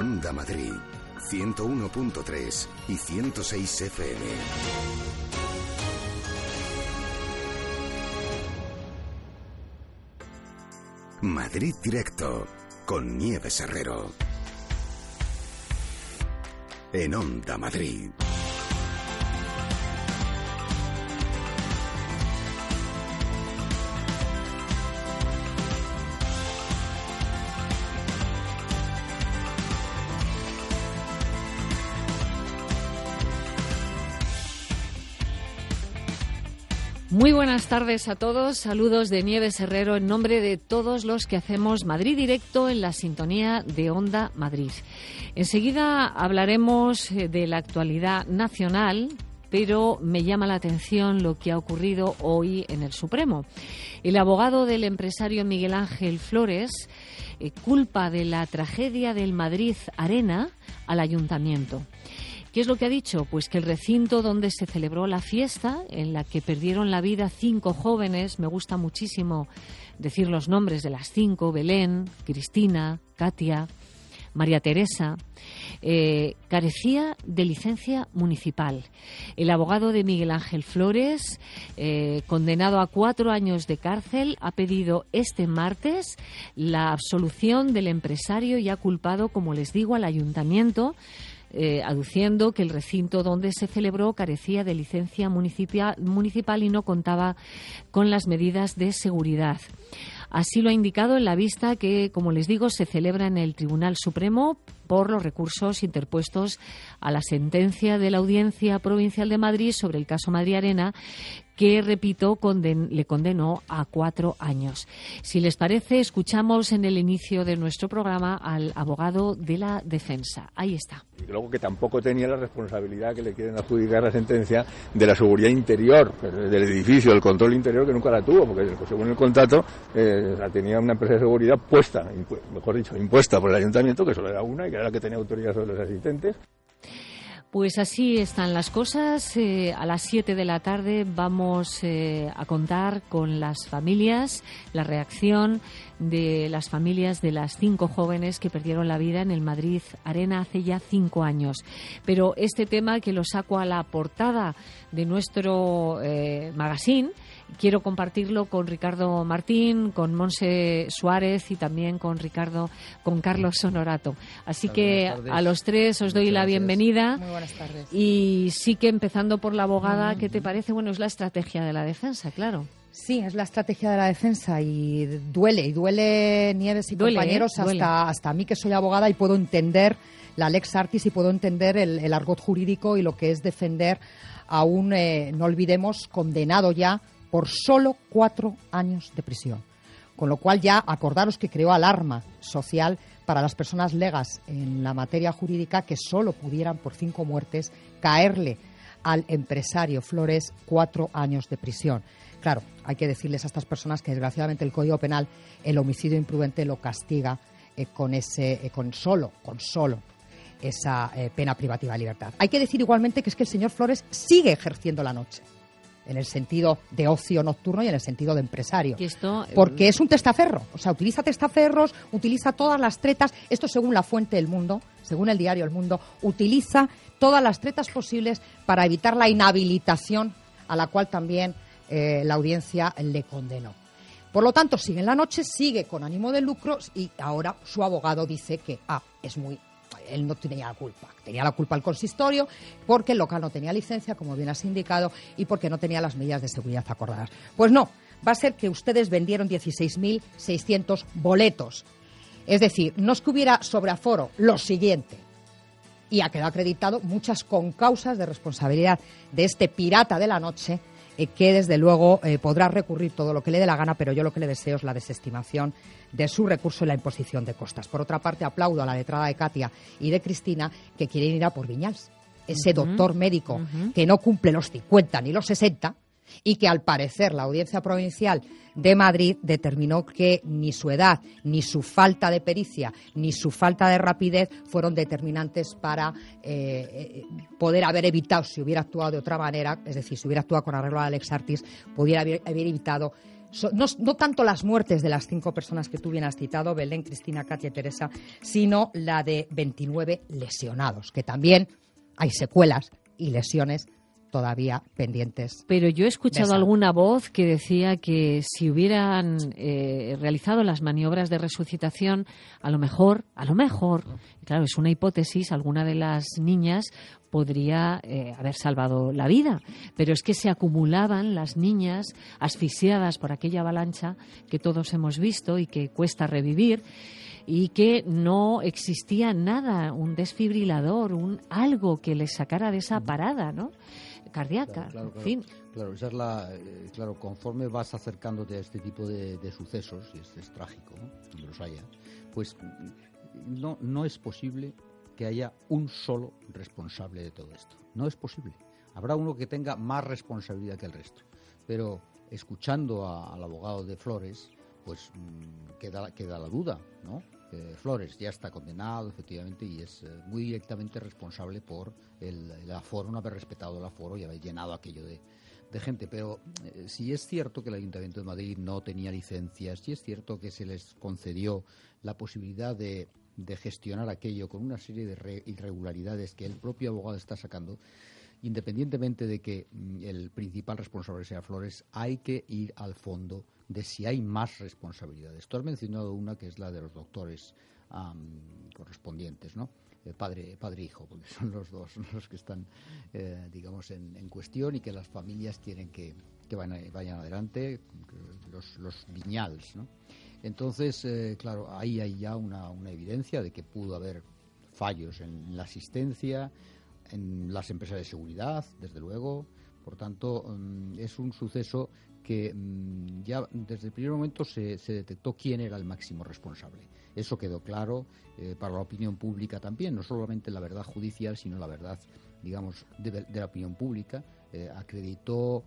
Onda Madrid, 101.3 y 106 FM. Madrid Directo, con Nieves Herrero. En Onda Madrid. Muy buenas tardes a todos, saludos de Nieves Herrero en nombre de todos los que hacemos Madrid Directo en la sintonía de Onda Madrid. Enseguida hablaremos de la actualidad nacional, pero me llama la atención lo que ha ocurrido hoy en el Supremo. El abogado del empresario Miguel Ángel Flores culpa de la tragedia del Madrid Arena al ayuntamiento. ¿Qué es lo que ha dicho? Pues que el recinto donde se celebró la fiesta, en la que perdieron la vida 5 jóvenes, me gusta muchísimo decir los nombres de las 5, Belén, Cristina, Katia, María Teresa, carecía de licencia municipal. El abogado de Miguel Ángel Flores, condenado a 4 años de cárcel, ha pedido este martes la absolución del empresario y ha culpado, como les digo, al ayuntamiento, aduciendo que el recinto donde se celebró carecía de licencia municipal y no contaba con las medidas de seguridad. Así lo ha indicado en la vista que, como les digo, se celebra en el Tribunal Supremo por los recursos interpuestos a la sentencia de la Audiencia Provincial de Madrid sobre el caso Madrid Arena, que, repito, le condenó a 4 años. Si les parece, escuchamos en el inicio de nuestro programa al abogado de la defensa. Ahí está. Y luego que tampoco tenía la responsabilidad que le quieren adjudicar la sentencia de la seguridad interior, del edificio, del control interior, que nunca la tuvo, porque según el contrato la tenía una empresa de seguridad impuesta por el ayuntamiento, que solo era una y que era la que tenía autoridad sobre los asistentes. Pues así están las cosas. A las 7 de la tarde vamos a contar con las familias, la reacción de las familias de las 5 jóvenes que perdieron la vida en el Madrid Arena hace ya 5 años. Pero este tema, que lo saco a la portada de nuestro magazine, quiero compartirlo con Ricardo Martín, con Monse Suárez y también con Carlos Honorato. Así que a los 3 os doy la bienvenida. Muy buenas tardes. Y sí que empezando por la abogada, ¿qué te parece? Bueno, es la estrategia de la defensa, claro. Sí, es la estrategia de la defensa y duele, Nieves y compañeros, hasta a mí que soy abogada y puedo entender la lex artis y puedo entender el argot jurídico y lo que es defender a un, no olvidemos, condenado ya por solo 4 años de prisión. Con lo cual ya acordaros que creó alarma social para las personas legas en la materia jurídica, que solo pudieran, por 5 muertes, caerle al empresario Flores 4 años de prisión. Claro, hay que decirles a estas personas que desgraciadamente el Código Penal el homicidio imprudente lo castiga con solo esa pena privativa de libertad. Hay que decir igualmente que es que el señor Flores sigue ejerciendo la noche, en el sentido de ocio nocturno y en el sentido de empresario. Porque es un testaferro, o sea, utiliza testaferros, utiliza todas las tretas, esto según la fuente El Mundo, según el diario El Mundo, utiliza todas las tretas posibles para evitar la inhabilitación a la cual también la audiencia le condenó. Por lo tanto, sigue en la noche, sigue con ánimo de lucro y ahora su abogado dice que él no tenía la culpa. Tenía la culpa el consistorio porque el local no tenía licencia, como bien has indicado, y porque no tenía las medidas de seguridad acordadas. Pues no, va a ser que ustedes vendieron 16.600 boletos. Es decir, no es que hubiera sobreaforo, lo siguiente. Y ha quedado acreditado muchas concausas de responsabilidad de este pirata de la noche, que desde luego podrá recurrir todo lo que le dé la gana, pero yo lo que le deseo es la desestimación de su recurso y la imposición de costas. Por otra parte, aplaudo a la letrada de Katia y de Cristina, que quieren ir a por Viñals, ese doctor médico que no cumple los 50 ni los 60 y que al parecer la Audiencia Provincial de Madrid determinó que ni su edad, ni su falta de pericia, ni su falta de rapidez fueron determinantes para poder haber evitado, si hubiera actuado de otra manera, es decir, si hubiera actuado con arreglo a la lex artis, pudiera haber evitado no tanto las muertes de las 5 personas que tú bien has citado, Belén, Cristina, Katia y Teresa, sino la de 29 lesionados, que también hay secuelas y lesiones todavía pendientes. Pero yo he escuchado alguna voz que decía que si hubieran realizado las maniobras de resucitación, a lo mejor, claro, es una hipótesis, alguna de las niñas podría haber salvado la vida. Pero es que se acumulaban las niñas asfixiadas por aquella avalancha que todos hemos visto y que cuesta revivir, y que no existía nada, un desfibrilador, algo que les sacara de esa parada, ¿no?, cardíaca. Claro, en fin. Claro, esa es claro, conforme vas acercándote a este tipo de sucesos, y es trágico, ¿no?, donde los haya, pues no es posible que haya un solo responsable de todo esto. No es posible. Habrá uno que tenga más responsabilidad que el resto. Pero escuchando al abogado de Flores, pues queda la duda, ¿no? Flores ya está condenado, efectivamente, y es muy directamente responsable por el aforo, no haber respetado el aforo y haber llenado aquello de gente. Pero si es cierto que el Ayuntamiento de Madrid no tenía licencias, si es cierto que se les concedió la posibilidad de gestionar aquello con una serie de irregularidades que el propio abogado está sacando, independientemente de que el principal responsable sea Flores, hay que ir al fondo de si hay más responsabilidades. Tú has mencionado una que es la de los doctores correspondientes, ¿no? Padre e hijo, porque son los dos los que están, digamos, en cuestión, y que las familias quieren que vayan adelante, los Viñals, ¿no? Entonces, claro, ahí hay ya una evidencia de que pudo haber fallos en la asistencia, en las empresas de seguridad, desde luego. Por tanto, es un suceso que ya desde el primer momento se detectó quién era el máximo responsable. Eso quedó claro para la opinión pública también, no solamente la verdad judicial, sino la verdad, digamos, de la opinión pública. Acreditó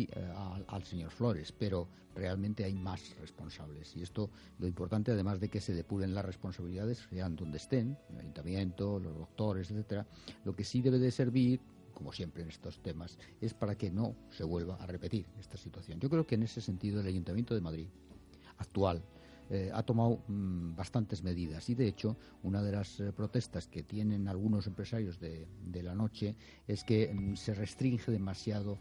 al señor Flores, pero realmente hay más responsables. Y esto, lo importante, además de que se depuren las responsabilidades, sean donde estén, el ayuntamiento, los doctores, etcétera, lo que sí debe de servir, como siempre en estos temas, es para que no se vuelva a repetir esta situación. Yo creo que en ese sentido el Ayuntamiento de Madrid actual ha tomado bastantes medidas, y de hecho una de las protestas que tienen algunos empresarios de la noche es que se restringe demasiado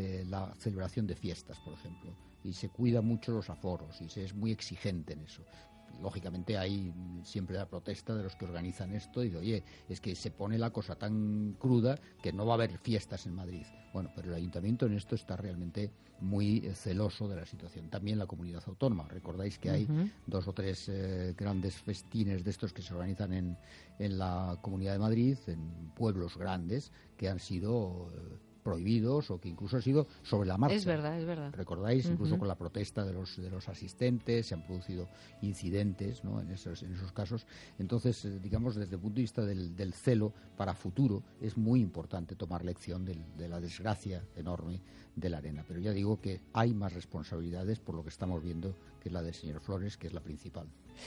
la celebración de fiestas, por ejemplo, y se cuida mucho los aforos y se es muy exigente en eso. Lógicamente hay siempre la protesta de los que organizan esto y de, oye, es que se pone la cosa tan cruda que no va a haber fiestas en Madrid. Bueno, pero el Ayuntamiento en esto está realmente muy celoso de la situación. También la comunidad autónoma. Recordáis que hay 2 o 3 grandes festines de estos que se organizan en la Comunidad de Madrid, en pueblos grandes, que han sido prohibidos o que incluso han sido sobre la marcha. Es verdad. ¿Recordáis? Incluso con la protesta de los asistentes se han producido incidentes, ¿no?, en esos casos. Entonces, digamos, desde el punto de vista del celo para futuro, es muy importante tomar lección de la desgracia enorme de la Arena. Pero ya digo que hay más responsabilidades, por lo que estamos viendo, que la del señor Flores, que es la principal.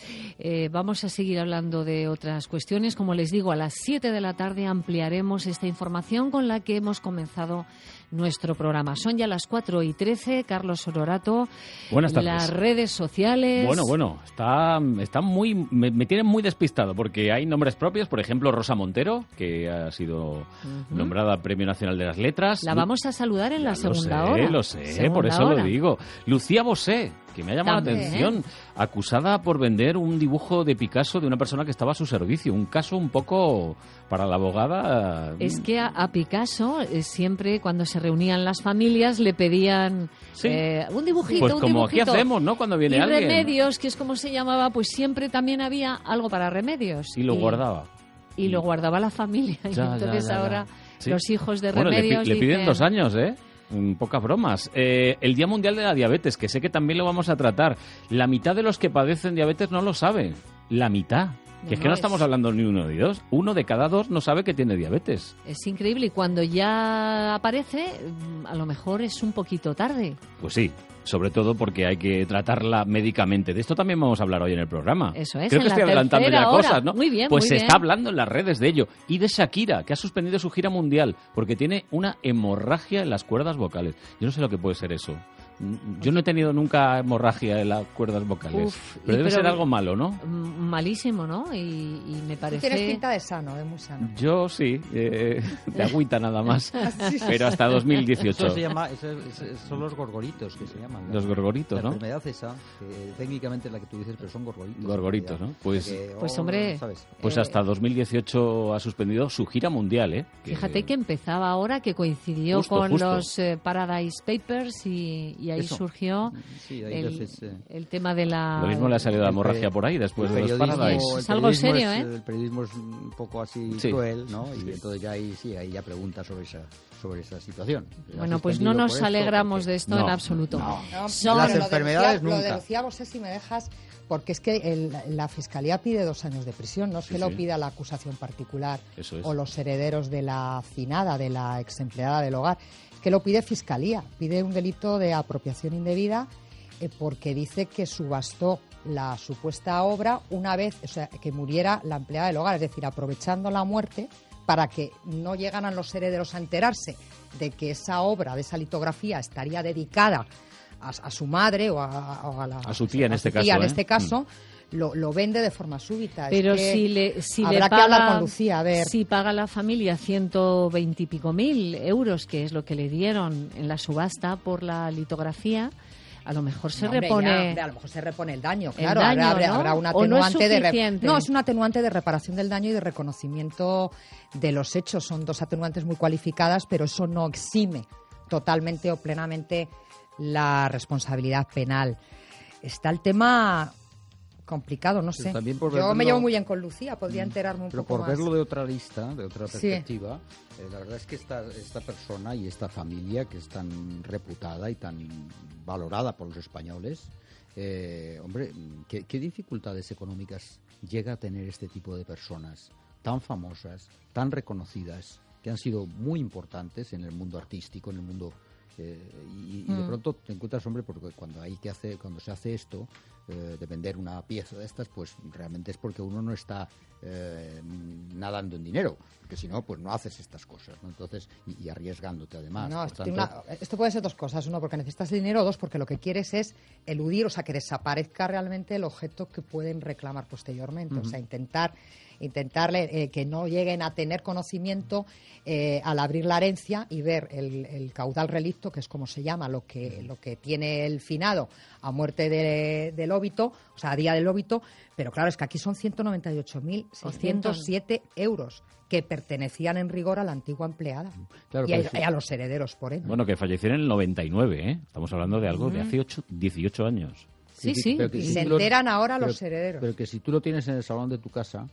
Vamos a seguir hablando de otras cuestiones. Como les digo, a las 7 de la tarde ampliaremos esta información con la que hemos comenzado nuestro programa. Son ya las 4:13. Carlos Honorato. Buenas tardes. Las redes sociales. Bueno, está muy, me tienen muy despistado, porque hay nombres propios. Por ejemplo, Rosa Montero, que ha sido nombrada Premio Nacional de las Letras. La vamos a saludar en la segunda hora. Lo sé, por eso lo digo. Lucía Bosé, que me ha llamado la atención, acusada por vender un dibujo de Picasso de una persona que estaba a su servicio. Un caso un poco, para la abogada... Es que a Picasso siempre, cuando se reunían las familias, le pedían un dibujito, pues como aquí hacemos, ¿no?, cuando viene alguien. Y Remedios, que es como se llamaba, pues siempre también había algo para Remedios. Y lo guardaba. Y lo guardaba la familia. Y entonces ahora los hijos de Remedios Remedios le piden 2 años, pocas bromas. El Día Mundial de la Diabetes, que sé que también lo vamos a tratar. La mitad de los que padecen diabetes no lo saben. La mitad. Que es que no estamos hablando ni uno de dos. 1 de cada 2 no sabe que tiene diabetes. Es increíble. Y cuando ya aparece, a lo mejor es un poquito tarde. Pues sí. Sobre todo porque hay que tratarla médicamente. De esto también vamos a hablar hoy en el programa. Eso es. Creo que estoy adelantando ya cosas, ¿no? Muy bien, pues muy se bien. está hablando en las redes de ello. Y de Shakira, que ha suspendido su gira mundial porque tiene una hemorragia en las cuerdas vocales. Yo no sé lo que puede ser eso. Yo no he tenido nunca hemorragia en las cuerdas vocales. Pero debe ser algo malo, ¿no? Malísimo, ¿no? Y me parece... Tú tienes pinta de sano, de muy sano. Yo sí, de agüita nada más. Pero hasta 2018. Eso se llama, son los gorgoritos que se llaman. Los gorgoritos, ¿no? La enfermedad esa, que técnicamente es la que tú dices, pero son gorgoritos. Gorgoritos, ¿no? Pues hombre... ¿sabes? Pues hasta 2018 ha suspendido su gira mundial, ¿eh? Fíjate que empezaba ahora, que coincidió con los Paradise Papers y ahí surgió el tema de la... Lo mismo le ha salido la hemorragia por ahí después de los Paradise. Es algo serio, ¿eh? El periodismo es un poco así cruel, ¿no? Y entonces ya ahí ya pregunta sobre esa situación. Bueno, pues no nos alegramos de esto en absoluto. Las enfermedades nunca. Lo denunciamos, si me dejas, porque es que la Fiscalía pide 2 años de prisión, no es que lo pida la acusación particular o los herederos de la finada, de la exempleada del hogar, es que lo pide Fiscalía, pide un delito de apropiación indebida porque dice que subastó la supuesta obra una vez, o sea, que muriera la empleada del hogar, es decir, aprovechando la muerte para que no llegaran los herederos a enterarse de que esa obra, de esa litografía, estaría dedicada a su madre o a su tía en este caso. Lo vende de forma súbita. Pero habrá que hablar con Lucía, a ver. Si paga la familia 120 y pico mil euros, que es lo que le dieron en la subasta por la litografía, a lo mejor se repone... a lo mejor se repone el daño, claro. Habrá un atenuante no es un atenuante de reparación del daño y de reconocimiento de los hechos. Son 2 atenuantes muy cualificadas, pero eso no exime totalmente o plenamente la responsabilidad penal. Está el tema complicado, no sé. Yo me llevo muy bien con Lucía, podría enterarme un poco más. Pero por verlo de otra lista, de otra perspectiva, la verdad es que esta persona y esta familia, que es tan reputada y tan valorada por los españoles, hombre, ¿qué dificultades económicas llega a tener este tipo de personas tan famosas, tan reconocidas, que han sido muy importantes en el mundo artístico, en el mundo... y de pronto te encuentras, hombre, porque cuando se hace esto, de vender una pieza de estas, pues realmente es porque uno no está nadando en dinero, porque si no, pues no haces estas cosas, ¿no? Entonces, y arriesgándote además. No, esto puede ser 2 cosas. 1, porque necesitas el dinero, 2, porque lo que quieres es eludir, o sea, que desaparezca realmente el objeto que pueden reclamar posteriormente. O sea, intentarle que no lleguen a tener conocimiento al abrir la herencia y ver el caudal relicto, que es como se llama lo que tiene el finado a muerte del óbito, o sea, a día del óbito, pero claro, es que aquí son 198.607 euros que pertenecían en rigor a la antigua empleada y a los herederos, por ende. Bueno, que falleció en el 99, ¿eh? Estamos hablando de algo de hace 18 años. Sí. Se enteran ahora los herederos. Pero que si tú lo tienes en el salón de tu casa,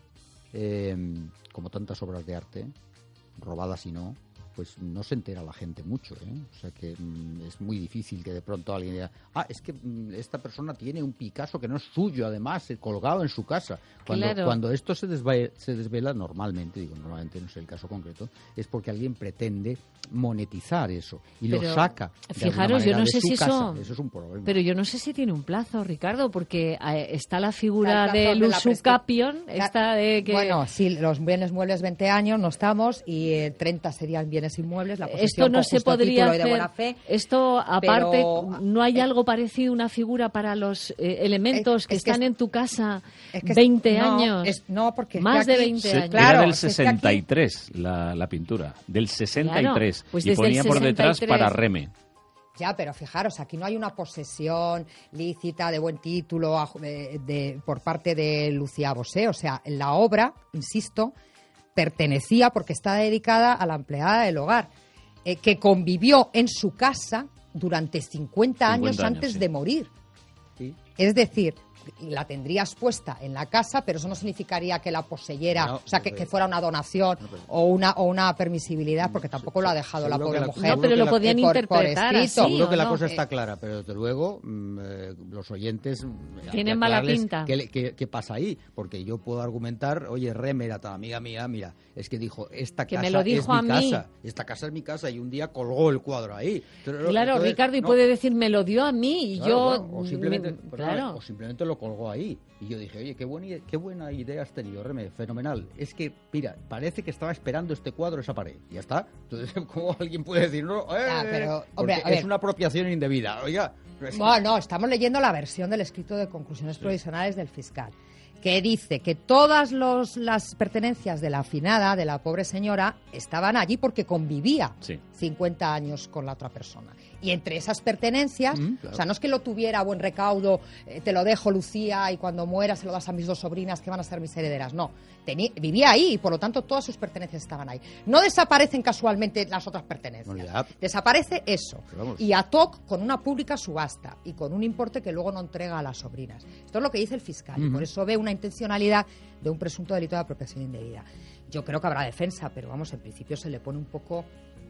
como tantas obras de arte, robadas y no, pues no se entera la gente mucho, ¿eh? O sea que es muy difícil que de pronto alguien diga, es que esta persona tiene un Picasso que no es suyo, además, colgado en su casa. Cuando esto se desvela normalmente, no sé el caso concreto, es porque alguien pretende monetizar eso y lo saca. Fijaros, yo no sé si eso es un problema. Pero yo no sé si tiene un plazo, Ricardo, porque está la figura del usucapión, esta de que... Bueno, sí, los bienes muebles 20 años no estamos y 30 serían bienes inmuebles, la posesión esto no con se justo podría título y de hacer. Buena fe. Esto aparte, ¿no hay algo parecido, una figura para los elementos que están en tu casa 20 años? No, porque más de 20 años. Claro, era del 63 la pintura, del 63, claro, pues y ponía por detrás para Reme. Ya, pero fijaros, aquí no hay una posesión lícita de buen título por parte de Lucía Bosé. O sea, la obra, insisto, pertenecía porque está dedicada a la empleada del hogar, que convivió en su casa durante 50 años antes de morir. ¿Sí? Es decir, la tendrías puesta en la casa, pero eso no significaría que la poseyera, que fuera una donación o una permisibilidad, porque tampoco lo ha dejado la pobre mujer. No, pero lo podían interpretar así. Seguro que la cosa está clara, pero desde luego los oyentes tienen mala pinta. ¿Qué pasa ahí? Porque yo puedo argumentar, oye, Reme era tan amiga mía, mira, es que dijo, esta casa es mi casa, esta casa es mi casa, y un día colgó el cuadro ahí. Claro, Ricardo, y puede decir, me lo dio a mí, y yo... O simplemente lo colgó ahí. Y yo dije, oye, qué buena idea has tenido, Reme, fenomenal. Es que, mira, parece que estaba esperando este cuadro, esa pared. Y ya está. Entonces, ¿cómo alguien puede decir, no? Pero, hombre, es una apropiación indebida. Oiga. Bueno, no, estamos leyendo la versión del escrito de conclusiones provisionales del fiscal, que dice que todas las pertenencias de la afinada, de la pobre señora, estaban allí porque convivía 50 años con la otra persona. Y entre esas pertenencias, claro. O sea, no es que lo tuviera a buen recaudo, te lo dejo, Lucía, y cuando muera se lo das a mis 2 sobrinas que van a ser mis herederas. No, vivía ahí y por lo tanto todas sus pertenencias estaban ahí. No desaparecen casualmente las otras pertenencias. Desaparece eso. Y ad hoc con una pública subasta y con un importe que luego no entrega a las sobrinas. Esto es lo que dice el fiscal. Y por eso ve una intencionalidad de un presunto delito de apropiación indebida. Yo creo que habrá defensa, pero vamos, en principio se le pone un poco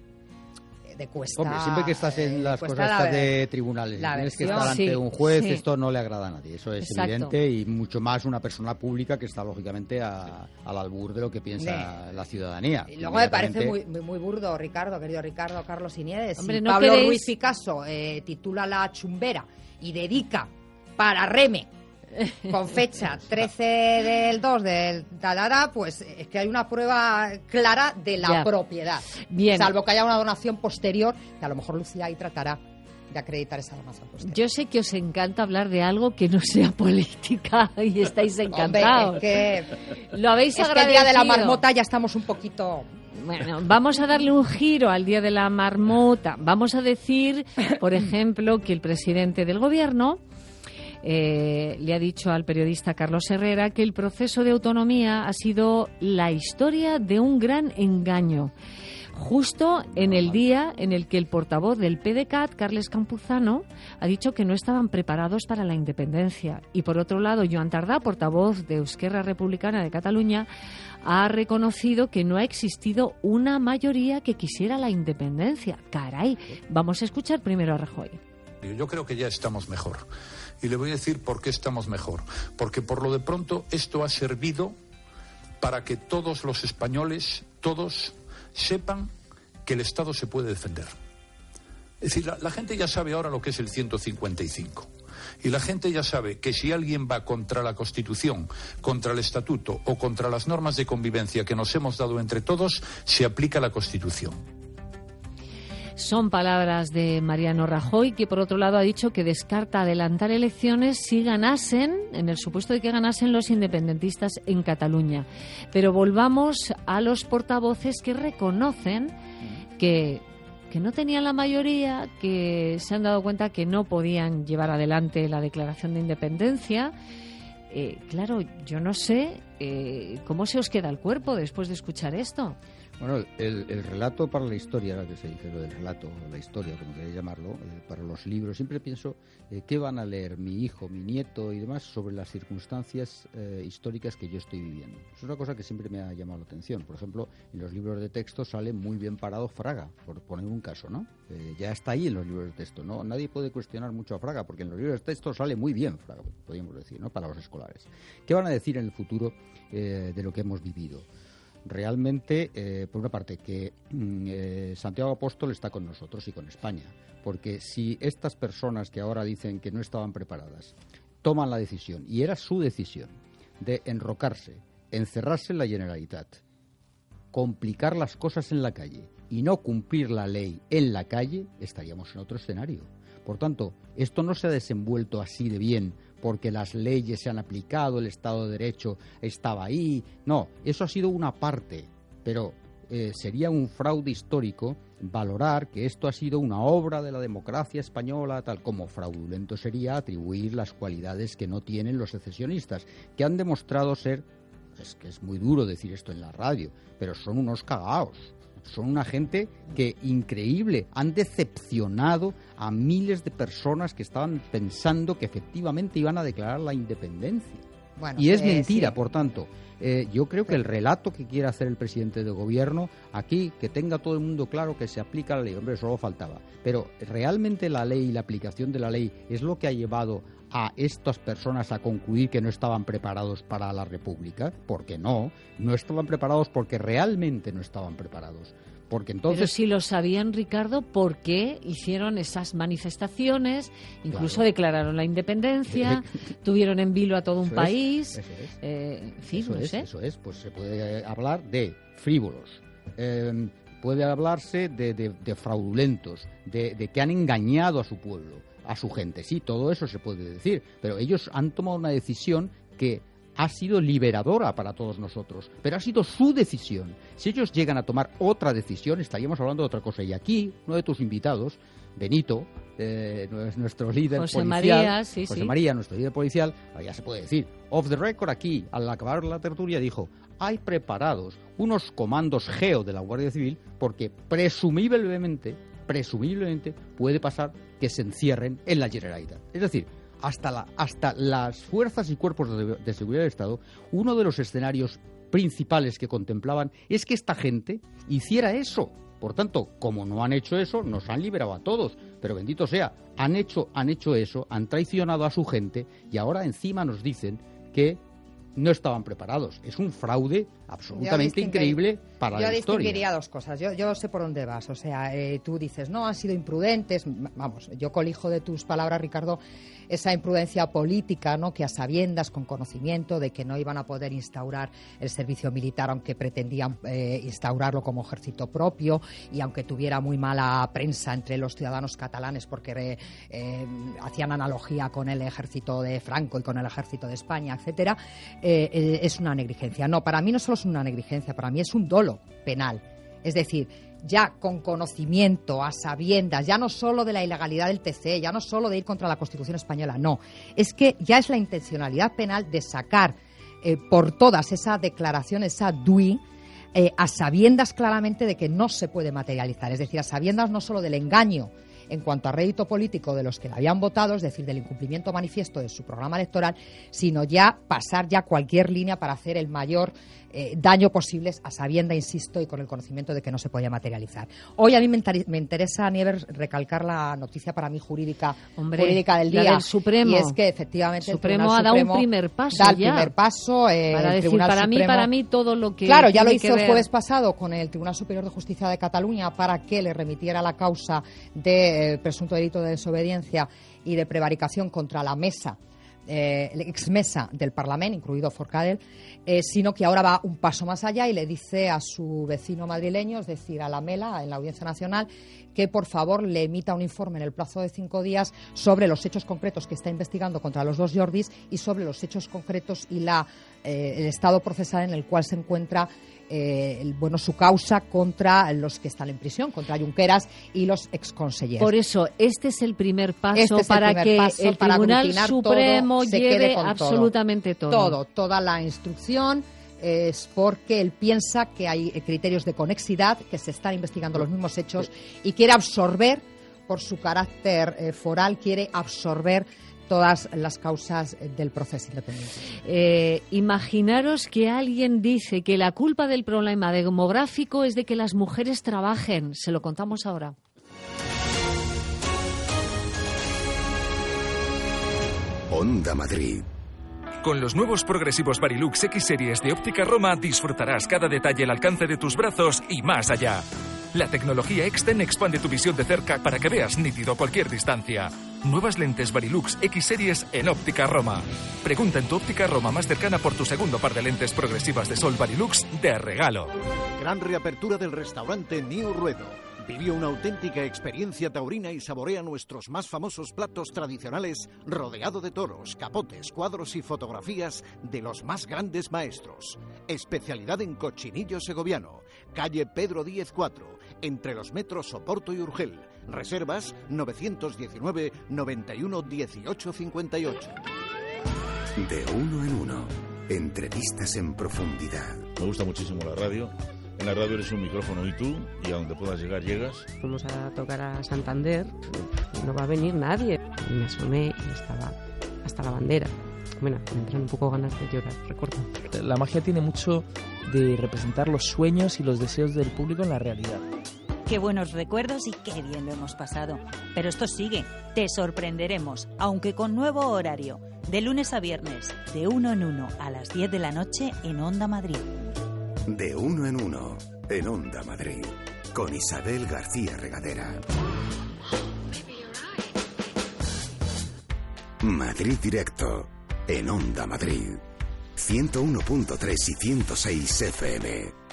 de cuesta. Hombre, siempre que estás en las cosas de tribunales, tienes que estar ante un juez, esto no le agrada a nadie, eso es evidente, y mucho más una persona pública que está lógicamente al albur de lo que piensa la ciudadanía. Y luego me parece muy burdo, Ricardo, querido Ricardo, Carlos y Nieves. Hombre, si Pablo Ruiz Picasso titula La chumbera y dedica para Reme con fecha 13 del 2 del talada, pues es que hay una prueba clara de la propiedad. Bien. Salvo que haya una donación posterior, que a lo mejor Lucía ahí tratará de acreditar esa donación posterior. Yo sé que os encanta hablar de algo que no sea política y estáis encantados. Hombre, es que lo habéis agradecido. Es que el día de la marmota ya estamos un poquito... Bueno, vamos a darle un giro al Día de la Marmota. Vamos a decir, por ejemplo, que el presidente del Gobierno le ha dicho al periodista Carlos Herrera que el proceso de autonomía ha sido la historia de un gran engaño. Justo en el día en el que el portavoz del PDeCAT, Carles Campuzano, ha dicho que no estaban preparados para la independencia. Y por otro lado, Joan Tardá, portavoz de Esquerra Republicana de Cataluña, ha reconocido que no ha existido una mayoría que quisiera la independencia. Caray, vamos a escuchar primero a Rajoy. Yo creo que ya estamos mejor. Y le voy a decir por qué estamos mejor. Porque por lo de pronto esto ha servido para que todos los españoles, todos, sepan que el Estado se puede defender. Es decir, la gente ya sabe ahora lo que es el 155. Y la gente ya sabe que si alguien va contra la Constitución, contra el Estatuto o contra las normas de convivencia que nos hemos dado entre todos, se aplica la Constitución. Son palabras de Mariano Rajoy, que por otro lado ha dicho que descarta adelantar elecciones si ganasen, en el supuesto de que ganasen los independentistas en Cataluña. Pero volvamos a los portavoces que reconocen que no tenían la mayoría, que se han dado cuenta que no podían llevar adelante la declaración de independencia. Claro, yo no sé cómo se os queda el cuerpo después de escuchar esto. Bueno, el relato para la historia, lo que se dice, lo del relato, la historia, como queréis llamarlo, para los libros, siempre pienso qué van a leer mi hijo, mi nieto y demás sobre las circunstancias históricas que yo estoy viviendo. Es una cosa que siempre me ha llamado la atención. Por ejemplo, en los libros de texto sale muy bien parado Fraga, por poner un caso, ¿no? Ya está ahí en los libros de texto, ¿no? Nadie puede cuestionar mucho a Fraga, porque en los libros de texto sale muy bien Fraga, podríamos decir, ¿no? Para los escolares. ¿Qué van a decir en el futuro de lo que hemos vivido? Realmente, por una parte, que Santiago Apóstol está con nosotros y con España, porque si estas personas que ahora dicen que no estaban preparadas toman la decisión, y era su decisión, de enrocarse, encerrarse en la Generalitat, complicar las cosas en la calle y no cumplir la ley en la calle, estaríamos en otro escenario. Por tanto, esto no se ha desenvuelto así de bien porque las leyes se han aplicado, el Estado de Derecho estaba ahí. No, eso ha sido una parte, pero sería un fraude histórico valorar que esto ha sido una obra de la democracia española, tal como fraudulento sería atribuir las cualidades que no tienen los secesionistas, que han demostrado ser, es que es muy duro decir esto en la radio, pero son unos cagaos. Son una gente que, increíble, han decepcionado a miles de personas que estaban pensando que efectivamente iban a declarar la independencia. Bueno, y es mentira, sí. Por tanto, yo creo que el relato que quiere hacer el presidente del gobierno aquí, que tenga todo el mundo claro que se aplica la ley, hombre, solo faltaba. Pero realmente la ley y la aplicación de la ley es lo que ha llevado a estas personas a concluir que no estaban preparados para la República, porque no estaban preparados porque realmente no estaban preparados. porque entonces... Pero si lo sabían, Ricardo, ¿por qué hicieron esas manifestaciones? Incluso declararon la independencia, tuvieron en vilo a todo un país. En fin, no sé. Eso es, pues se puede hablar de frívolos, puede hablarse de fraudulentos, de que han engañado a su pueblo, a su gente. Sí, todo eso se puede decir, pero ellos han tomado una decisión que ha sido liberadora para todos nosotros, pero ha sido su decisión. Si ellos llegan a tomar otra decisión, estaríamos hablando de otra cosa. Y aquí, uno de tus invitados, Benito, nuestro líder policial, María, nuestro líder policial, ya se puede decir, off the record aquí, al acabar la tertulia, dijo: hay preparados unos comandos geo de la Guardia Civil porque presumiblemente puede pasar que se encierren en la Generalitat. Es decir, hasta las fuerzas y cuerpos de seguridad del Estado, uno de los escenarios principales que contemplaban es que esta gente hiciera eso. Por tanto, como no han hecho eso, nos han liberado a todos. Pero bendito sea, han hecho eso, han traicionado a su gente y ahora encima nos dicen que no estaban preparados. Es un fraude absolutamente increíble para la historia. Yo distinguiría dos cosas. Yo sé por dónde vas. O sea, tú dices, no, han sido imprudentes. Vamos, yo colijo de tus palabras, Ricardo, esa imprudencia política, ¿no?, que a sabiendas, con conocimiento de que no iban a poder instaurar el servicio militar, aunque pretendían instaurarlo como ejército propio, y aunque tuviera muy mala prensa entre los ciudadanos catalanes porque hacían analogía con el ejército de Franco y con el ejército de España, etcétera, es una negligencia. No, para mí no solo es una negligencia, para mí es un dolo penal. Es decir, ya con conocimiento, a sabiendas, ya no solo de la ilegalidad del TC, ya no solo de ir contra la Constitución española, no. Es que ya es la intencionalidad penal de sacar por todas esa declaración, esa DUI, a sabiendas claramente de que no se puede materializar. Es decir, a sabiendas no solo del engaño en cuanto a rédito político de los que la habían votado, es decir, del incumplimiento manifiesto de su programa electoral, sino ya pasar ya cualquier línea para hacer el mayor daño posible, a sabienda, insisto, y con el conocimiento de que no se podía materializar. Hoy a mí me interesa, Nieves, recalcar la noticia para mí jurídica del día. Del Supremo. Y es que efectivamente el Supremo ha dado un primer paso da el primer paso. Para decir, para mí todo lo que... Claro, ya lo hizo el jueves pasado con el Tribunal Superior de Justicia de Cataluña para que le remitiera la causa de presunto delito de desobediencia y de prevaricación contra la mesa, exmesa del Parlamento, incluido Forcadell, sino que ahora va un paso más allá y le dice a su vecino madrileño, es decir, a la Mela, en la Audiencia Nacional, que por favor le emita un informe en el plazo de 5 días sobre los hechos concretos que está investigando contra los dos Jordis y sobre los hechos concretos y el estado procesal en el cual se encuentra su causa contra los que están en prisión, contra Junqueras y los exconsejeros. Por eso, este es el primer paso para que el Tribunal Supremo lleve absolutamente todo. Toda la instrucción es porque él piensa que hay criterios de conexidad, que se están investigando los mismos hechos y quiere absorber, por su carácter foral, quiere absorber todas las causas del proceso independiente. Imaginaros que alguien dice que la culpa del problema demográfico es de que las mujeres trabajen. Se lo contamos ahora. Onda Madrid. Con los nuevos progresivos Varilux X Series de Óptica Roma disfrutarás cada detalle al alcance de tus brazos y más allá. La tecnología Exten expande tu visión de cerca para que veas nítido cualquier distancia. Nuevas lentes Varilux X Series en Óptica Roma. Pregunta en tu Óptica Roma más cercana por tu segundo par de lentes progresivas de sol Varilux de regalo. Gran reapertura del restaurante New Ruedo. Vivió una auténtica experiencia taurina y saborea nuestros más famosos platos tradicionales rodeado de toros, capotes, cuadros y fotografías de los más grandes maestros. Especialidad en cochinillo segoviano. Calle Pedro Díez 4, entre los metros Oporto y Urgel. Reservas 919 91 18 58. De uno en uno. Entrevistas en profundidad. Me gusta muchísimo la radio. En la radio eres un micrófono y tú, y a donde puedas llegar, llegas. Fuimos a tocar a Santander, no va a venir nadie. Y me asomé y estaba hasta la bandera. Bueno, me entran un poco ganas de llorar, recuerdo. La magia tiene mucho de representar los sueños y los deseos del público en la realidad. Qué buenos recuerdos y qué bien lo hemos pasado. Pero esto sigue, te sorprenderemos, aunque con nuevo horario. De lunes a viernes, de uno en uno, a las 10 de la noche en Onda Madrid. De uno en uno, en Onda Madrid. con Isabel García Regadera. Madrid Directo, en Onda Madrid. 101.3 y 106 FM.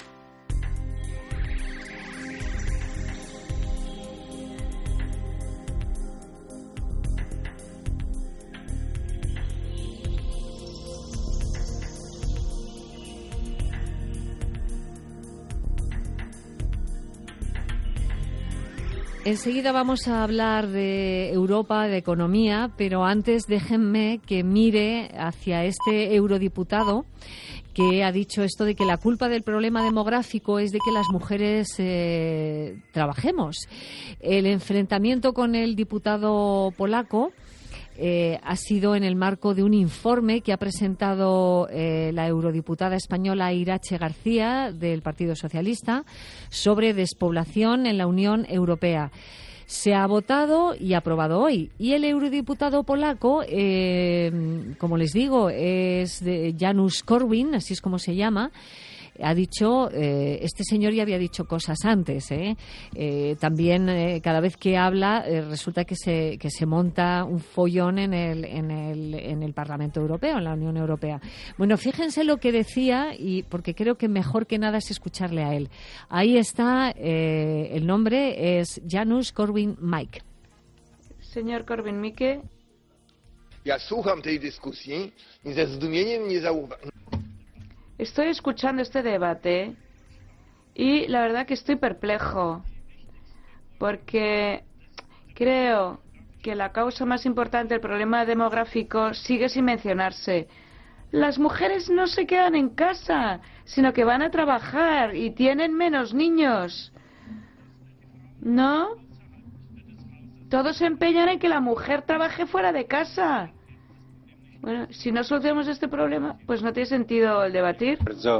Enseguida vamos a hablar de Europa, de economía, pero antes déjenme que mire hacia este eurodiputado que ha dicho esto de que la culpa del problema demográfico es de que las mujeres trabajemos. El enfrentamiento con el diputado polaco ha sido en el marco de un informe que ha presentado la eurodiputada española Iratxe García del Partido Socialista sobre despoblación en la Unión Europea. Se ha votado y aprobado hoy. Y el eurodiputado polaco, como les digo, es Janusz Korwin, así es como se llama. Ha dicho, este señor ya había dicho cosas antes, también cada vez que habla resulta que se monta un follón en el Parlamento Europeo, en la Unión Europea. Bueno, fíjense lo que decía, y porque creo que mejor que nada es escucharle a él. Ahí está, el nombre es Janusz Korwin-Mikke. Señor Korwin-Mikke. Ja słucham tej dyskusji i ze zdumieniem nie zauważyłem. Estoy escuchando este debate y la verdad que estoy perplejo porque creo que la causa más importante del problema demográfico sigue sin mencionarse. Las mujeres no se quedan en casa, sino que van a trabajar y tienen menos niños. ¿No? Todos se empeñan en que la mujer trabaje fuera de casa. Bueno, si no solucionamos este problema, pues no tiene sentido el debatir.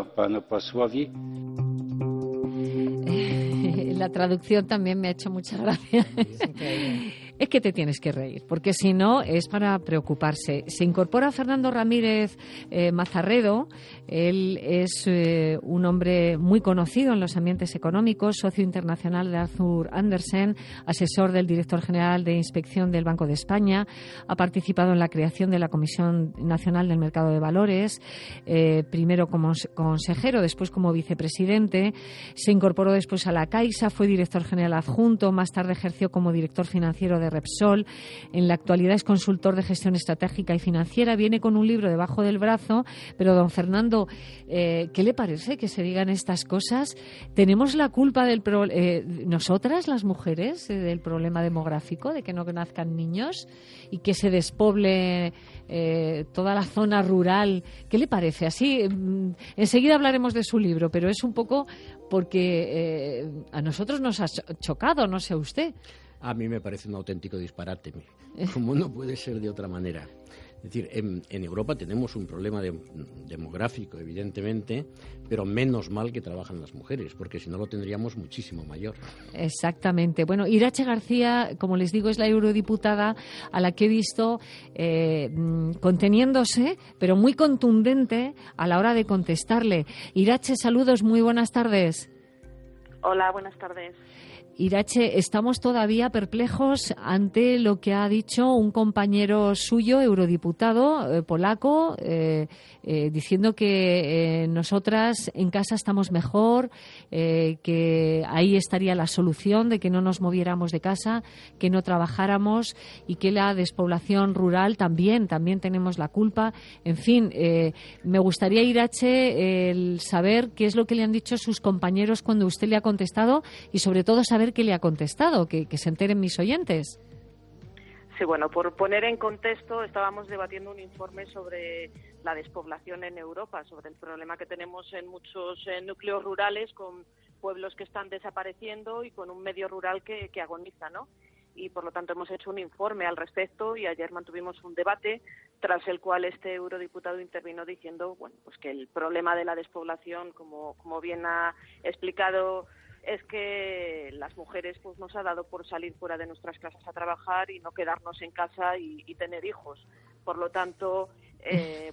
La traducción también me ha hecho mucha gracia. Es que te tienes que reír, porque si no es para preocuparse. Se incorpora Fernando Ramírez Mazarredo. Él es un hombre muy conocido en los ambientes económicos, socio internacional de Arthur Andersen, asesor del director general de Inspección del Banco de España. Ha participado en la creación de la Comisión Nacional del Mercado de Valores, primero como consejero, después como vicepresidente. Se incorporó después a la Caixa, fue director general adjunto, más tarde ejerció como director financiero de Repsol. En la actualidad es consultor de gestión estratégica y financiera. Viene con un libro debajo del brazo. Pero, don Fernando, ¿qué le parece que se digan estas cosas? ¿Tenemos la culpa nosotras, las mujeres, del problema demográfico, de que no nazcan niños y que se despoble toda la zona rural? ¿Qué le parece? Así, enseguida hablaremos de su libro, pero es un poco porque a nosotros nos ha chocado, no sé usted. A mí me parece un auténtico disparate, como no puede ser de otra manera. Es decir, en Europa tenemos un problema demográfico, evidentemente, pero menos mal que trabajan las mujeres, porque si no lo tendríamos muchísimo mayor. Exactamente. Bueno, Iratxe García, como les digo, es la eurodiputada a la que he visto conteniéndose, pero muy contundente a la hora de contestarle. Iratxe, saludos, muy buenas tardes. Hola, buenas tardes. Iratxe, estamos todavía perplejos ante lo que ha dicho un compañero suyo, eurodiputado polaco, diciendo que nosotras en casa estamos mejor, que ahí estaría la solución de que no nos moviéramos de casa, que no trabajáramos y que la despoblación rural también tenemos la culpa. En fin, me gustaría, Iratxe, el saber qué es lo que le han dicho sus compañeros cuando usted le ha contestado y sobre todo saber qué le ha contestado, que se enteren mis oyentes. Sí, bueno, por poner en contexto, estábamos debatiendo un informe sobre la despoblación en Europa, sobre el problema que tenemos en muchos núcleos rurales, con pueblos que están desapareciendo y con un medio rural que agoniza, ¿no? Y por lo tanto hemos hecho un informe al respecto y ayer mantuvimos un debate tras el cual este eurodiputado intervino diciendo, bueno, pues que el problema de la despoblación, como bien ha explicado, es que las mujeres pues nos ha dado por salir fuera de nuestras casas a trabajar y no quedarnos en casa y tener hijos. Por lo tanto,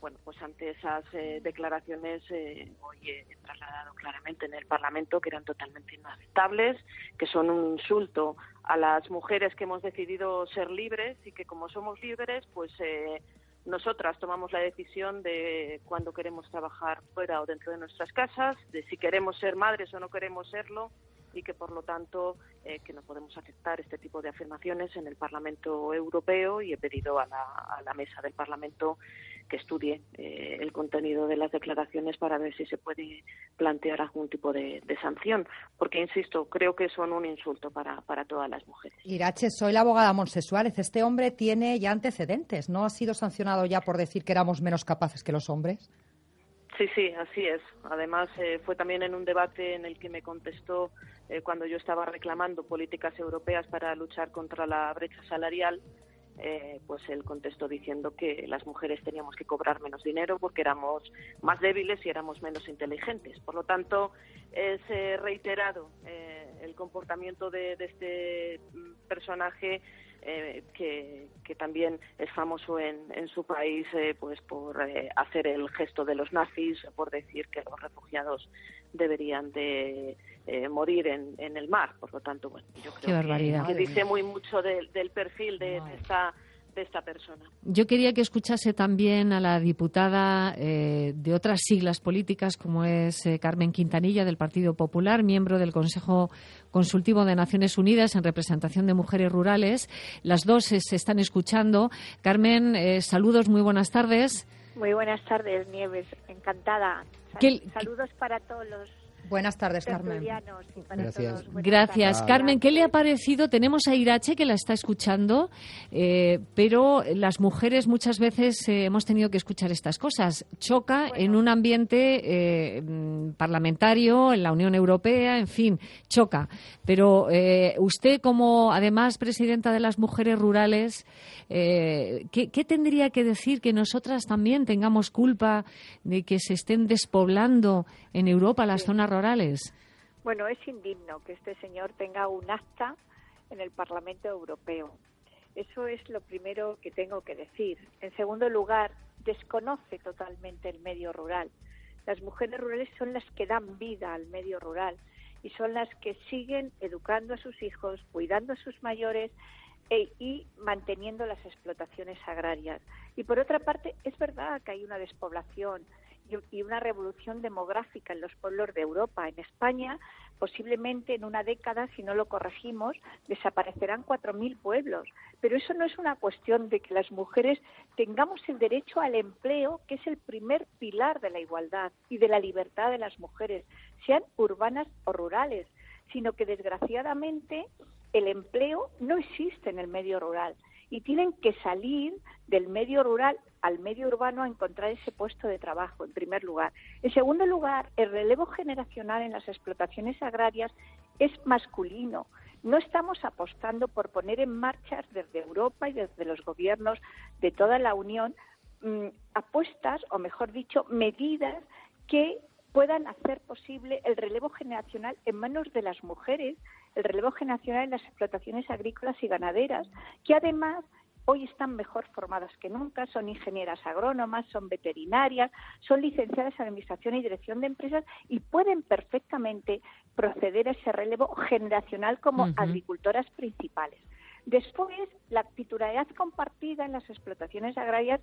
bueno, pues ante esas declaraciones hoy he trasladado claramente en el Parlamento que eran totalmente inaceptables, que son un insulto a las mujeres que hemos decidido ser libres y que como somos libres, pues nosotras tomamos la decisión de cuándo queremos trabajar fuera o dentro de nuestras casas, de si queremos ser madres o no queremos serlo, y que por lo tanto que no podemos aceptar este tipo de afirmaciones en el Parlamento Europeo, y he pedido a la mesa del Parlamento que estudie el contenido de las declaraciones para ver si se puede plantear algún tipo de sanción, porque insisto, creo que son un insulto para todas las mujeres. Irache, soy la abogada Montse Suárez. Este hombre tiene ya antecedentes, ¿no ha sido sancionado ya por decir que éramos menos capaces que los hombres? Sí, así es. Además, fue también en un debate en el que me contestó cuando yo estaba reclamando políticas europeas para luchar contra la brecha salarial, pues él contestó diciendo que las mujeres teníamos que cobrar menos dinero porque éramos más débiles y éramos menos inteligentes. Por lo tanto, es reiterado el comportamiento de este personaje que también es famoso en su país pues por hacer el gesto de los nazis, por decir que los refugiados deberían de morir en el mar. Por lo tanto, bueno, yo creo que dice muy mucho del perfil de esta persona. Yo quería que escuchase también a la diputada de otras siglas políticas, como es Carmen Quintanilla, del Partido Popular, miembro del Consejo Consultivo de Naciones Unidas en representación de mujeres rurales. Las dos se están escuchando. Carmen, saludos, muy buenas tardes. Muy buenas tardes, Nieves, encantada. Saludos para todos los... Buenas tardes, Carmen. Gracias. Gracias. Carmen, ¿qué le ha parecido? Tenemos a Irache que la está escuchando, pero las mujeres muchas veces hemos tenido que escuchar estas cosas. Choca en un ambiente parlamentario, en la Unión Europea, en fin, choca. Pero usted, como además presidenta de las mujeres rurales, ¿qué tendría que decir que nosotras también tengamos culpa de que se estén despoblando en Europa las zonas rurales? Bueno, es indigno que este señor tenga un acta en el Parlamento Europeo. Eso es lo primero que tengo que decir. En segundo lugar, desconoce totalmente el medio rural. Las mujeres rurales son las que dan vida al medio rural y son las que siguen educando a sus hijos, cuidando a sus mayores y manteniendo las explotaciones agrarias. Y por otra parte, es verdad que hay una despoblación y una revolución demográfica en los pueblos de Europa. En España, posiblemente en una década, si no lo corregimos, desaparecerán 4.000 pueblos. Pero eso no es una cuestión de que las mujeres tengamos el derecho al empleo, que es el primer pilar de la igualdad y de la libertad de las mujeres, sean urbanas o rurales, sino que desgraciadamente el empleo no existe en el medio rural y tienen que salir del medio rural al medio urbano a encontrar ese puesto de trabajo, en primer lugar. En segundo lugar, el relevo generacional en las explotaciones agrarias es masculino. No estamos apostando por poner en marcha desde Europa y desde los gobiernos de toda la Unión apuestas, o mejor dicho, medidas que puedan hacer posible el relevo generacional en manos de las mujeres, el relevo generacional en las explotaciones agrícolas y ganaderas, que además hoy están mejor formadas que nunca, son ingenieras agrónomas, son veterinarias, son licenciadas en Administración y Dirección de Empresas y pueden perfectamente proceder a ese relevo generacional como agricultoras principales. Después, la titularidad compartida en las explotaciones agrarias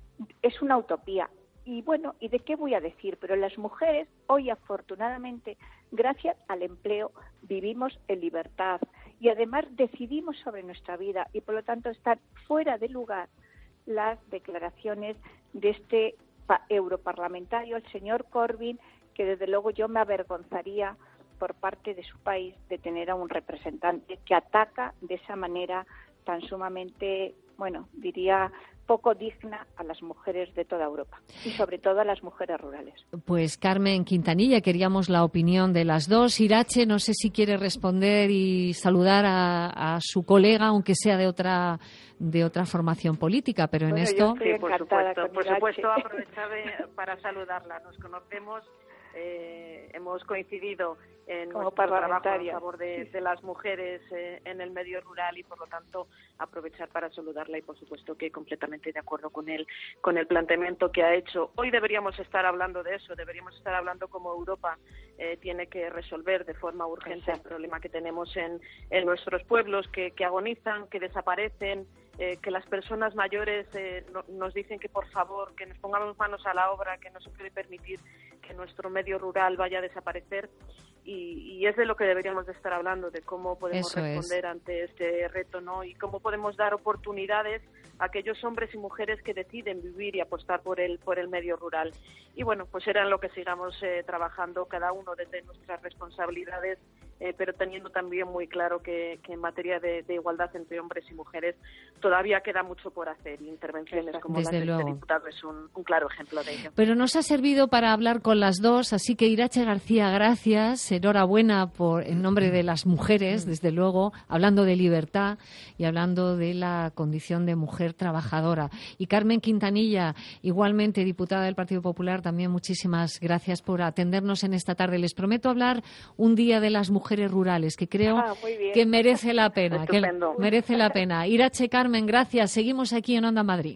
es una utopía. Y bueno, ¿y de qué voy a decir? Pero las mujeres hoy, afortunadamente, gracias al empleo, vivimos en libertad y además decidimos sobre nuestra vida y por lo tanto están fuera de lugar las declaraciones de este europarlamentario, el señor Corbyn, que desde luego yo me avergonzaría por parte de su país de tener a un representante que ataca de esa manera tan sumamente, bueno, diría poco digna a las mujeres de toda Europa y sobre todo a las mujeres rurales. Pues Carmen Quintanilla, queríamos la opinión de las dos. Irache, no sé si quiere responder y saludar a su colega, aunque sea de otra formación política, pero en esto... Sí, por supuesto, aprovechar para saludarla. Nos conocemos hemos coincidido en como nuestro trabajo a parlamentaria favor de las mujeres en el medio rural, y por lo tanto aprovechar para saludarla, y por supuesto que completamente de acuerdo con el planteamiento que ha hecho. Hoy deberíamos estar hablando de eso, deberíamos estar hablando cómo Europa tiene que resolver de forma urgente el problema que tenemos en nuestros pueblos, que agonizan, que desaparecen, que las personas mayores nos dicen que por favor, que nos pongamos manos a la obra, que no se puede permitir que nuestro medio rural vaya a desaparecer, y es de lo que deberíamos de estar hablando, de cómo podemos responder ante este reto, ¿no? Y cómo podemos dar oportunidades a aquellos hombres y mujeres que deciden vivir y apostar por el medio rural. Y bueno, pues será en lo que sigamos trabajando cada uno desde nuestras responsabilidades, pero teniendo también muy claro que en materia de igualdad entre hombres y mujeres todavía queda mucho por hacer, y intervenciones como las de este diputado es un claro ejemplo de ello. Pero nos ha servido para hablar con las dos, así que Irache García, gracias, enhorabuena en nombre de las mujeres, desde luego, hablando de libertad y hablando de la condición de mujer trabajadora. Y Carmen Quintanilla, igualmente diputada del Partido Popular, también muchísimas gracias por atendernos en esta tarde. Les prometo hablar un día de las mujeres rurales, que creo que merece la pena. Estupendo. Que merece la pena. Irache, Carmen, gracias. Seguimos aquí en Onda Madrid.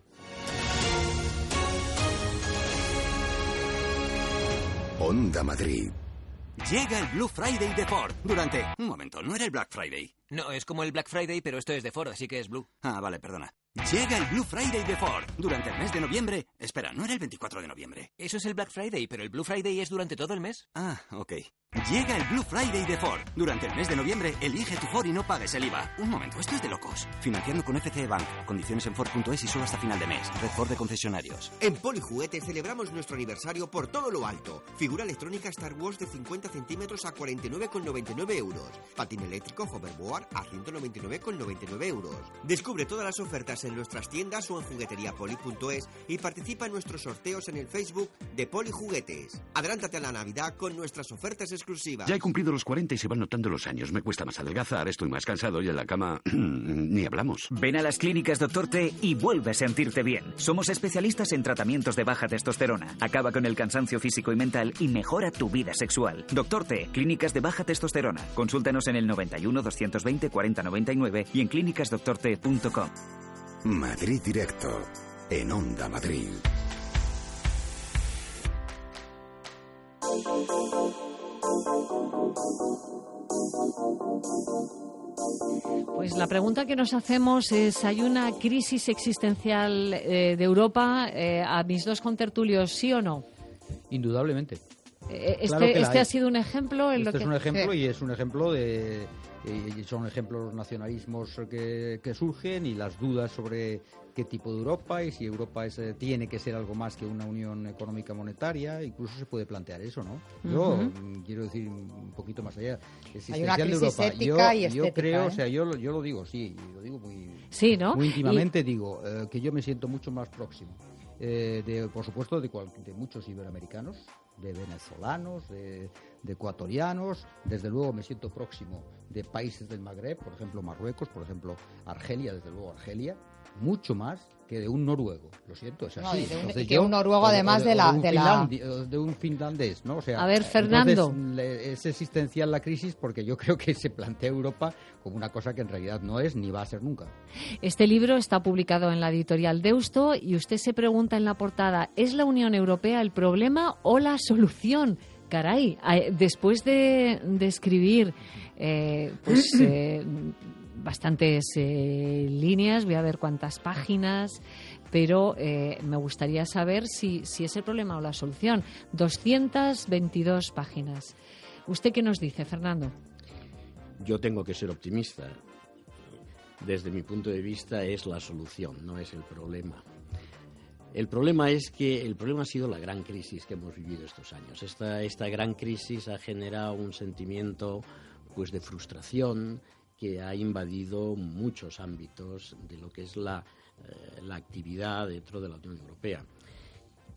Onda Madrid. Llega el Blue Friday de Ford. Un momento, ¿no era el Black Friday? No, es como el Black Friday, pero esto es de Ford, así que es Blue. Ah, vale, perdona. Llega el Blue Friday de Ford. Durante el mes de noviembre... Espera, ¿no era el 24 de noviembre? Eso es el Black Friday, pero el Blue Friday es durante todo el mes. Ah, ok. Llega el Blue Friday de Ford. Durante el mes de noviembre, elige tu Ford y no pagues el IVA. Un momento, esto es de locos. Financiando con FCE Bank. Condiciones en Ford.es y solo hasta final de mes. Red Ford de concesionarios. En Polijuguetes celebramos nuestro aniversario por todo lo alto. Figura electrónica Star Wars de 50 centímetros a 49,99 euros. Patín eléctrico Hoverboard a 199,99 euros. Descubre todas las ofertas en nuestras tiendas o en jugueteriapoli.es y participa en nuestros sorteos en el Facebook de Polijuguetes. Adelántate a la Navidad con nuestras ofertas exclusivas. Ya he cumplido los 40 y se van notando los años. Me cuesta más adelgazar, estoy más cansado y en la cama ni hablamos. Ven a las clínicas Dr. T y vuelve a sentirte bien. Somos especialistas en tratamientos de baja testosterona. Acaba con el cansancio físico y mental y mejora tu vida sexual. Dr. T, clínicas de baja testosterona. Consúltanos en el 91 220 40 99 y en clínicasdoctorT.com. Madrid Directo, en Onda Madrid. Pues la pregunta que nos hacemos es, ¿hay una crisis existencial de Europa? A mis dos contertulios, ¿sí o no? Indudablemente. Este ha sido un ejemplo en este lo que... es un ejemplo y es un ejemplo de... son ejemplos los nacionalismos que surgen y las dudas sobre qué tipo de Europa y si Europa tiene que ser algo más que una unión económica monetaria. Incluso se puede plantear eso, ¿no? Yo quiero decir un poquito más allá. Hay una crisis de Europa. ética y estética. Yo creo, o sea, yo lo digo, sí, lo digo muy, sí, ¿no? muy íntimamente, digo que yo me siento mucho más próximo. Por supuesto, de muchos iberoamericanos, de venezolanos, de ecuatorianos. Desde luego me siento próximo de países del Magreb, por ejemplo Marruecos, por ejemplo Argelia, desde luego Argelia, mucho más que de un noruego. Lo siento, es así. Un noruego además de un finlandés, ¿no? O sea, a ver, Fernando. Es existencial la crisis porque yo creo que se plantea Europa como una cosa que en realidad no es ni va a ser nunca. Este libro está publicado en la editorial Deusto y usted se pregunta en la portada, ¿es la Unión Europea el problema o la solución? Caray, después de escribir bastantes líneas, voy a ver cuántas páginas, pero me gustaría saber si es el problema o la solución. 222 páginas. ¿Usted qué nos dice, Fernando? Yo tengo que ser optimista. Desde mi punto de vista es la solución, no es el problema. El problema ha sido la gran crisis que hemos vivido estos años. Esta gran crisis ha generado un sentimiento pues de frustración que ha invadido muchos ámbitos de lo que es la actividad dentro de la Unión Europea.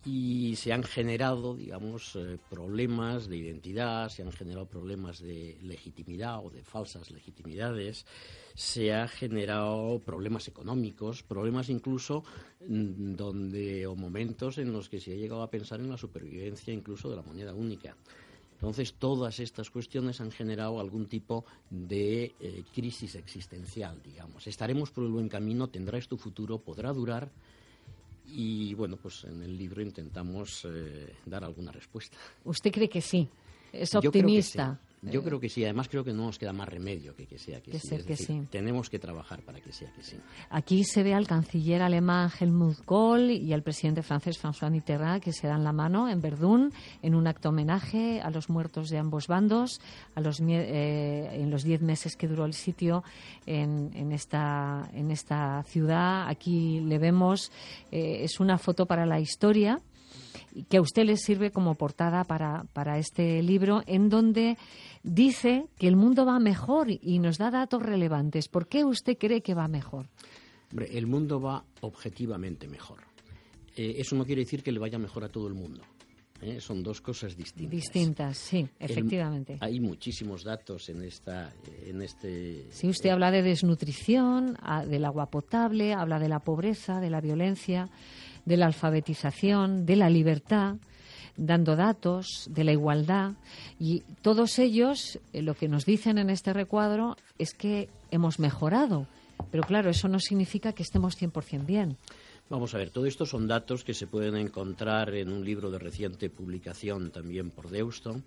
y se han generado, digamos, problemas de identidad, se han generado problemas de legitimidad o de falsas legitimidades, se han generado problemas económicos, problemas incluso o momentos en los que se ha llegado a pensar en la supervivencia incluso de la moneda única. Entonces, todas estas cuestiones han generado algún tipo de crisis existencial, digamos. Estaremos por el buen camino, tendrá esto futuro, podrá durar. Y bueno, pues en el libro intentamos dar alguna respuesta. ¿Usted cree que sí? ¿Es optimista? Yo creo que sí. Además, creo que no nos queda más remedio que sea que sí. Ser que sí. Tenemos que trabajar para que sea que sí. Aquí se ve al canciller alemán Helmut Kohl y al presidente francés François Mitterrand que se dan la mano en Verdún en un acto homenaje a los muertos de ambos bandos en los 10 meses que duró el sitio en esta ciudad. Aquí le vemos, es una foto para la historia que a usted le sirve como portada para este libro, en donde dice que el mundo va mejor y nos da datos relevantes. ¿Por qué usted cree que va mejor? Hombre, el mundo va objetivamente mejor. Eso no quiere decir que le vaya mejor a todo el mundo. Son dos cosas distintas. Distintas, sí, efectivamente. Hay muchísimos datos en este... Sí, usted habla de desnutrición, del agua potable, habla de la pobreza, de la violencia, de la alfabetización, de la libertad, dando datos, de la igualdad. Y todos ellos, lo que nos dicen en este recuadro es que hemos mejorado. Pero claro, eso no significa que estemos 100% bien. Vamos a ver, todo esto son datos que se pueden encontrar en un libro de reciente publicación también por Deusto.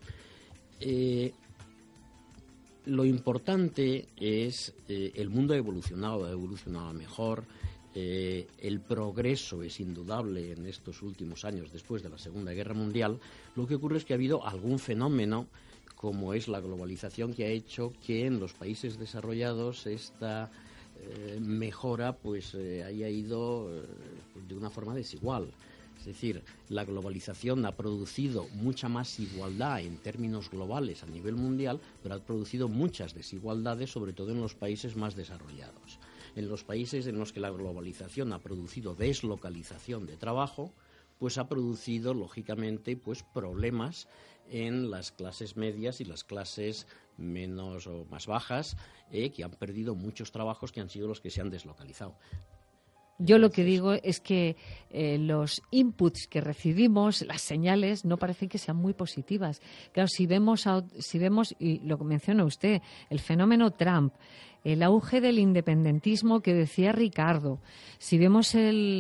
Lo importante es el mundo ha evolucionado mejor. El progreso es indudable en estos últimos años después de la Segunda Guerra Mundial. Lo que ocurre es que ha habido algún fenómeno, como es la globalización, que ha hecho que en los países desarrollados esta mejora haya ido de una forma desigual. Es decir, la globalización ha producido mucha más igualdad en términos globales a nivel mundial, pero ha producido muchas desigualdades, sobre todo en los países más desarrollados. En los países en los que la globalización ha producido deslocalización de trabajo, pues ha producido, lógicamente, problemas en las clases medias y las clases menos o más bajas, que han perdido muchos trabajos que han sido los que se han deslocalizado. Yo lo que digo es que los inputs que recibimos, las señales, no parecen que sean muy positivas. Claro, si vemos, y lo menciona usted, el fenómeno Trump, el auge del independentismo que decía Ricardo, si vemos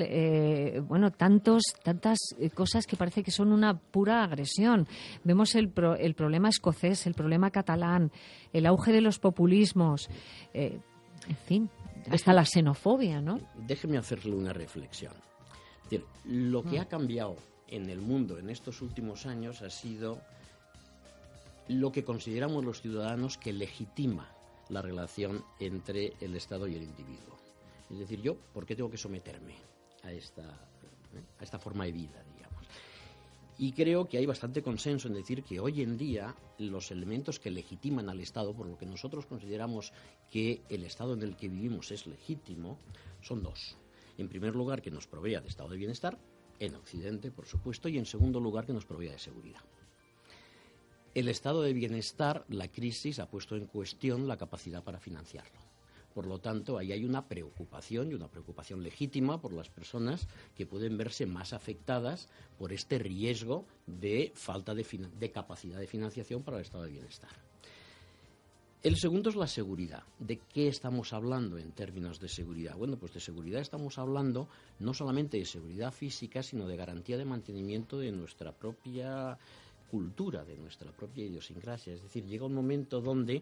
tantas cosas que parece que son una pura agresión, vemos el problema escocés, el problema catalán, el auge de los populismos, en fin, hasta la xenofobia, ¿no? Déjeme hacerle una reflexión. Es decir, lo que ha cambiado en el mundo en estos últimos años ha sido lo que consideramos los ciudadanos que legitima la relación entre el Estado y el individuo. Es decir, yo, ¿por qué tengo que someterme a esta forma de vida, digamos? Y creo que hay bastante consenso en decir que hoy en día los elementos que legitiman al Estado, por lo que nosotros consideramos que el Estado en el que vivimos es legítimo, son dos. En primer lugar, que nos provea de estado de bienestar, en Occidente, por supuesto, y en segundo lugar, que nos provea de seguridad. El estado de bienestar, la crisis ha puesto en cuestión la capacidad para financiarlo. Por lo tanto, ahí hay una preocupación, y una preocupación legítima por las personas que pueden verse más afectadas por este riesgo de falta de capacidad de financiación para el estado de bienestar. El segundo es la seguridad. ¿De qué estamos hablando en términos de seguridad? Bueno, pues de seguridad estamos hablando no solamente de seguridad física, sino de garantía de mantenimiento de nuestra propia cultura, de nuestra propia idiosincrasia. Es decir, llega un momento donde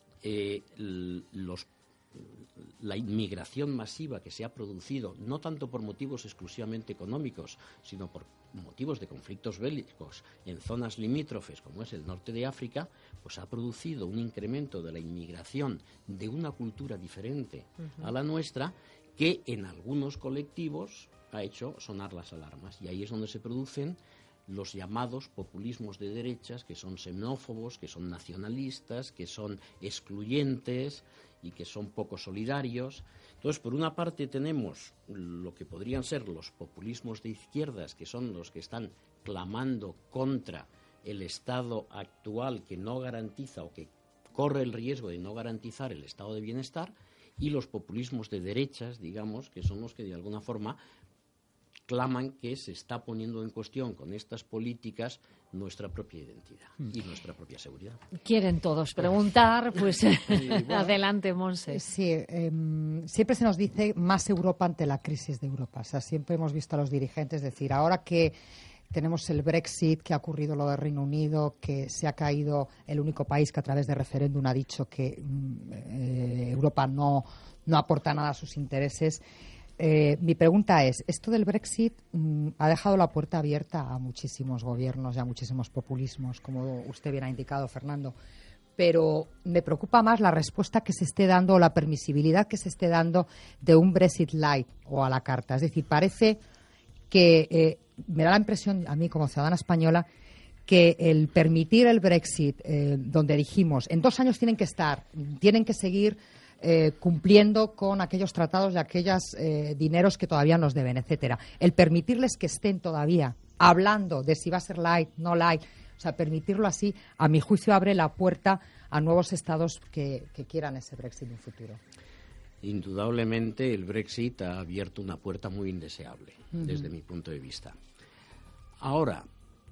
la inmigración masiva que se ha producido, no tanto por motivos exclusivamente económicos, sino por motivos de conflictos bélicos en zonas limítrofes, como es el norte de África, pues ha producido un incremento de la inmigración de una cultura diferente a la nuestra, que en algunos colectivos ha hecho sonar las alarmas. Y ahí es donde se producen los llamados populismos de derechas, que son xenófobos, que son nacionalistas, que son excluyentes y que son poco solidarios. Entonces, por una parte tenemos lo que podrían ser los populismos de izquierdas, que son los que están clamando contra el Estado actual que no garantiza o que corre el riesgo de no garantizar el estado de bienestar, y los populismos de derechas, digamos, que son los que de alguna forma claman que se está poniendo en cuestión con estas políticas nuestra propia identidad y nuestra propia seguridad. Quieren todos preguntar, pues bueno, adelante, Monse. Sí, siempre se nos dice más Europa ante la crisis de Europa. O sea, siempre hemos visto a los dirigentes decir, ahora que tenemos el Brexit, que ha ocurrido lo del Reino Unido, que se ha caído el único país que a través de referéndum ha dicho que Europa no aporta nada a sus intereses. Mi pregunta es, ¿esto del Brexit ha dejado la puerta abierta a muchísimos gobiernos y a muchísimos populismos, como usted bien ha indicado, Fernando? Pero me preocupa más la respuesta que se esté dando o la permisibilidad que se esté dando de un Brexit light o a la carta. Es decir, parece que me da la impresión, a mí como ciudadana española, que el permitir el Brexit, donde dijimos, en 2 años tienen que seguir cumpliendo con aquellos tratados y aquellos dineros que todavía nos deben, etcétera. El permitirles que estén todavía hablando de si va a ser light, no light, o sea, permitirlo así, a mi juicio abre la puerta a nuevos estados que quieran ese Brexit en un futuro. Indudablemente el Brexit ha abierto una puerta muy indeseable, desde mi punto de vista. Ahora,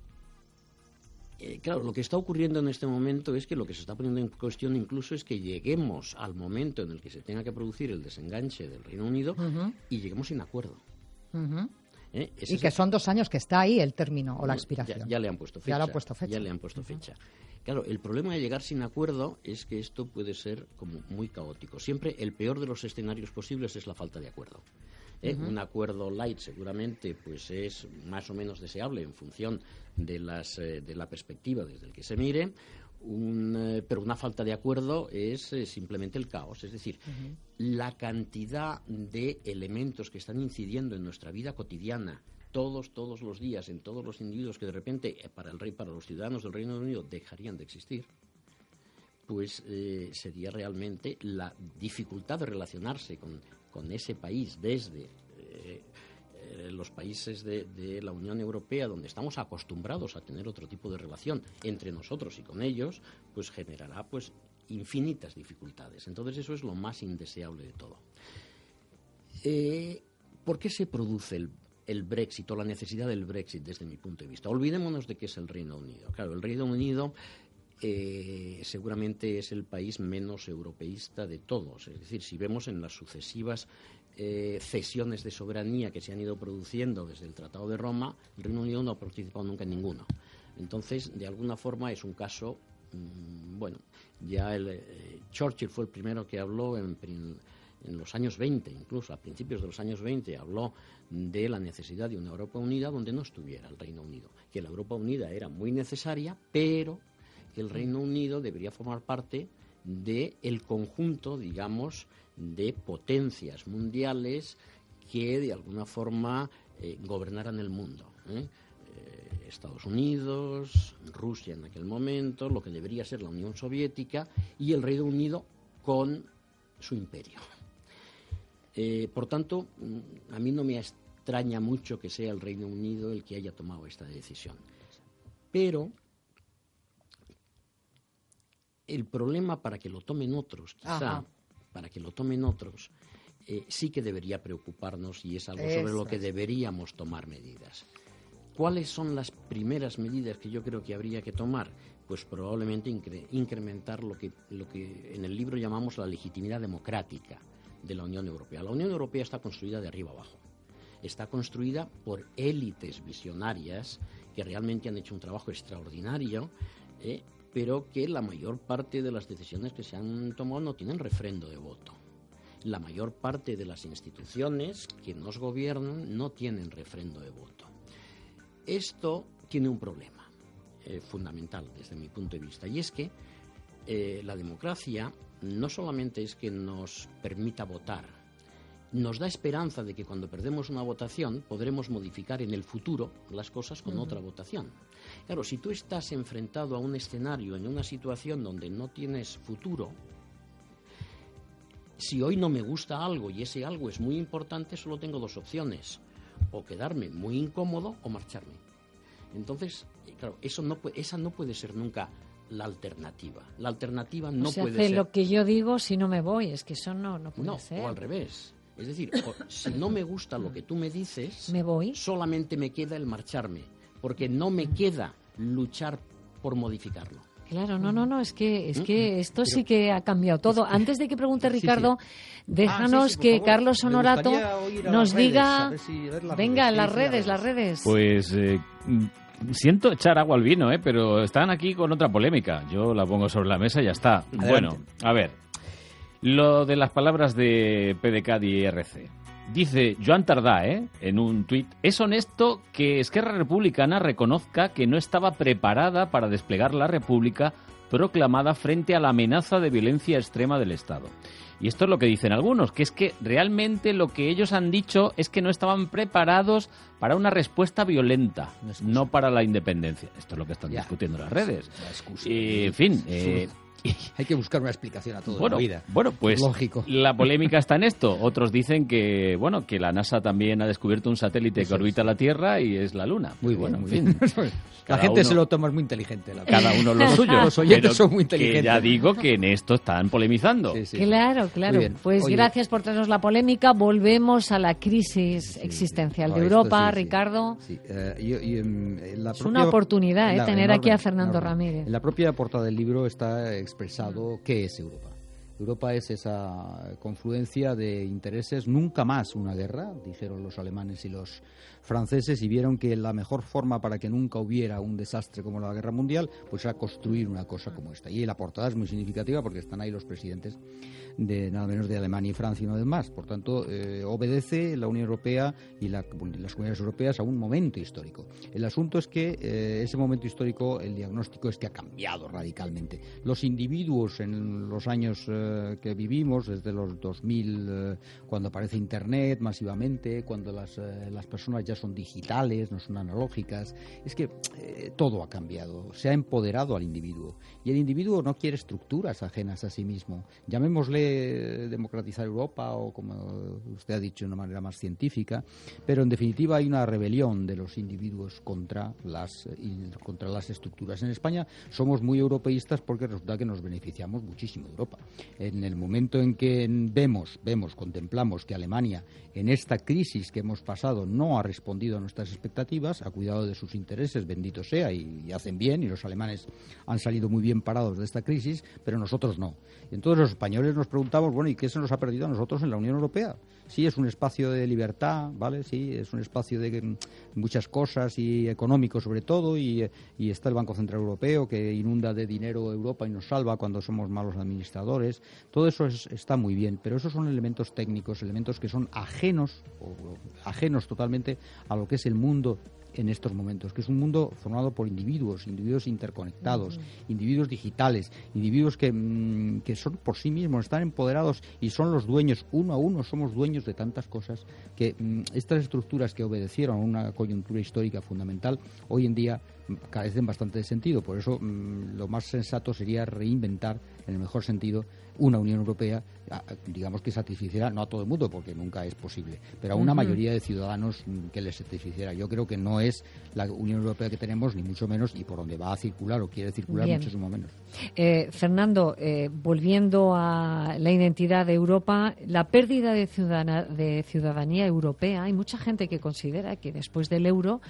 claro, lo que está ocurriendo en este momento es que lo que se está poniendo en cuestión incluso es que lleguemos al momento en el que se tenga que producir el desenganche del Reino Unido y lleguemos sin acuerdo. Y que son 2 años que está ahí el término o la expiración. Ya le han puesto fecha. Ya le han puesto fecha. Claro, el problema de llegar sin acuerdo es que esto puede ser como muy caótico. Siempre el peor de los escenarios posibles es la falta de acuerdo. Un acuerdo light seguramente pues es más o menos deseable en función de la perspectiva desde el que se mire, pero una falta de acuerdo es simplemente el caos. Es decir, la cantidad de elementos que están incidiendo en nuestra vida cotidiana todos los días, en todos los individuos que de repente para los ciudadanos del Reino Unido dejarían de existir, pues sería realmente la dificultad de relacionarse con ese país desde los países de la Unión Europea, donde estamos acostumbrados a tener otro tipo de relación entre nosotros y con ellos, pues generará pues infinitas dificultades. Entonces eso es lo más indeseable de todo. ¿Por qué se produce el Brexit o la necesidad del Brexit desde mi punto de vista? Olvidémonos de qué es el Reino Unido. Claro, el Reino Unido seguramente es el país menos europeísta de todos. Es decir, si vemos en las sucesivas cesiones de soberanía que se han ido produciendo desde el Tratado de Roma, el Reino Unido no ha participado nunca en ninguno. Entonces, de alguna forma es un caso, ya Churchill fue el primero que habló en los años 20, incluso a principios de los años 20, habló de la necesidad de una Europa unida donde no estuviera el Reino Unido, que la Europa unida era muy necesaria, pero que el Reino Unido debería formar parte del conjunto, digamos, de potencias mundiales que de alguna forma gobernaran el mundo. Estados Unidos, Rusia en aquel momento, lo que debería ser la Unión Soviética y el Reino Unido con su imperio. Por tanto, a mí no me extraña mucho que sea el Reino Unido el que haya tomado esta decisión. Pero el problema para que lo tomen otros, sí que debería preocuparnos y es algo sobre lo que deberíamos tomar medidas. ¿Cuáles son las primeras medidas que yo creo que habría que tomar? Pues probablemente incrementar lo que en el libro llamamos la legitimidad democrática de la Unión Europea. La Unión Europea está construida de arriba abajo. Está construida por élites visionarias que realmente han hecho un trabajo extraordinario, pero que la mayor parte de las decisiones que se han tomado no tienen refrendo de voto. La mayor parte de las instituciones que nos gobiernan no tienen refrendo de voto. Esto tiene un problema fundamental desde mi punto de vista, y es que la democracia no solamente es que nos permita votar, nos da esperanza de que cuando perdemos una votación podremos modificar en el futuro las cosas con otra votación. Claro, si tú estás enfrentado a un escenario, en una situación donde no tienes futuro, si hoy no me gusta algo y ese algo es muy importante, solo tengo dos opciones: o quedarme muy incómodo o marcharme. Entonces, claro, esa no puede ser nunca la alternativa. La alternativa no puede ser... lo que yo digo si no me voy, es que eso no puede ser. No, o al revés. Es decir, si no me gusta lo que tú me dices, me voy. Solamente me queda el marcharme, porque no me queda luchar por modificarlo. Claro, no, es que esto sí que ha cambiado todo. Antes de que pregunte Ricardo, déjanos que Carlos Honorato nos diga... Venga, las redes. Pues siento echar agua al vino, pero están aquí con otra polémica. Yo la pongo sobre la mesa y ya está. Adelante. Bueno, a ver, lo de las palabras de PDeCAT y IRC. Dice Joan Tardá, en un tuit: es honesto que Esquerra Republicana reconozca que no estaba preparada para desplegar la República proclamada frente a la amenaza de violencia extrema del Estado. Y esto es lo que dicen algunos, que es que realmente lo que ellos han dicho es que no estaban preparados para una respuesta violenta, no para la independencia. Esto es lo que están discutiendo en las redes. En fin... Hay que buscar una explicación a todo en la vida. Bueno, pues lógico. La polémica está en esto. Otros dicen que la NASA también ha descubierto un satélite que orbita la Tierra y es la Luna. Muy bien, en fin. La gente se lo toma muy inteligente. Cada uno lo suyo. Los oyentes son muy inteligentes. Que ya digo que en esto están polemizando. Sí. Claro. Pues gracias por traernos la polémica. Volvemos a la crisis existencial de Europa, Ricardo. Sí. Es una oportunidad tener aquí a Fernando Ramírez. En la propia portada del libro está expresado qué es Europa. Europa es esa confluencia de intereses. Nunca más una guerra, dijeron los alemanes y los franceses, y vieron que la mejor forma para que nunca hubiera un desastre como la Guerra Mundial, pues era construir una cosa como esta. Y la portada es muy significativa porque están ahí los presidentes de nada menos de Alemania y Francia y no demás. Por tanto, obedece la Unión Europea y las comunidades europeas a un momento histórico. El asunto es que ese momento histórico, el diagnóstico es que ha cambiado radicalmente. Los individuos en los años que vivimos, desde los 2000, cuando aparece Internet masivamente, cuando las personas ya son digitales, no son analógicas, es que todo ha cambiado. Se ha empoderado al individuo. Y el individuo no quiere estructuras ajenas a sí mismo. Llamémosle democratizar Europa o, como usted ha dicho, de una manera más científica, pero en definitiva hay una rebelión de los individuos contra las estructuras. En España somos muy europeístas porque resulta que nos beneficiamos muchísimo de Europa. En el momento en que contemplamos que Alemania en esta crisis que hemos pasado no ha respondido a nuestras expectativas, ha cuidado de sus intereses, bendito sea, y hacen bien, y los alemanes han salido muy bien parados de esta crisis, pero nosotros no. Y entonces los españoles nos preguntamos, bueno, ¿y qué se nos ha perdido a nosotros en la Unión Europea? Sí, es un espacio de libertad, ¿vale? Sí, es un espacio de muchas cosas y económico sobre todo, y está el Banco Central Europeo que inunda de dinero Europa y nos salva cuando somos malos administradores. Todo eso está muy bien, pero esos son elementos técnicos, elementos que son ajenos totalmente a lo que es el mundo en estos momentos, que es un mundo formado por individuos interconectados, individuos digitales, individuos que son por sí mismos, están empoderados y son los dueños, uno a uno somos dueños de tantas cosas, que estas estructuras que obedecieron a una coyuntura histórica fundamental, hoy en día carecen bastante de sentido. Por eso lo más sensato sería reinventar, en el mejor sentido, una Unión Europea, digamos, que satisficiera, no a todo el mundo, porque nunca es posible, pero a una mayoría de ciudadanos que les satisficiera. Yo creo que no es la Unión Europea que tenemos, ni mucho menos, y por donde va a circular o quiere circular muchísimo menos. Fernando, volviendo a la identidad de Europa, la pérdida de ciudadanía europea, hay mucha gente que considera que después del euro,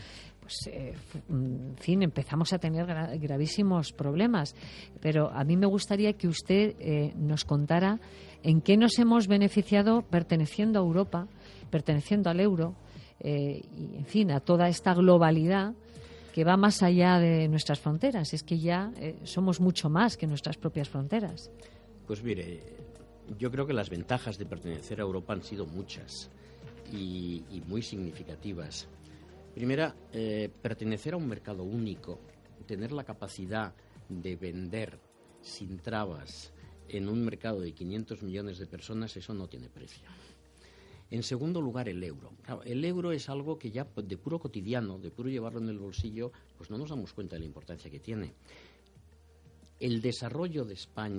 en fin, empezamos a tener gravísimos problemas. Pero a mí me gustaría que usted nos contara en qué nos hemos beneficiado perteneciendo a Europa, perteneciendo al euro, y, en fin, a toda esta globalidad que va más allá de nuestras fronteras. Es que ya somos mucho más que nuestras propias fronteras. Pues mire, yo creo que las ventajas de pertenecer a Europa han sido muchas y muy significativas. Primera, pertenecer a un mercado único, tener la capacidad de vender sin trabas en un mercado de 500 millones de personas, eso no tiene precio. En segundo lugar, el euro. Claro, el euro es algo que ya de puro cotidiano, de puro llevarlo en el bolsillo, pues no nos damos cuenta de la importancia que tiene. El desarrollo de España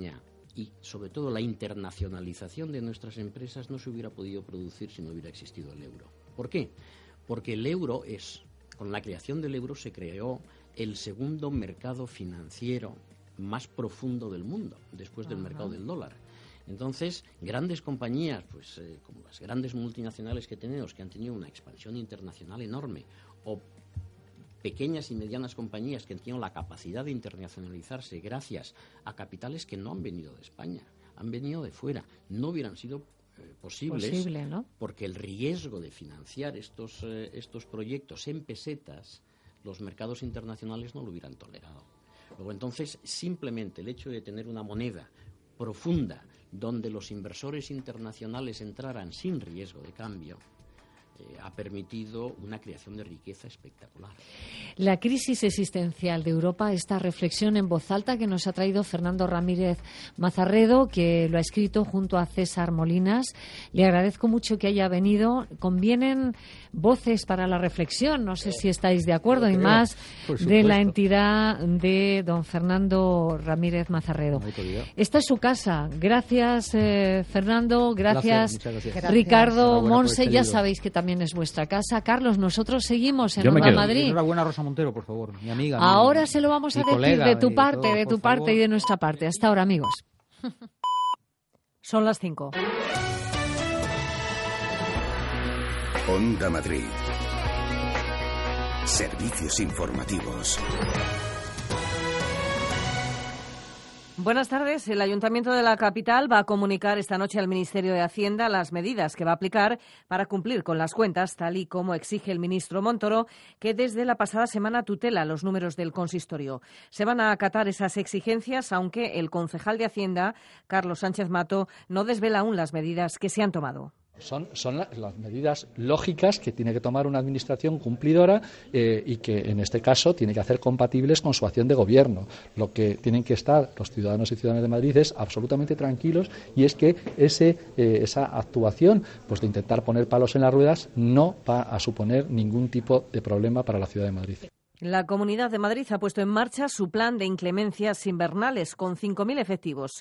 y sobre todo la internacionalización de nuestras empresas no se hubiera podido producir si no hubiera existido el euro. ¿Por qué? Porque el euro con la creación del euro se creó el segundo mercado financiero más profundo del mundo, después del mercado del dólar. Entonces, grandes compañías, como las grandes multinacionales que tenemos, que han tenido una expansión internacional enorme, o pequeñas y medianas compañías que han tenido la capacidad de internacionalizarse gracias a capitales que no han venido de España, han venido de fuera, no hubieran sido posibles, ¿no? Porque el riesgo de financiar estos proyectos en pesetas, los mercados internacionales no lo hubieran tolerado. Luego, entonces, simplemente el hecho de tener una moneda profunda donde los inversores internacionales entraran sin riesgo de cambio ha permitido una creación de riqueza espectacular. La crisis existencial de Europa, esta reflexión en voz alta que nos ha traído Fernando Ramírez Mazarredo, que lo ha escrito junto a César Molinas. Le agradezco mucho que haya venido. Convienen voces para la reflexión, no sé si estáis de acuerdo, y más de la entidad de don Fernando Ramírez Mazarredo. Esta es su casa. Gracias, Fernando. Gracias, Ricardo, Monse. Ya sabéis que también es vuestra casa. Carlos, nosotros seguimos en Onda Madrid. Enhorabuena, Rosa Montero, por favor, mi amiga. Ahora se lo vamos a decir de tu parte y de nuestra parte. Hasta ahora, amigos. Son las 5. Onda Madrid. Servicios informativos. Buenas tardes. El Ayuntamiento de la capital va a comunicar esta noche al Ministerio de Hacienda las medidas que va a aplicar para cumplir con las cuentas, tal y como exige el ministro Montoro, que desde la pasada semana tutela los números del consistorio. Se van a acatar esas exigencias, aunque el concejal de Hacienda, Carlos Sánchez Mato, no desvela aún las medidas que se han tomado. Son las medidas lógicas que tiene que tomar una administración cumplidora y que en este caso tiene que hacer compatibles con su acción de gobierno. Lo que tienen que estar los ciudadanos y ciudadanas de Madrid es absolutamente tranquilos, y es que esa actuación de intentar poner palos en las ruedas no va a suponer ningún tipo de problema para la ciudad de Madrid. La Comunidad de Madrid ha puesto en marcha su plan de inclemencias invernales con 5.000 efectivos,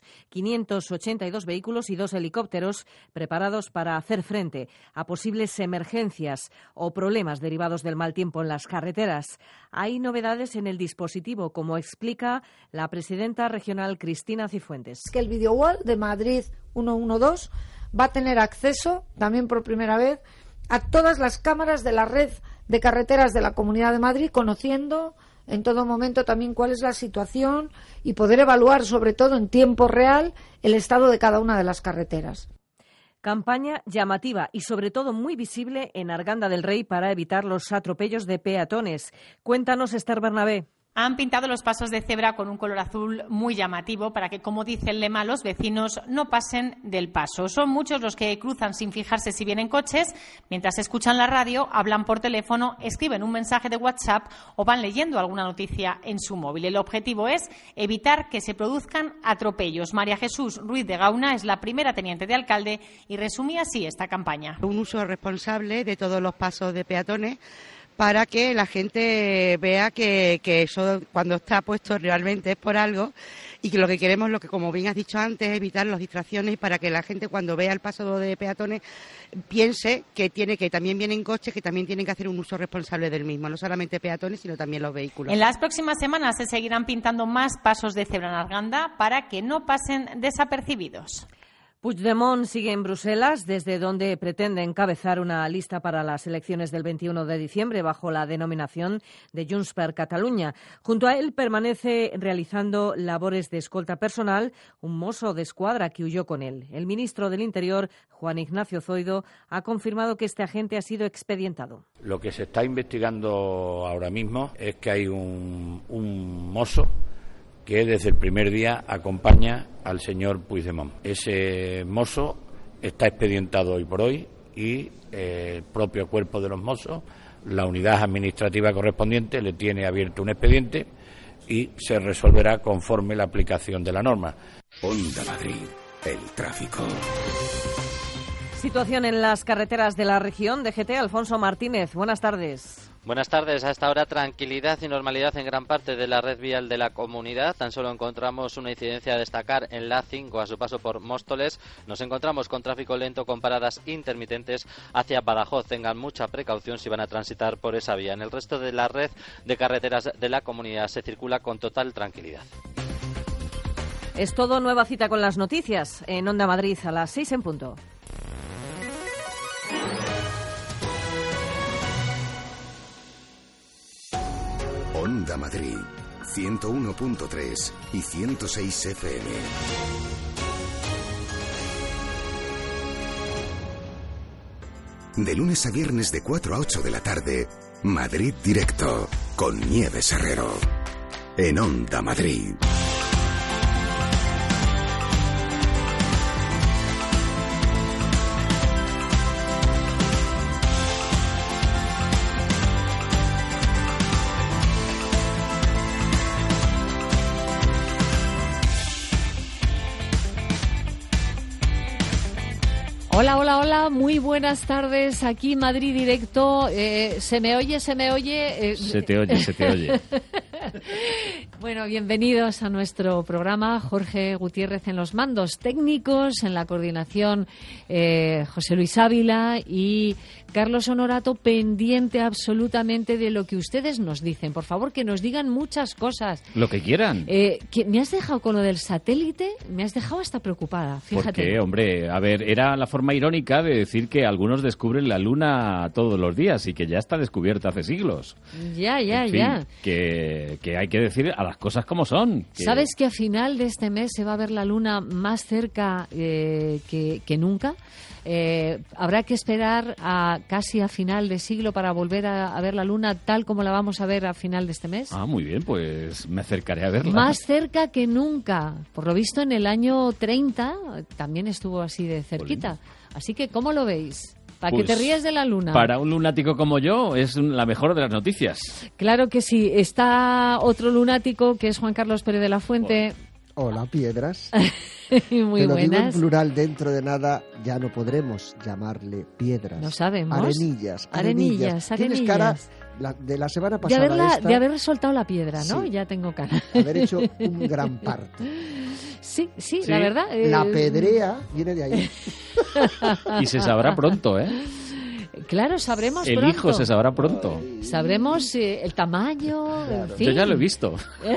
582 vehículos y 2 helicópteros preparados para hacer frente a posibles emergencias o problemas derivados del mal tiempo en las carreteras. Hay novedades en el dispositivo, como explica la presidenta regional Cristina Cifuentes. Que el videowall de Madrid 112 va a tener acceso, también por primera vez, a todas las cámaras de la red de carreteras de la Comunidad de Madrid, conociendo en todo momento también cuál es la situación y poder evaluar, sobre todo en tiempo real, el estado de cada una de las carreteras. Campaña llamativa y sobre todo muy visible en Arganda del Rey para evitar los atropellos de peatones. Cuéntanos, Esther Bernabé. Han pintado los pasos de cebra con un color azul muy llamativo para que, como dice el lema, los vecinos no pasen del paso. Son muchos los que cruzan sin fijarse si vienen coches, mientras escuchan la radio, hablan por teléfono, escriben un mensaje de WhatsApp o van leyendo alguna noticia en su móvil. El objetivo es evitar que se produzcan atropellos. María Jesús Ruiz de Gauna es la primera teniente de alcalde y resumía así esta campaña. Un uso responsable de todos los pasos de peatones, para que la gente vea que eso, cuando está puesto, realmente es por algo, y que lo que queremos, lo que como bien has dicho antes, es evitar las distracciones, y para que la gente, cuando vea el paso de peatones, piense que también vienen coches, que también tienen que hacer un uso responsable del mismo, no solamente peatones, sino también los vehículos. En las próximas semanas se seguirán pintando más pasos de cebra en Arganda para que no pasen desapercibidos. Puigdemont sigue en Bruselas, desde donde pretende encabezar una lista para las elecciones del 21 de diciembre bajo la denominación de Junts per Catalunya. Junto a él permanece realizando labores de escolta personal un mozo de escuadra que huyó con él. El ministro del Interior, Juan Ignacio Zoido, ha confirmado que este agente ha sido expedientado. Lo que se está investigando ahora mismo es que hay un mozo que desde el primer día acompaña al señor Puigdemont. Ese mozo está expedientado hoy por hoy y el propio cuerpo de los mozos, la unidad administrativa correspondiente, le tiene abierto un expediente y se resolverá conforme la aplicación de la norma. Onda Madrid, el tráfico. Situación en las carreteras de la región. DGT, Alfonso Martínez. Buenas tardes. Buenas tardes. A esta hora tranquilidad y normalidad en gran parte de la red vial de la comunidad. Tan solo encontramos una incidencia a destacar en la A5 a su paso por Móstoles. Nos encontramos con tráfico lento con paradas intermitentes hacia Badajoz. Tengan mucha precaución si van a transitar por esa vía. En el resto de la red de carreteras de la comunidad se circula con total tranquilidad. Es todo. Nueva cita con las noticias en Onda Madrid a las 6 en punto. Onda Madrid, 101.3 y 106 FM. De lunes a viernes de 4 a 8 de la tarde, Madrid Directo, con Nieves Herrero. En Onda Madrid. Hola, hola, hola, muy buenas tardes, aquí Madrid Directo. ¿Se me oye? Se te oye. Bueno, bienvenidos a nuestro programa. Jorge Gutiérrez en los mandos técnicos, en la coordinación José Luis Ávila y Carlos Honorato, pendiente absolutamente de lo que ustedes nos dicen. Por favor, que nos digan muchas cosas. Lo que quieran. Me has dejado con lo del satélite, me has dejado hasta preocupada, fíjate. ¿Por qué, hombre? A ver, era la forma irónica de decir que algunos descubren la luna todos los días y que ya está descubierta hace siglos. Ya. Que hay que decir a las cosas como son. ¿Sabes que a final de este mes se va a ver la luna más cerca que nunca? Habrá que esperar casi a final de siglo para volver a ver la luna tal como la vamos a ver a final de este mes. Ah, muy bien, pues me acercaré a verla. Más cerca que nunca. Por lo visto en el año 30 también estuvo así de cerquita. Así que, ¿cómo lo veis? Para que te rías de la luna. Para un lunático como yo es la mejor de las noticias. Claro que sí. Está otro lunático que es Juan Carlos Pérez de la Fuente. Hola, piedras. Muy te lo buenas. Digo en plural, dentro de nada ya no podremos llamarle piedras. No sabemos. Arenillas. Tienes cara de la semana pasada. De haber soltado la piedra, ¿no? Sí. Ya tengo cara. Haber hecho un gran parto. Sí, la verdad. La pedrea viene de ahí. Y se sabrá pronto, ¿eh? Claro, sabremos pronto. El hijo se sabrá pronto. Sabremos el tamaño, claro. En fin. Yo ya lo he visto.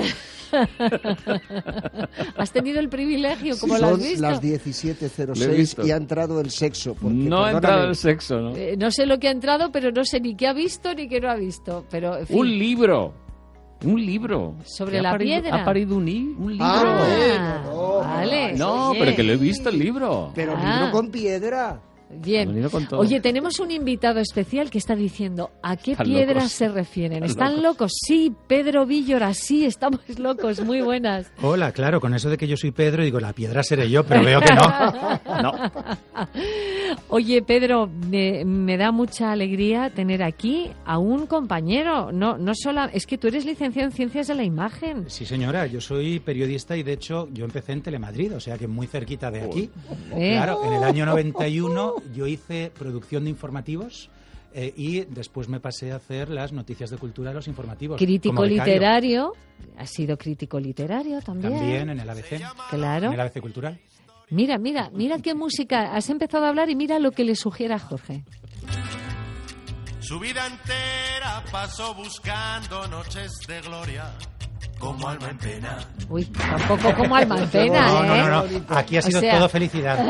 ¿Has tenido el privilegio? ¿Cómo lo has visto? Son las 17:06 y ha entrado el sexo. No ha entrado el sexo, ¿no? No sé lo que ha entrado, pero no sé ni qué ha visto ni qué no ha visto. Pero, en fin. Un libro. Sobre la piedra. Ha parido un libro. Vale. No, oye. pero que lo he visto el libro. Pero libro con piedra. Bien. Oye, tenemos un invitado especial que está diciendo ¿a qué piedras se refieren? ¿Están locos? Sí, Pedro Villora, sí, estamos locos. Muy buenas. Hola, claro, con eso de que yo soy Pedro, digo, la piedra seré yo, pero veo que no. No. Oye, Pedro, me da mucha alegría tener aquí a un compañero. No solo, es que tú eres licenciado en Ciencias de la Imagen. Sí, señora, yo soy periodista y de hecho yo empecé en Telemadrid, o sea que muy cerquita de aquí. Claro, en el año 91 yo hice producción de informativos y después me pasé a hacer las noticias de cultura de los informativos. Crítico literario, has sido crítico literario también. También en el ABC. Claro. En el ABC Cultural. Mira qué música. Has empezado a hablar y mira lo que le sugiere a Jorge. Su vida entera pasó buscando noches de gloria. Como alma en pena. Uy, tampoco como alma en pena, No. Aquí ha sido todo felicidad.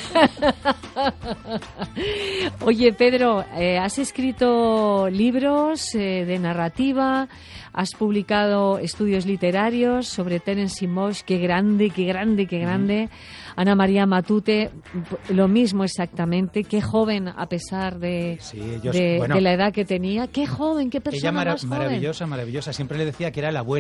Oye, Pedro, has escrito libros de narrativa, has publicado estudios literarios sobre Terence Moix, qué grande. Ana María Matute, lo mismo exactamente, qué joven a pesar de la edad que tenía, qué joven, qué persona ella más joven. Maravillosa, siempre le decía que era la abuela ideal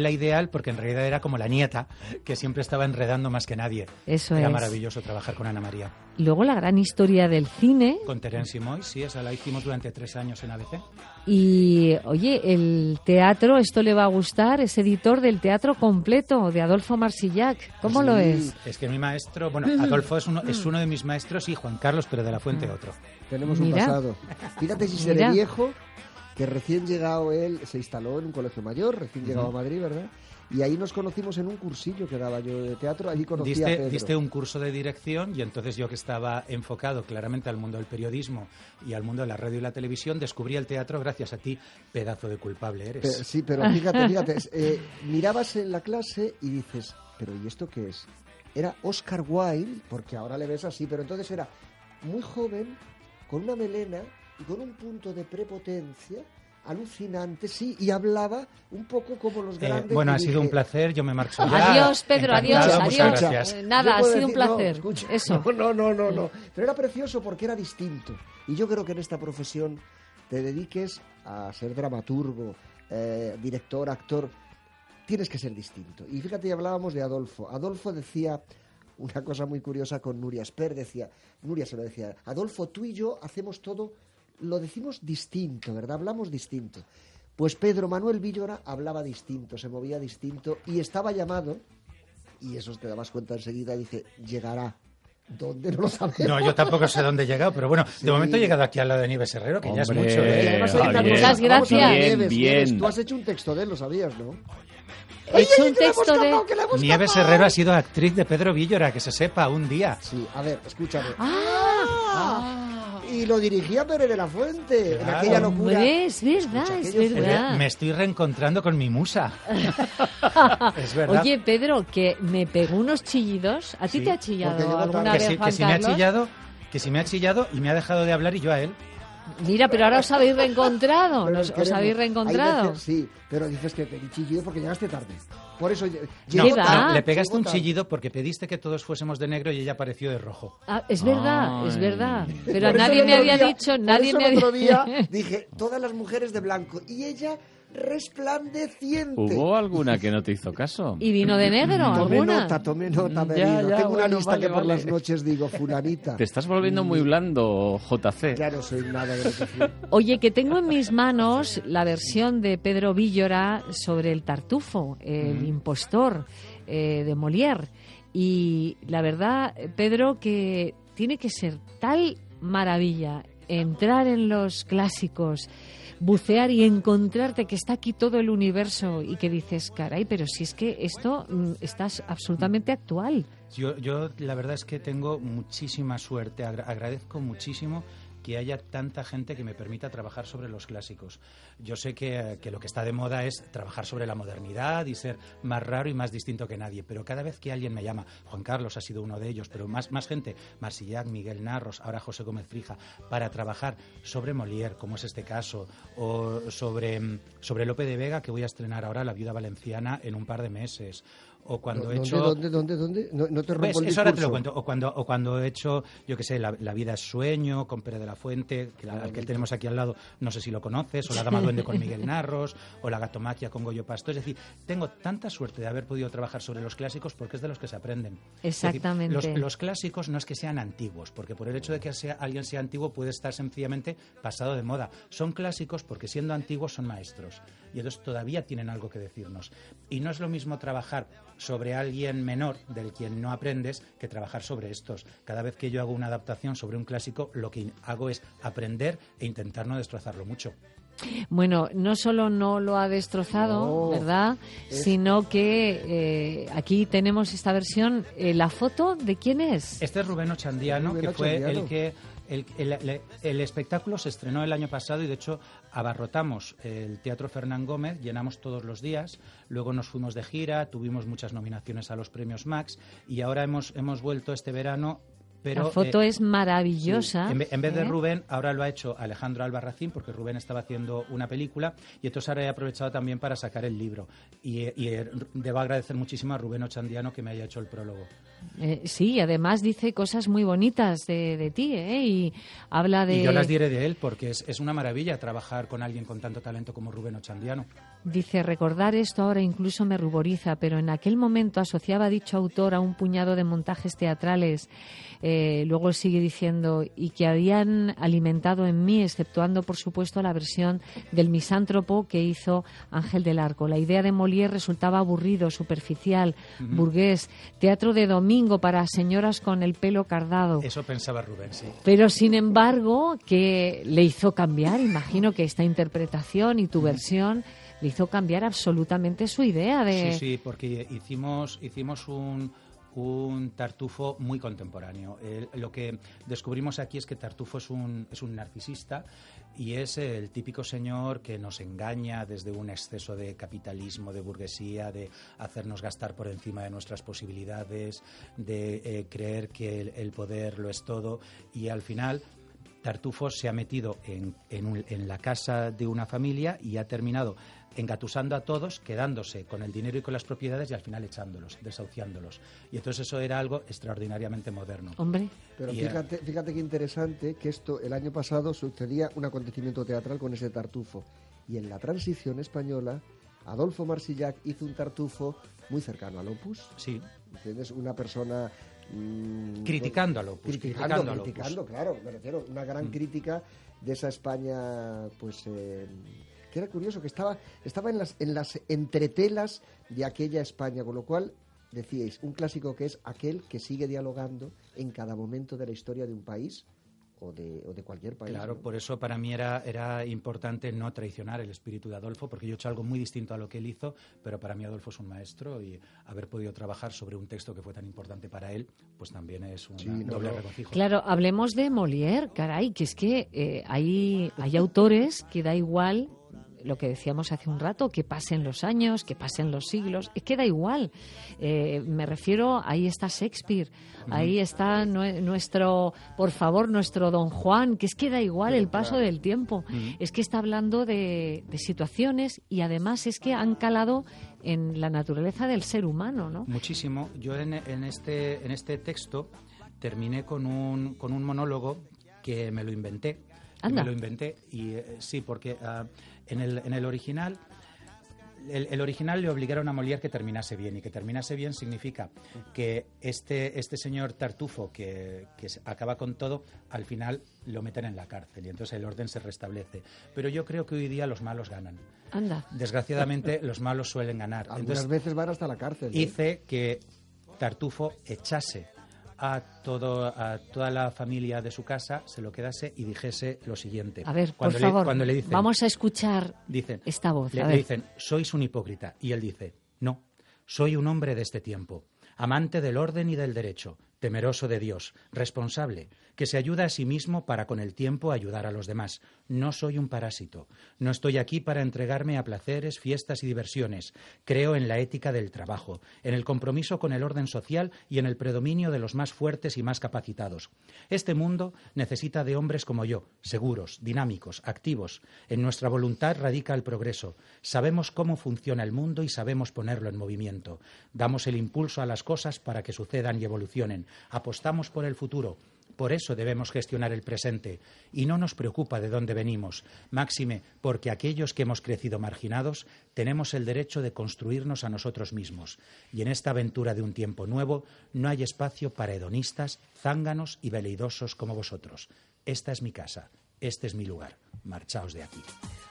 especial porque en realidad era como la nieta que siempre estaba enredando más que nadie. Eso era es. maravilloso trabajar con Ana María. Y luego la gran historia del cine. Con Terence Moix, sí, esa la hicimos durante 3 años en ABC. Y, oye, el teatro, esto le va a gustar, es editor del Teatro Completo, de Adolfo Marsillac. ¿Cómo lo es? Es que mi maestro, bueno, Adolfo es uno de mis maestros y Juan Carlos, pero de la Fuente otro. Tenemos un pasado. Fíjate si seré viejo, que recién llegado él se instaló en un colegio mayor, recién llegado a Madrid, ¿verdad? Y ahí nos conocimos en un cursillo que daba yo de teatro, allí conocí a Pedro. Diste un curso de dirección y entonces yo, que estaba enfocado claramente al mundo del periodismo y al mundo de la radio y la televisión, descubrí el teatro gracias a ti, pedazo de culpable eres. Sí, pero fíjate, mirabas en la clase y dices, pero ¿y esto qué es? Era Oscar Wilde, porque ahora le ves así, pero entonces era muy joven, con una melena y con un punto de prepotencia alucinante, sí, y hablaba un poco como los grandes. Bueno, ha sido un placer, yo me marcho ya. Adiós, Pedro, encantado, adiós. Gracias. Nada, ha sido un placer. Eso. No. Pero era precioso porque era distinto. Y yo creo que en esta profesión te dediques a ser dramaturgo, director, actor, tienes que ser distinto. Y fíjate, hablábamos de Adolfo. Adolfo decía una cosa muy curiosa con Nuria Esper, Nuria se lo decía, Adolfo, tú y yo hacemos todo, lo decimos distinto, ¿verdad? Hablamos distinto. Pues Pedro Manuel Villora hablaba distinto, se movía distinto y estaba llamado, y eso te dabas cuenta enseguida, dice, llegará. ¿Dónde? No lo sabemos. No, yo tampoco sé dónde he llegado, pero bueno, de momento he llegado aquí al lado de Nieves Herrero, que ya es mucho. Muchas gracias. Nieves, tú has hecho un texto de él, lo sabías, ¿no? He hecho un texto de... Nieves Herrero ha sido actriz de Pedro Villora, que se sepa, un día. Sí, a ver, escúchame. Y lo dirigía Pérez de la Fuente, en aquella locura. Hombre, es verdad, es verdad. Me estoy reencontrando con mi musa. Es verdad. Oye, Pedro, que me pegó unos chillidos. ¿A ti te ha chillado alguna vez, Juan Carlos? Que si me ha chillado y me ha dejado de hablar y yo a él. Mira, pero ahora os habéis reencontrado. ¿Os habéis reencontrado? Veces, sí, pero dices que te di chillido porque llegaste tarde. Por eso le pegaste un chillido porque pediste que todos fuésemos de negro y ella apareció de rojo. Es verdad, es verdad. Pero nadie me había dicho, nadie me había dicho. El otro día dije, todas las mujeres de blanco y ella resplandeciente. ¿Hubo alguna que no te hizo caso? ¿Y vino de negro? ¿Alguna? Tome nota, tengo una lista que por las noches digo, fulanita. Te estás volviendo muy blando, JC. Ya no soy nada de lo que fui. Oye, que tengo en mis manos la versión de Pedro Villora sobre el Tartufo, el impostor de Molière. Y la verdad, Pedro, que tiene que ser tal maravilla entrar en los clásicos, bucear y encontrarte que está aquí todo el universo y que dices, caray, pero si es que esto está absolutamente actual. Yo la verdad es que tengo muchísima suerte, agradezco muchísimo que haya tanta gente que me permita trabajar sobre los clásicos. Yo sé que lo que está de moda es trabajar sobre la modernidad y ser más raro y más distinto que nadie, pero cada vez que alguien me llama, Juan Carlos ha sido uno de ellos, pero más gente, Marsillac, Miguel Narros, ahora José Gómez Frija, para trabajar sobre Molière, como es este caso, o sobre Lope de Vega, que voy a estrenar ahora La viuda valenciana en un par de meses. O cuando he hecho... ¿Dónde? No te rompo el discurso. Eso ahora te lo cuento. O cuando he hecho, yo qué sé, La vida es sueño, con Pérez de la Fuente, al que tenemos aquí al lado, no sé si lo conoces, o La dama duende con Miguel Narros, o La gatomaquia con Goyo Pasto. Es decir, tengo tanta suerte de haber podido trabajar sobre los clásicos porque es de los que se aprenden. Exactamente. Es decir, los clásicos no es que sean antiguos, porque por el hecho de que alguien sea antiguo puede estar sencillamente pasado de moda. Son clásicos porque siendo antiguos son maestros. Y entonces todavía tienen algo que decirnos. Y no es lo mismo trabajar sobre alguien menor del quien no aprendes que trabajar sobre estos. Cada vez que yo hago una adaptación sobre un clásico, lo que hago es aprender e intentar no destrozarlo mucho. Bueno, no solo no lo ha destrozado, ¿verdad? Sino que aquí tenemos esta versión. ¿La foto de quién es? Este es Rubén Ochandiano, que fue el que... El espectáculo se estrenó el año pasado y de hecho abarrotamos el Teatro Fernán Gómez, llenamos todos los días, luego nos fuimos de gira, tuvimos muchas nominaciones a los premios Max y ahora hemos vuelto este verano Pero, la foto es maravillosa. Sí. En vez de Rubén, ahora lo ha hecho Alejandro Albarracín, porque Rubén estaba haciendo una película, y entonces ahora he aprovechado también para sacar el libro. Y debo agradecer muchísimo a Rubén Ochandiano que me haya hecho el prólogo. Sí, además dice cosas muy bonitas de ti, y habla de... Y yo las diré de él, porque es una maravilla trabajar con alguien con tanto talento como Rubén Ochandiano. Dice, recordar esto ahora incluso me ruboriza, pero en aquel momento asociaba a dicho autor a un puñado de montajes teatrales. Luego sigue diciendo, y que habían alimentado en mí, exceptuando por supuesto la versión del misántropo que hizo Ángel del Arco. La idea de Molière resultaba aburrido, superficial, burgués, teatro de domingo para señoras con el pelo cardado. Eso pensaba Rubén, sí. Pero sin embargo, que le hizo cambiar, imagino que esta interpretación y tu versión le hizo cambiar absolutamente su idea de... Sí, porque hicimos un Tartufo muy contemporáneo. Lo que descubrimos aquí es que Tartufo es un narcisista y es el típico señor que nos engaña desde un exceso de capitalismo, de burguesía, de hacernos gastar por encima de nuestras posibilidades, de creer que el poder lo es todo, y al final Tartufo se ha metido en la casa de una familia y ha terminado engatusando a todos, quedándose con el dinero y con las propiedades y al final echándolos, desahuciándolos. Y entonces eso era algo extraordinariamente moderno. Hombre. Pero fíjate qué interesante que esto, el año pasado sucedía un acontecimiento teatral con ese Tartufo. Y en la transición española, Adolfo Marsillac hizo un Tartufo muy cercano al Opus. Sí. ¿Entiendes? Una persona... criticando al Opus. Criticando, claro, me refiero, una gran crítica de esa España, pues... que era curioso, que estaba en las entretelas de aquella España, con lo cual, decíais, un clásico que es aquel que sigue dialogando en cada momento de la historia de un país o de cualquier país. Claro, ¿no? Por eso para mí era importante no traicionar el espíritu de Adolfo, porque yo he hecho algo muy distinto a lo que él hizo, pero para mí Adolfo es un maestro y haber podido trabajar sobre un texto que fue tan importante para él, pues también es un doble regocijo. Claro, hablemos de Molière, caray, que es que hay autores que da igual lo que decíamos hace un rato, que pasen los años, que pasen los siglos, es que da igual. Me refiero, ahí está Shakespeare, ahí está nuestro Don Juan, que es que da igual el paso del tiempo. Es que está hablando de situaciones y además es que han calado en la naturaleza del ser humano, ¿no? Muchísimo. Yo en este texto terminé con un monólogo que me lo inventé. Sí, porque en el original, el original le obligaron a Molière que terminase bien, y que terminase bien significa que este señor Tartufo que acaba con todo, al final lo meten en la cárcel y entonces el orden se restablece. Pero yo creo que hoy día los malos ganan. Anda. Desgraciadamente los malos suelen ganar. Algunas veces van hasta la cárcel. Hice que Tartufo echase a toda la familia de su casa, se lo quedase y dijese lo siguiente. A ver, por favor, cuando le dicen, vamos a escuchar esta voz. Le dicen, sois un hipócrita. Y él dice, no, soy un hombre de este tiempo, amante del orden y del derecho, temeroso de Dios, responsable, que se ayuda a sí mismo para con el tiempo ayudar a los demás. No soy un parásito. No estoy aquí para entregarme a placeres, fiestas y diversiones. Creo en la ética del trabajo, en el compromiso con el orden social y en el predominio de los más fuertes y más capacitados. Este mundo necesita de hombres como yo, seguros, dinámicos, activos. En nuestra voluntad radica el progreso. Sabemos cómo funciona el mundo y sabemos ponerlo en movimiento. Damos el impulso a las cosas para que sucedan y evolucionen. Apostamos por el futuro. Por eso debemos gestionar el presente y no nos preocupa de dónde venimos, máxime porque aquellos que hemos crecido marginados tenemos el derecho de construirnos a nosotros mismos. Y en esta aventura de un tiempo nuevo no hay espacio para hedonistas, zánganos y veleidosos como vosotros. Esta es mi casa, este es mi lugar. Marchaos de aquí.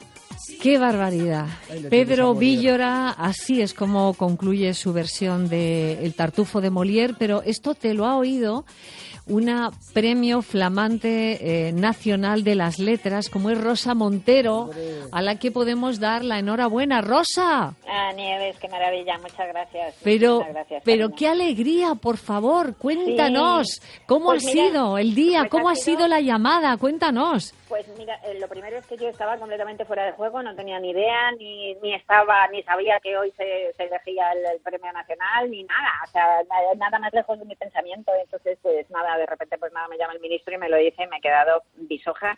¡Qué barbaridad! Pedro Villora, así es como concluye su versión de El Tartufo de Molière, pero esto te lo ha oído una premio flamante nacional de las letras, como es Rosa Montero, a la que podemos dar la enhorabuena. ¡Rosa! Nieves, qué maravilla, muchas gracias. Pero qué alegría, por favor, cuéntanos, ¿cómo ha sido el día? ¿Cómo ha sido la llamada? Cuéntanos. Pues mira, lo primero es que yo estaba completamente fuera de juego, no tenía ni idea, ni sabía que hoy se elegía el premio nacional, ni nada, o sea, nada más lejos de mi pensamiento. Entonces, pues nada, mañana de repente pues nada, me llama el ministro y me lo dice, y me he quedado bisoja,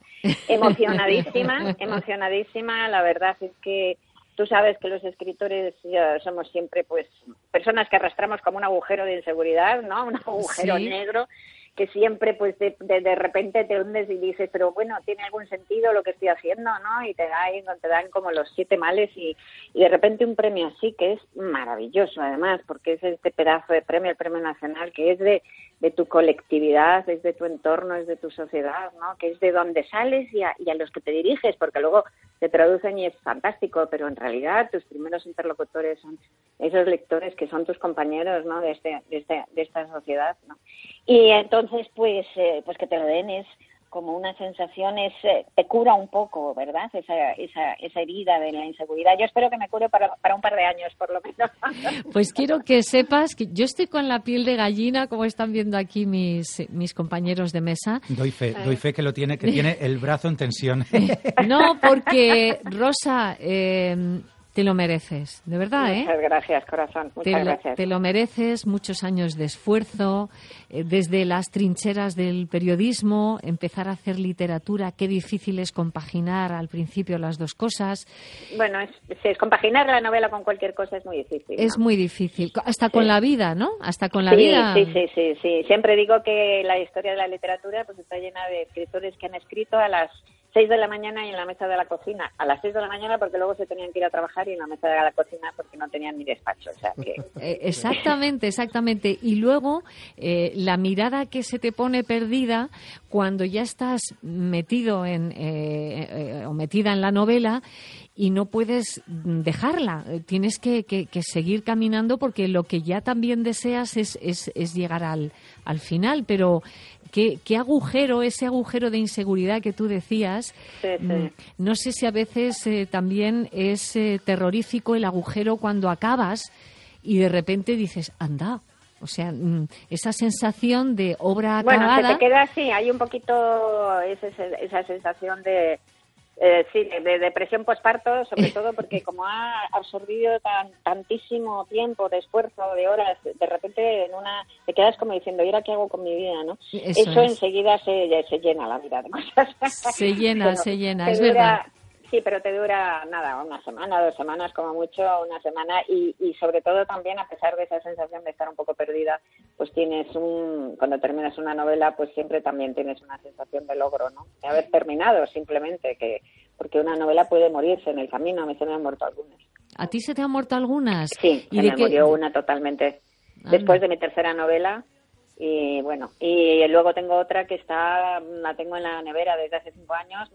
emocionadísima. La verdad es que tú sabes que los escritores somos siempre pues personas que arrastramos como un agujero de inseguridad, ¿no? Un agujero negro que siempre pues de repente te hundes y dices, pero bueno, ¿tiene algún sentido lo que estoy haciendo, no? Y te dan como los 7 males y de repente un premio así, que es maravilloso además, porque es este pedazo de premio, el Premio Nacional, que es de tu colectividad, es de tu entorno, es de tu sociedad, ¿no? Que es de donde sales y a los que te diriges, porque luego te traducen y es fantástico, pero en realidad tus primeros interlocutores son esos lectores que son tus compañeros, ¿no? De esta sociedad, ¿no? Y entonces, pues que te lo den es como una sensación, te cura un poco, ¿verdad? Esa herida de la inseguridad. Yo espero que me cure para un par de años, por lo menos. Pues quiero que sepas que yo estoy con la piel de gallina, como están viendo aquí mis compañeros de mesa. Doy fe que tiene el brazo en tensión. No, porque, Rosa, te lo mereces, de verdad, Muchas gracias, corazón. Muchas gracias. Te lo mereces, muchos años de esfuerzo, desde las trincheras del periodismo, empezar a hacer literatura, qué difícil es compaginar al principio las dos cosas. Bueno, compaginar la novela con cualquier cosa es muy difícil, ¿no? Es muy difícil, hasta con la vida, ¿no? Hasta con la vida. Sí. Siempre digo que la historia de la literatura pues está llena de escritores que han escrito a las 6 de la mañana y en la mesa de la cocina. A las 6 de la mañana porque luego se tenían que ir a trabajar y en la mesa de la cocina porque no tenían ni despacho. O sea que... Exactamente. Y luego la mirada que se te pone perdida cuando ya estás metido o metida en la novela y no puedes dejarla. Tienes que seguir caminando porque lo que ya también deseas es llegar al final. Pero ¿qué agujero, ese agujero de inseguridad que tú decías? Sí. No sé si a veces también es terrorífico el agujero cuando acabas y de repente dices, anda. O sea, esa sensación de obra acabada... Bueno, se te queda así, hay un poquito esa sensación de depresión posparto, sobre todo porque como ha absorbido tantísimo tiempo de esfuerzo, de horas, de repente te quedas como diciendo, ¿y ahora qué hago con mi vida, no? Eso enseguida se llena la vida de cosas. Se llena, es verdad. Sí, pero te dura nada, una semana, 2 semanas, como mucho, una semana, y sobre todo también, a pesar de esa sensación de estar un poco perdida, pues cuando terminas una novela, pues siempre también tienes una sensación de logro, ¿no? De haber terminado, simplemente, porque una novela puede morirse en el camino. A mí se me han muerto algunas. ¿A ti se te han muerto algunas? Sí, se me murió una totalmente. Después de mi tercera novela, y bueno, y luego tengo otra que la tengo en la nevera desde hace 5 años,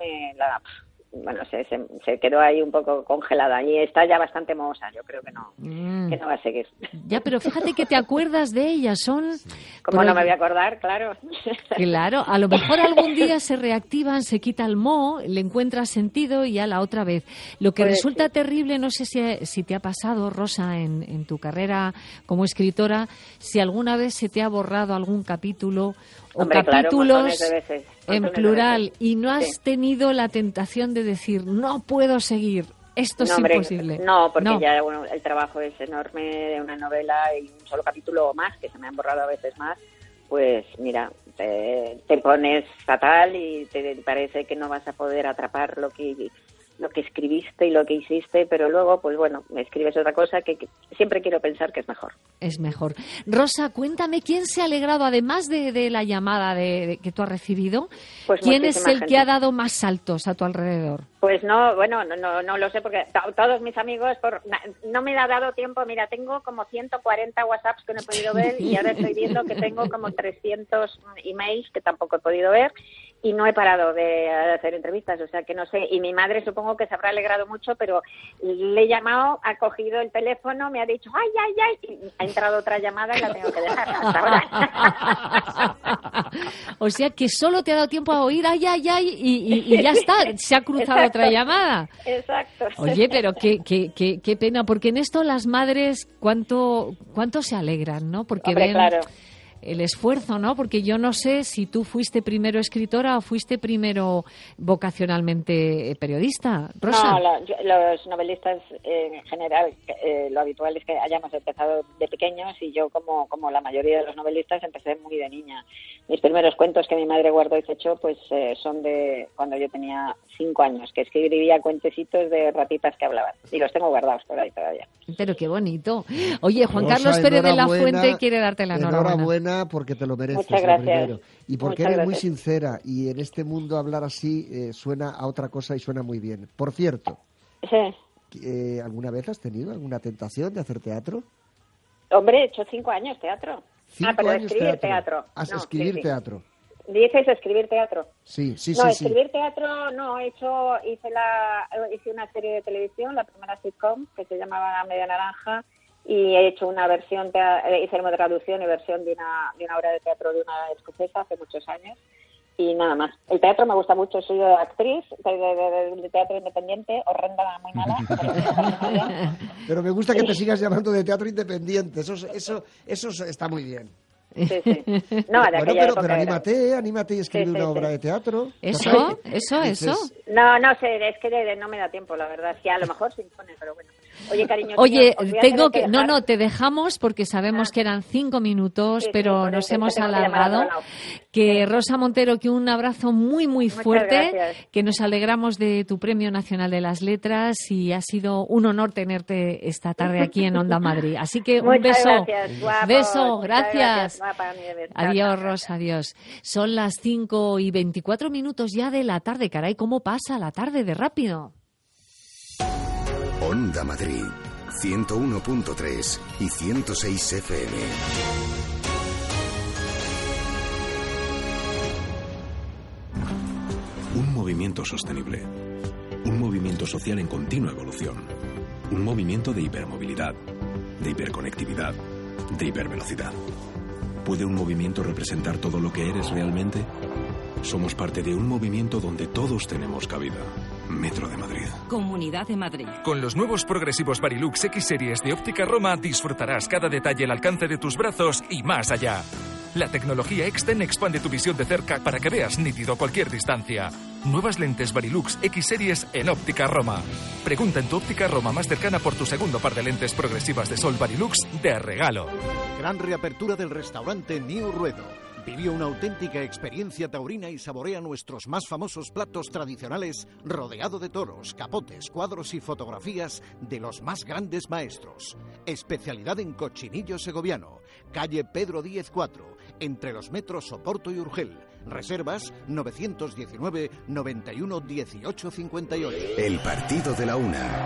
se quedó ahí un poco congelada y está ya bastante mohosa. Yo creo que no va a seguir. Ya, pero fíjate que te acuerdas de ellas, ¿Cómo no me voy a acordar? Claro. Claro, a lo mejor algún día se reactivan, se quita el moho, le encuentras sentido y ya la otra vez. Lo que resulta terrible, no sé si te ha pasado, Rosa, en tu carrera como escritora, si alguna vez se te ha borrado algún capítulo o capítulos en plural y no has tenido la tentación de decir, no puedo seguir, esto es imposible. No, porque ya el trabajo es enorme de una novela y un solo capítulo o más, que se me han borrado a veces más, pues mira, te pones fatal y te parece que no vas a poder atrapar lo que escribiste y lo que hiciste, pero luego, pues bueno, me escribes otra cosa que siempre quiero pensar que es mejor. Es mejor. Rosa, cuéntame, ¿quién se ha alegrado, además de la llamada que tú has recibido? Pues ¿Quién es el que ha dado más saltos a tu alrededor? Pues no lo sé, porque todos mis amigos, no me ha dado tiempo. Mira, tengo como 140 WhatsApps que no he podido ver y ahora estoy viendo que tengo como 300 emails que tampoco he podido ver. Y no he parado de hacer entrevistas, o sea que no sé. Y mi madre supongo que se habrá alegrado mucho, pero le he llamado, ha cogido el teléfono, me ha dicho ¡ay! Y ha entrado otra llamada y la tengo que dejar hasta ahora. O sea que solo te ha dado tiempo a oír ¡ay! Y ya está, se ha cruzado otra llamada. Exacto. Oye, pero qué pena, porque en esto las madres cuánto se alegran, ¿no? Porque Hombre, claro. el esfuerzo, ¿no? Porque yo no sé si tú fuiste primero escritora o fuiste primero vocacionalmente periodista, Rosa. No, los novelistas en general, lo habitual es que hayamos empezado de pequeños, y yo, como la mayoría de los novelistas, empecé muy de niña. Mis primeros cuentos que mi madre guardó y fechó, pues son de cuando yo tenía 5 años, que escribía cuentecitos de ratitas que hablaban, y los tengo guardados por ahí todavía. Pero qué bonito. Oye, Juan Carlos Pérez de la Fuente quiere darte la enhorabuena. Enhorabuena, porque te lo mereces. Muchas gracias. Primero. Y porque eres muy sincera, y en este mundo hablar así suena a otra cosa y suena muy bien. Por cierto, ¿alguna vez has tenido alguna tentación de hacer teatro? Hombre, he hecho 5 años teatro. 5 pero año escribir teatro. Escribir teatro. ¿Dices escribir teatro? Sí. No, escribir teatro no, hice una serie de televisión, la primera sitcom, que se llamaba Media Naranja, y he hecho una versión, hice una traducción y versión de una obra de teatro de una escocesa hace muchos años, y nada más. El teatro me gusta mucho, soy actriz de teatro independiente, horrenda, muy mala. Pero me gusta que te sigas llamando de teatro independiente, eso está muy bien. Sí. No, pero anímate y escribe una obra de teatro. ¿Eso? No sé, es que no me da tiempo, la verdad. Sí, a lo mejor se impone, pero bueno. Oye, cariño. Tengo que... No, te dejamos porque sabemos que eran 5 minutos, pero nos hemos alargado. Que Rosa Montero, que un abrazo muy, muy fuerte, que nos alegramos de tu Premio Nacional de las Letras, y ha sido un honor tenerte esta tarde aquí en Onda Madrid. Así que un beso. Beso, gracias. Adiós, Rosa, adiós. Son las 5:24 ya de la tarde. Caray, ¿cómo pasa la tarde de rápido? Onda Madrid, 101.3 y 106 FM. Un movimiento sostenible. Un movimiento social en continua evolución. Un movimiento de hipermovilidad, de hiperconectividad, de hipervelocidad. ¿Puede un movimiento representar todo lo que eres realmente? Somos parte de un movimiento donde todos tenemos cabida. Metro de Madrid. Comunidad de Madrid. Con los nuevos progresivos Varilux X Series de Óptica Roma disfrutarás cada detalle al alcance de tus brazos y más allá. La tecnología Exten expande tu visión de cerca para que veas nítido cualquier distancia. Nuevas lentes Varilux X Series en Óptica Roma. Pregunta en tu Óptica Roma más cercana por tu segundo par de lentes progresivas de sol Varilux de regalo. Gran reapertura del restaurante New Ruedo. Vivió una auténtica experiencia taurina y saborea nuestros más famosos platos tradicionales rodeado de toros, capotes, cuadros y fotografías de los más grandes maestros. Especialidad en cochinillo segoviano. Calle Pedro Díez 4, entre los metros Oporto y Urgel. Reservas 919 91 18 58. El partido de la una.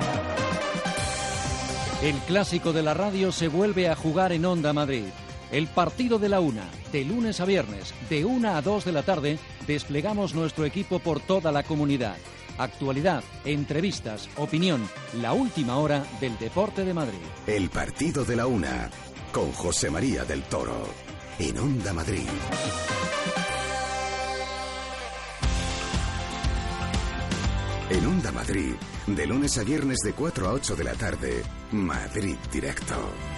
El clásico de la radio se vuelve a jugar en Onda Madrid. El partido de la una, de lunes a viernes, de 1 a 2 de la tarde, desplegamos nuestro equipo por toda la comunidad. Actualidad, entrevistas, opinión, la última hora del deporte de Madrid. El partido de la una, con José María del Toro, en Onda Madrid. En Onda Madrid, de lunes a viernes de 4 a 8 de la tarde, Madrid Directo.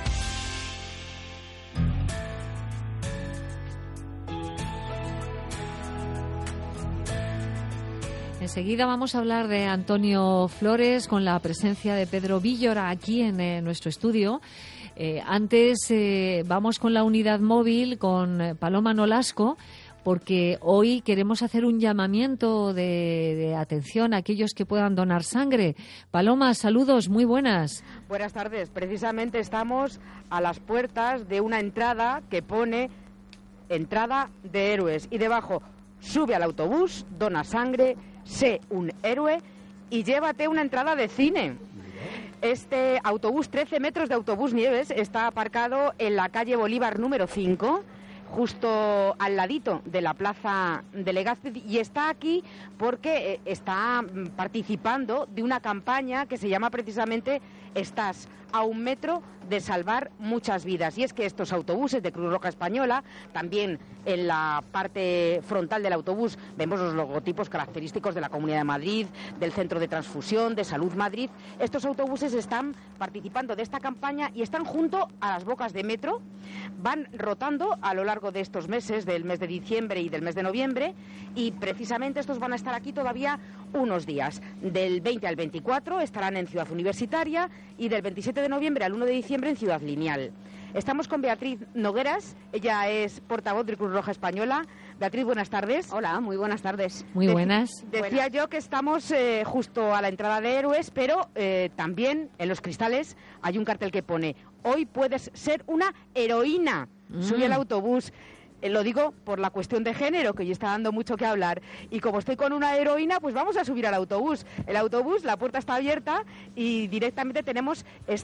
Enseguida vamos a hablar de Antonio Flores con la presencia de Pedro Villora aquí en nuestro estudio. Antes vamos con la unidad móvil con Paloma Nolasco, porque hoy queremos hacer un llamamiento de atención a aquellos que puedan donar sangre. Paloma, saludos, muy buenas. Buenas tardes. Precisamente estamos a las puertas de una entrada que pone entrada de héroes y debajo: sube al autobús, dona sangre, sé un héroe y llévate una entrada de cine. Este autobús, 13 metros de autobús Nieves, está aparcado en la calle Bolívar número 5, justo al ladito de la Plaza de Legazpi, y está aquí porque está participando de una campaña que se llama precisamente estás a 1 metro de salvar muchas vidas. Y es que estos autobuses de Cruz Roja Española, también en la parte frontal del autobús vemos los logotipos característicos de la Comunidad de Madrid, del Centro de Transfusión, de Salud Madrid. Estos autobuses están participando de esta campaña y están junto a las bocas de metro. Van rotando a lo largo de estos meses, del mes de diciembre y del mes de noviembre, y precisamente estos van a estar aquí todavía unos días. Del 20 al 24 estarán en Ciudad Universitaria y del 27 de noviembre al 1 de diciembre en Ciudad Lineal. Estamos con Beatriz Nogueras, ella es portavoz de Cruz Roja Española. Beatriz, buenas tardes. Hola, muy buenas tardes. Muy buenas. Decía yo que estamos justo a la entrada de Héroes, pero también en los cristales hay un cartel que pone: hoy puedes ser una heroína. Sube al autobús. Lo digo por la cuestión de género, que hoy está dando mucho que hablar. Y como estoy con una heroína, pues vamos a subir al autobús. El autobús, la puerta está abierta y directamente tenemos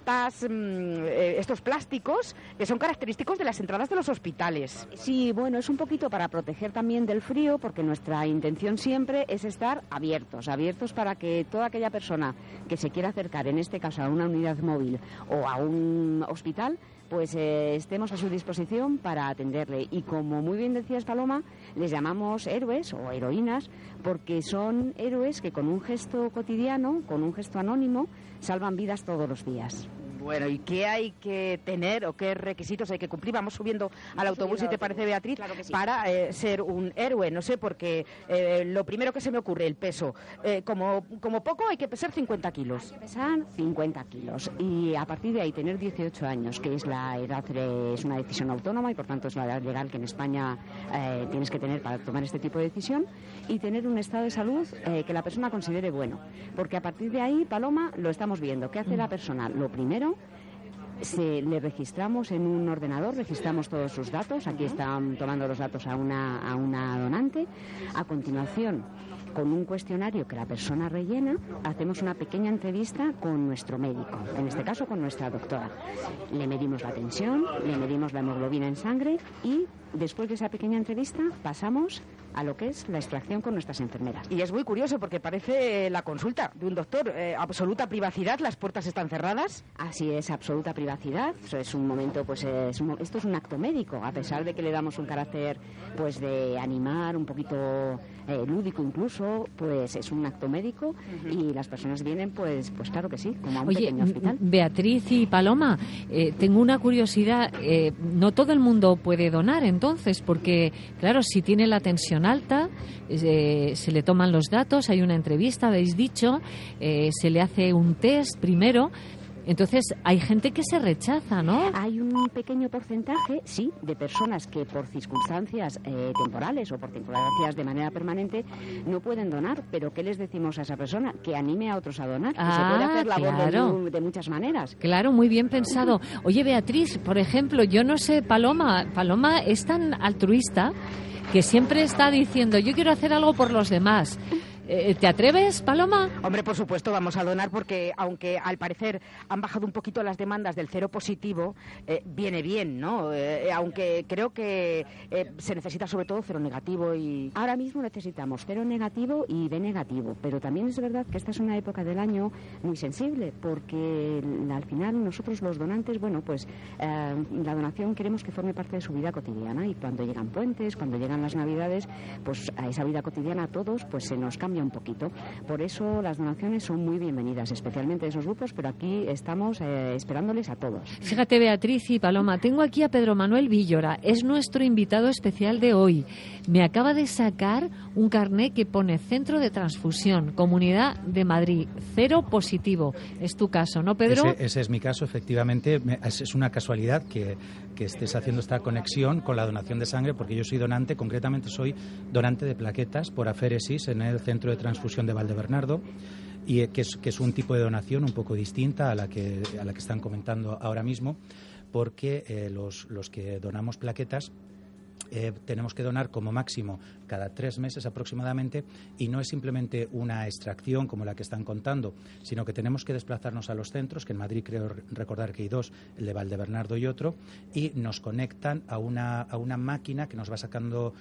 estos plásticos que son característicos de las entradas de los hospitales. Sí, bueno, es un poquito para proteger también del frío, porque nuestra intención siempre es estar abiertos para que toda aquella persona que se quiera acercar, en este caso a una unidad móvil o a un hospital, pues estemos a su disposición para atenderle. Y como muy bien decías, Paloma, les llamamos héroes o heroínas porque son héroes que con un gesto cotidiano, con un gesto anónimo, salvan vidas todos los días. Bueno, ¿y qué hay que tener o qué requisitos hay que cumplir? Vamos subiendo al autobús, si te parece, Beatriz, claro que sí, para ser un héroe. No sé, porque lo primero que se me ocurre, el peso. Como poco hay que pesar 50 kilos. Hay que pesar 50 kilos. Y a partir de ahí tener 18 años, que es la edad, es una decisión autónoma y por tanto es la edad legal que en España tienes que tener para tomar este tipo de decisión, y tener un estado de salud que la persona considere bueno. Porque a partir de ahí, Paloma, lo estamos viendo. ¿Qué hace la persona? Lo primero, le registramos en un ordenador, registramos todos sus datos. Aquí están tomando los datos a una donante. A continuación, con un cuestionario que la persona rellena, hacemos una pequeña entrevista con nuestro médico, en este caso con nuestra doctora. Le medimos la tensión, le medimos la hemoglobina en sangre y después de esa pequeña entrevista pasamos a lo que es la extracción con nuestras enfermeras. Y es muy curioso porque parece la consulta de un doctor. Absoluta privacidad, las puertas están cerradas. Así es, absoluta privacidad. Eso es un momento, pues esto es un acto médico, a pesar de que le damos un carácter pues de animar, un poquito lúdico incluso, pues es un acto médico y las personas vienen pues claro que sí, como a un pequeño hospital. Beatriz y Paloma, tengo una curiosidad. No todo el mundo puede donar entonces, porque claro, si tiene la tensión alta, se le toman los datos, hay una entrevista, habéis dicho, se le hace un test primero. Entonces, hay gente que se rechaza, ¿no? Hay un pequeño porcentaje, sí, de personas que por circunstancias temporales o por circunstancias de manera permanente no pueden donar, pero ¿qué les decimos a esa persona? Que anime a otros a donar, que se puede hacer labor de muchas maneras. Claro, muy bien pensado. Oye, Beatriz, por ejemplo, yo no sé, Paloma es tan altruista que siempre está diciendo, yo quiero hacer algo por los demás. ¿Te atreves, Paloma? Hombre, por supuesto, vamos a donar porque, aunque al parecer han bajado un poquito las demandas del cero positivo, viene bien, ¿no? Aunque creo que se necesita sobre todo cero negativo y... Ahora mismo necesitamos cero negativo y B negativo, pero también es verdad que esta es una época del año muy sensible porque al final nosotros los donantes, bueno, pues la donación queremos que forme parte de su vida cotidiana y cuando llegan puentes, cuando llegan las Navidades, pues a esa vida cotidiana a todos pues se nos cambia un poquito. Por eso las donaciones son muy bienvenidas, especialmente de esos grupos, pero aquí estamos esperándoles a todos. Fíjate, Beatriz y Paloma, tengo aquí a Pedro Manuel Villora, es nuestro invitado especial de hoy. Me acaba de sacar un carné que pone Centro de Transfusión, Comunidad de Madrid, cero positivo. Es tu caso, ¿no, Pedro? Ese es mi caso, efectivamente. Es una casualidad que estés haciendo esta conexión con la donación de sangre, porque yo soy donante, concretamente soy donante de plaquetas por aféresis en el Centro de Transfusión de Valdebernardo, y que es un tipo de donación un poco distinta a la que están comentando ahora mismo, porque los que donamos plaquetas tenemos que donar como máximo cada 3 meses aproximadamente, y no es simplemente una extracción como la que están contando, sino que tenemos que desplazarnos a los centros, que en Madrid creo recordar que hay 2, el de Valdebernardo y otro, y nos conectan a una máquina que nos va sacando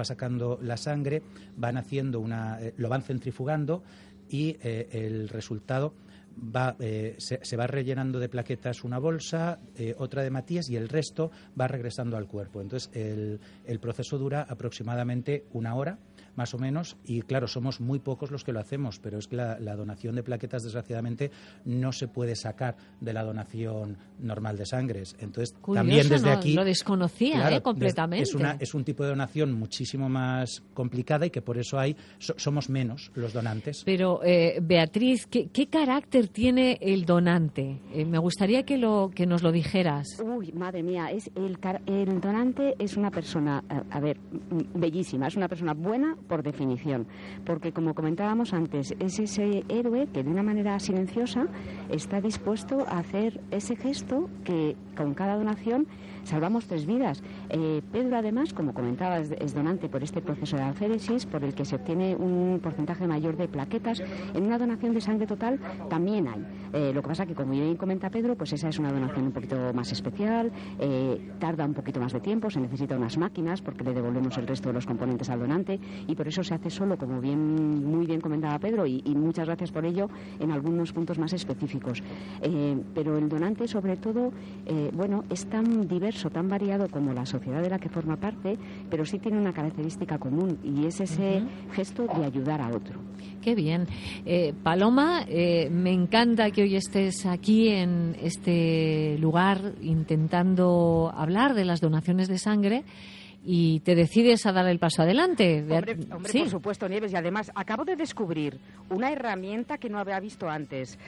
la sangre, van haciendo lo van centrifugando y el resultado se va rellenando de plaquetas una bolsa, otra de Matías, y el resto va regresando al cuerpo. Entonces el proceso dura aproximadamente 1 hora, más o menos, y claro, somos muy pocos los que lo hacemos, pero es que la donación de plaquetas, desgraciadamente, no se puede sacar de la donación normal de sangres. Entonces, curioso, también desde aquí... Lo desconocía, claro, completamente. Es un tipo de donación muchísimo más complicada y que por eso somos menos los donantes. Pero, Beatriz, ¿qué carácter tiene el donante? Me gustaría que nos lo dijeras. Uy, madre mía, el donante es una persona, bellísima, es una persona buena por definición, porque como comentábamos antes, es ese héroe que de una manera silenciosa está dispuesto a hacer ese gesto que con cada donación salvamos 3 vidas. Pedro, además, como comentaba, es donante por este proceso de aféresis, por el que se obtiene un porcentaje mayor de plaquetas. En una donación de sangre total también hay. Lo que pasa que, como bien comenta Pedro, pues esa es una donación un poquito más especial, tarda un poquito más de tiempo, se necesita unas máquinas porque le devolvemos el resto de los componentes al donante, y por eso se hace solo, como muy bien comentaba Pedro, y muchas gracias por ello, en algunos puntos más específicos. Pero el donante, sobre todo, es tan diverso, tan variado como la sociedad de la que forma parte, pero sí tiene una característica común, y es ese gesto de ayudar a otro. Qué bien. Paloma, me encanta que hoy estés aquí en este lugar intentando hablar de las donaciones de sangre, y te decides a dar el paso adelante. Hombre, ¿Sí? Por supuesto, Nieves, y además acabo de descubrir una herramienta que no había visto antes.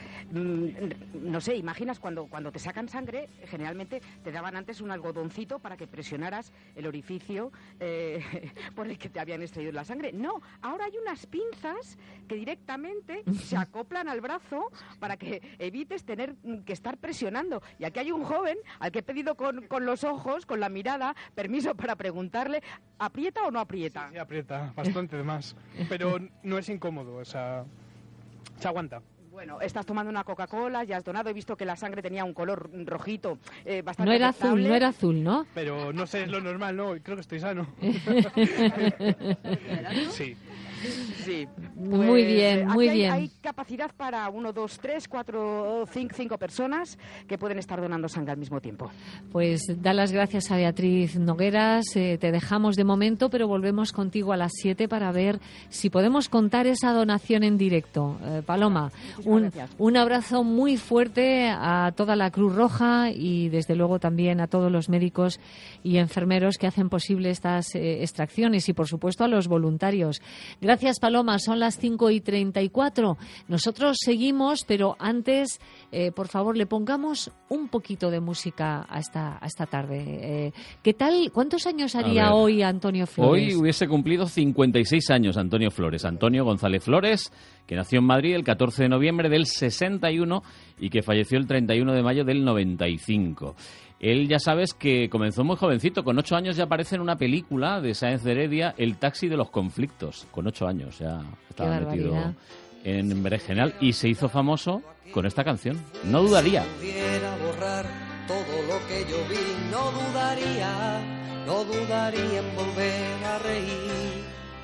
No sé, imaginas cuando te sacan sangre, generalmente te daban antes un algodoncito para que presionaras el orificio por el que te habían extraído la sangre. No, ahora hay unas pinzas que directamente se acoplan al brazo para que evites tener que estar presionando. Y aquí hay un joven al que he pedido con los ojos, con la mirada, permiso para preguntarle, ¿aprieta o no aprieta? Sí, aprieta, bastante más. Pero no es incómodo, o sea, se aguanta. Bueno, estás tomando una Coca-Cola, ya has donado, he visto que la sangre tenía un color rojito, bastante No era aceptable. azul, no era azul, ¿no? Pero no sé, es lo normal, ¿no? Creo que estoy sano. Sí. Sí. Muy bien, muy bien. Hay capacidad para 1, 2, 3, 4, 5 personas que pueden estar donando sangre al mismo tiempo. Pues da las gracias a Beatriz Nogueras. Te dejamos de momento, pero volvemos contigo a las 7 para ver si podemos contar esa donación en directo. Paloma, un abrazo muy fuerte a toda la Cruz Roja y desde luego también a todos los médicos y enfermeros que hacen posible estas extracciones, y por supuesto a los voluntarios. Gracias, Paloma. Son las 5:34. Nosotros seguimos, pero antes, por favor, le pongamos un poquito de música a esta tarde. ¿Qué tal? ¿Cuántos años haría hoy Antonio Flores? Hoy hubiese cumplido 56 años Antonio Flores. Antonio González Flores, que nació en Madrid el 14 de noviembre del 61 y que falleció el 31 de mayo del 95. Él, ya sabes, que comenzó muy jovencito. Con 8 años ya aparece en una película de Sáenz de Heredia, El taxi de los conflictos. Con 8 años ya estaba metido en berenjenal y se hizo famoso con esta canción. No dudaría. Si pudiera borrar todo lo que yo vi, no dudaría en volver a reír.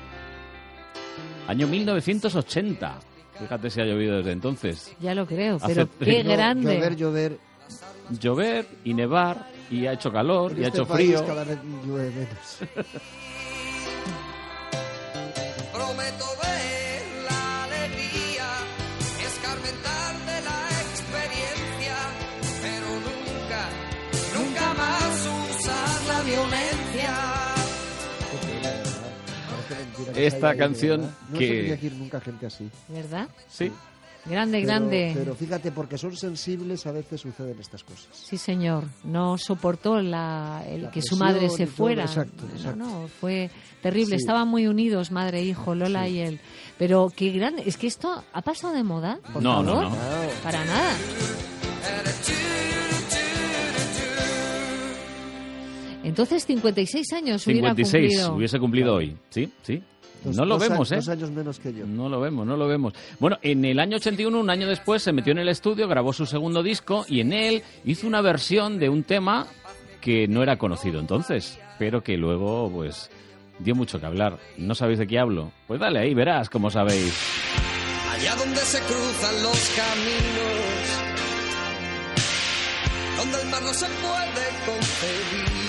Año 1980. Fíjate si ha llovido desde entonces. Ya lo creo, pero qué grande. Llover y nevar, y ha hecho calor, y ha hecho frío. Cada vez llueve menos. Prometo ver la alegría, escarmentar de la experiencia, pero nunca más usar la violencia. Esta canción no que... se tenía que ir nunca gente así. ¿Verdad? Sí. Grande. Pero fíjate, porque son sensibles, a veces suceden estas cosas. Sí, señor. No soportó que su madre se fuera. Exacto. No, fue terrible. Sí. Estaban muy unidos, madre e hijo, Lola y él. Pero qué grande. Es que esto ha pasado de moda. Por favor. No. Para nada. Entonces, 56 años 56 hubiese cumplido hoy. Sí. No lo vemos, ¿eh? 2 años menos que yo. No lo vemos. Bueno, en el año 81, un año después, se metió en el estudio, grabó su segundo disco y en él hizo una versión de un tema que no era conocido entonces, pero que luego, pues, dio mucho que hablar. ¿No sabéis de qué hablo? Pues dale ahí, verás cómo sabéis. allá donde se cruzan los caminos, donde el mar no se puede concebir,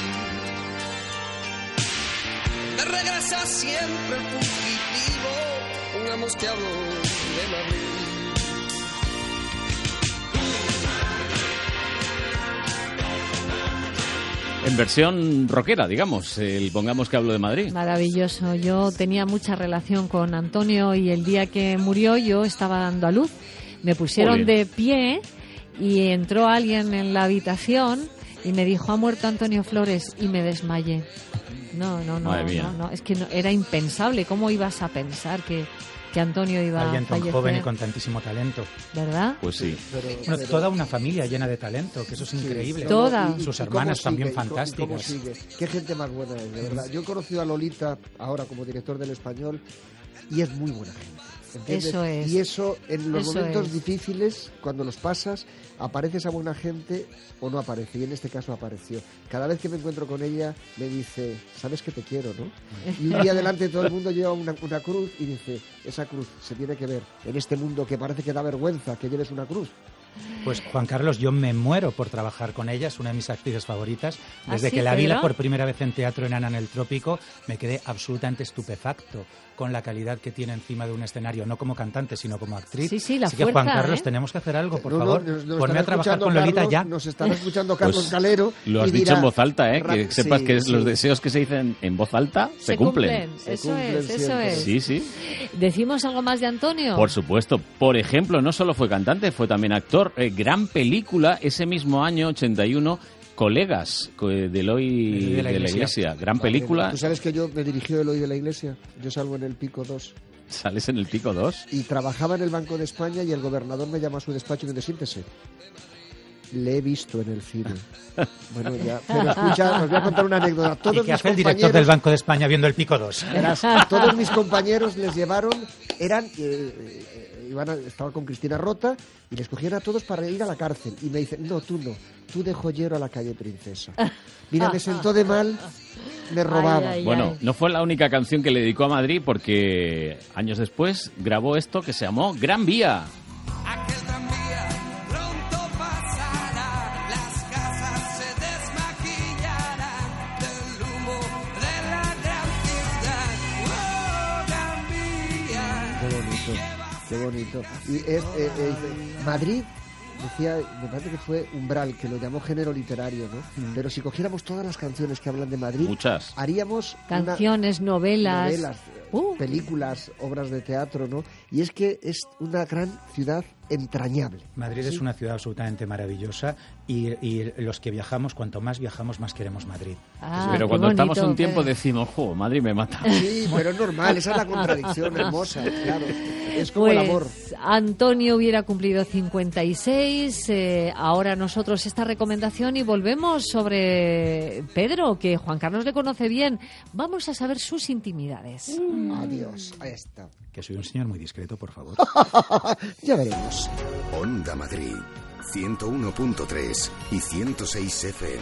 donde regresa siempre el fugitivo, pongamos que hablo de Madrid. En versión rockera, digamos, pongamos que hablo de Madrid. Maravilloso. Yo tenía mucha relación con Antonio y el día que murió yo estaba dando a luz. Me pusieron de pie y entró alguien en la habitación y me dijo, ha muerto Antonio Flores, y me desmayé. No, es que era impensable. ¿Cómo ibas a pensar que Antonio iba alguien a fallecer? Alguien tan joven y con tantísimo talento. ¿Verdad? Pues sí. Bueno, toda una familia llena de talento, que eso es increíble. Toda. Sus hermanas también fantásticas. ¿Cómo sigue? Qué gente más buena es, de verdad. Yo he conocido a Lolita ahora como director del Español y es muy buena gente. ¿Entiendes? Eso es. Y eso, en los Eso momentos es. difíciles, cuando los pasas, aparece esa buena gente o no aparece. Y en este caso apareció. Cada vez que me encuentro con ella, me dice, sabes que te quiero, ¿no? Y un día delante de todo el mundo lleva una cruz y dice, esa cruz se tiene que ver en este mundo que parece que da vergüenza que lleves una cruz. Pues Juan Carlos, yo me muero por trabajar con ella, es una de mis actrices favoritas. Desde ¿Ah, sí, que la vi Pedro? por primera vez en teatro en Ana en el Trópico, me quedé absolutamente estupefacto con la calidad que tiene encima de un escenario, no como cantante, sino como actriz. Sí, la Así que fuerza, Juan Carlos, tenemos que hacer algo, por No, favor. nos Ponme estará a trabajar con escuchando Lolita Carlos, ya. Nos estará escuchando Carlos Pues Calero. lo has y dicho dirá, en voz alta, que sepas sí, que sí. los deseos que se dicen en voz alta se cumplen. Eso es. Sí, sí. ¿Decimos algo más de Antonio? Por supuesto. Por ejemplo, no solo fue cantante, fue también actor. Gran película, ese mismo año, 81, Colegas, de Eloy de la Iglesia. Gran película. ¿Tú sabes que yo me dirigió Eloy de la Iglesia? Yo salgo en el Pico 2. ¿Sales en el Pico 2? Y trabajaba en el Banco de España y el gobernador me llama a su despacho y me dice, siéntese. Le he visto en el cine. Bueno, ya, pero escucha, os voy a contar una anécdota. Todos ¿Y qué mis hace el director del Banco de España viendo el Pico 2? Verás, todos mis compañeros les llevaron, estaba con Cristina Rota y les cogían a todos para ir a la cárcel. Y me dicen, no, tú no, tú de joyero a la calle Princesa. Mira, me sentó de mal, me robaba. Bueno, no fue la única canción que le dedicó a Madrid porque años después grabó esto que se llamó Gran Vía. Qué bonito. Y Madrid, decía, me parece que fue Umbral, que lo llamó género literario, ¿no? Pero si cogiéramos todas las canciones que hablan de Madrid, muchas, haríamos canciones, novelas, películas, obras de teatro, ¿no? Y es que es una gran ciudad entrañable. Madrid es una ciudad absolutamente maravillosa y los que viajamos, cuanto más viajamos, más queremos Madrid. Pero cuando estamos un tiempo decimos, Madrid me mata. Sí, pero es normal, esa es la contradicción hermosa, claro. Es como pues, el amor. Antonio hubiera cumplido 56, ahora nosotros esta recomendación y volvemos sobre Pedro, que Juan Carlos le conoce bien. Vamos a saber sus intimidades. Adiós, ahí está. Que soy un señor muy discreto, por favor. Ya veremos. Onda Madrid, 101.3 y 106 FM.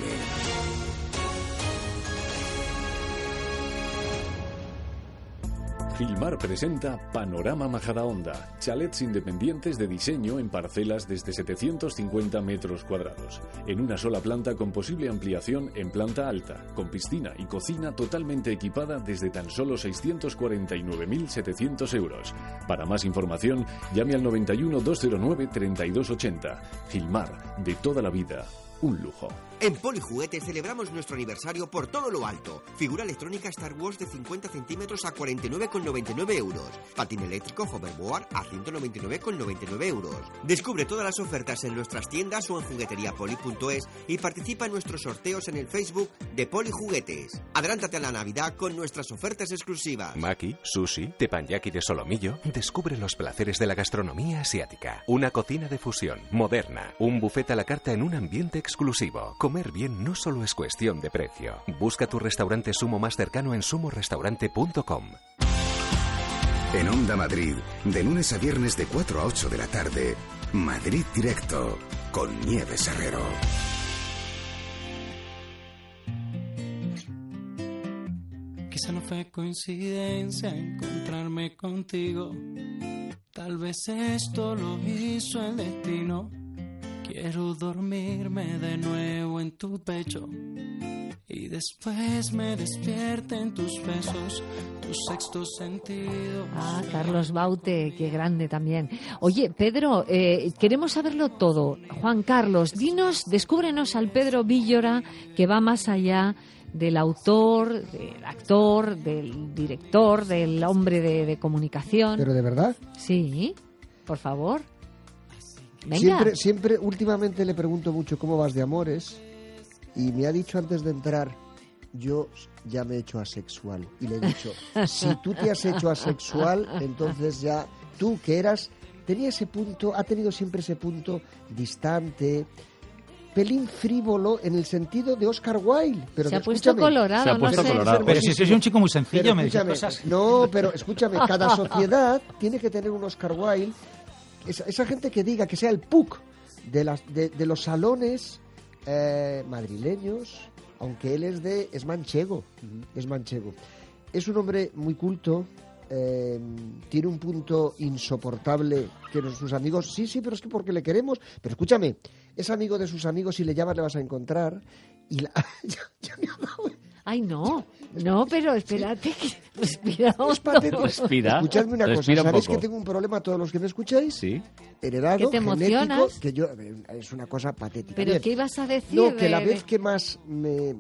Gilmar presenta Panorama Majadahonda, chalets independientes de diseño en parcelas desde 750 metros cuadrados, en una sola planta con posible ampliación en planta alta, con piscina y cocina totalmente equipada desde tan solo 649.700 euros. Para más información, llame al 91 209 3280. Gilmar, de toda la vida, un lujo. En Polijuguetes celebramos nuestro aniversario por todo lo alto. Figura electrónica Star Wars de 50 centímetros a 49,99 euros. Patín eléctrico Hoverboard a 199,99 euros. Descubre todas las ofertas en nuestras tiendas o en jugueteriapoli.es y participa en nuestros sorteos en el Facebook de Polijuguetes. Adelántate a la Navidad con nuestras ofertas exclusivas. Maki, sushi, teppanyaki de solomillo. Descubre los placeres de la gastronomía asiática. Una cocina de fusión, moderna. Un buffet a la carta en un ambiente exclusivo. Comer bien no solo es cuestión de precio. Busca tu restaurante Sumo más cercano en sumorestaurante.com. En Onda Madrid, de lunes a viernes de 4 a 8 de la tarde, Madrid Directo, con Nieves Herrero. Quizá no fue coincidencia encontrarme contigo. Tal vez esto lo hizo el destino. Quiero dormirme de nuevo en tu pecho y después me despierte en tus besos, tu sexto sentido. Ah, Carlos Baute, qué grande también. Oye, Pedro, queremos saberlo todo. Juan Carlos, descúbrenos al Pedro Villora, que va más allá del autor, del actor, del director, del hombre de comunicación. ¿Pero de verdad? Sí, por favor. Venga. Siempre, últimamente le pregunto mucho cómo vas de amores y me ha dicho antes de entrar, yo ya me he hecho asexual. Y le he dicho, si tú te has hecho asexual, entonces ya tú que tenía ese punto, ha tenido siempre ese punto distante, pelín frívolo en el sentido de Oscar Wilde. Pero se ha puesto colorado, se ha puesto colorado. Pero si soy un chico muy sencillo, me dice cosas. No, pero escúchame, cada sociedad tiene que tener un Oscar Wilde. Esa gente que diga que sea el PUC de los salones madrileños, aunque él es manchego, es manchego. Es un hombre muy culto, tiene un punto insoportable que sus amigos, sí, pero es que porque le queremos, pero escúchame, es amigo de sus amigos, si le llamas le vas a encontrar, y ya me ha dado... Ay, no, pero espérate, respira. Es patético. Respira. Escuchadme una Respira cosa, ¿sabéis un poco. que tengo un problema todos los que me escucháis? Sí. Heredado, ¿Que te genético, emocionas? que yo, es una cosa patética. ¿Pero Bien. qué ibas a decir? No, que la vez que más me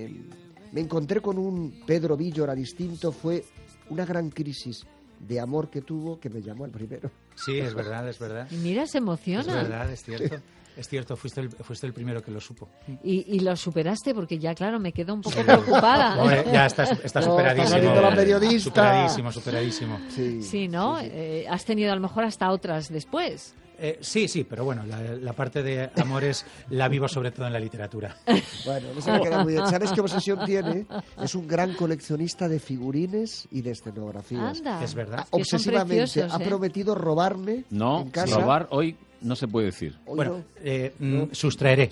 encontré con un Pedro Villora distinto fue una gran crisis de amor que tuvo, que me llamó al primero. Sí, es verdad, es verdad. Y mira, se emociona. Es verdad, es cierto. Es cierto, fuiste el primero que lo supo. Y lo superaste, porque ya, claro, me quedo un poco preocupada. No, ya está superadísimo. La periodista. Superadísimo. Sí, ¿no? Sí. Has tenido a lo mejor hasta otras después. Sí, pero bueno, la parte de amores la vivo sobre todo en la literatura. Bueno, no se me queda muy bien. ¿Sabes qué obsesión tiene? Es un gran coleccionista de figurines y de escenografías. Anda. Es verdad. Obsesivamente. Preciosos, ha prometido robarme en casa. Robar hoy no se puede decir. Bueno, sustraeré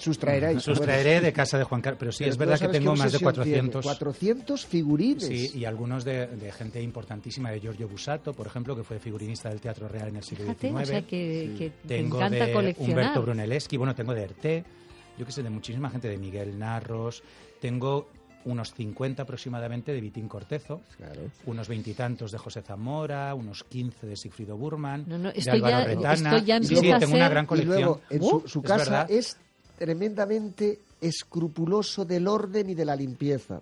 de casa de Juan Carlos, pero sí, pero es verdad que tengo más de 400. 400 figurines. Sí, y algunos de gente importantísima, de Giorgio Busato, por ejemplo, que fue figurinista del Teatro Real en el siglo XIX. O sea, que tengo te encanta de coleccionar. Umberto Brunelleschi, bueno, tengo de Herté, yo qué sé, de muchísima gente, de Miguel Narros, tengo unos 50 aproximadamente de Vitín Cortezo, unos 20 y tantos de José Zamora, unos 15 de Sigfrido Burman, de Álvaro Retana. Sí, tengo una gran colección. Y luego, en su casa verdad. es tremendamente escrupuloso del orden y de la limpieza.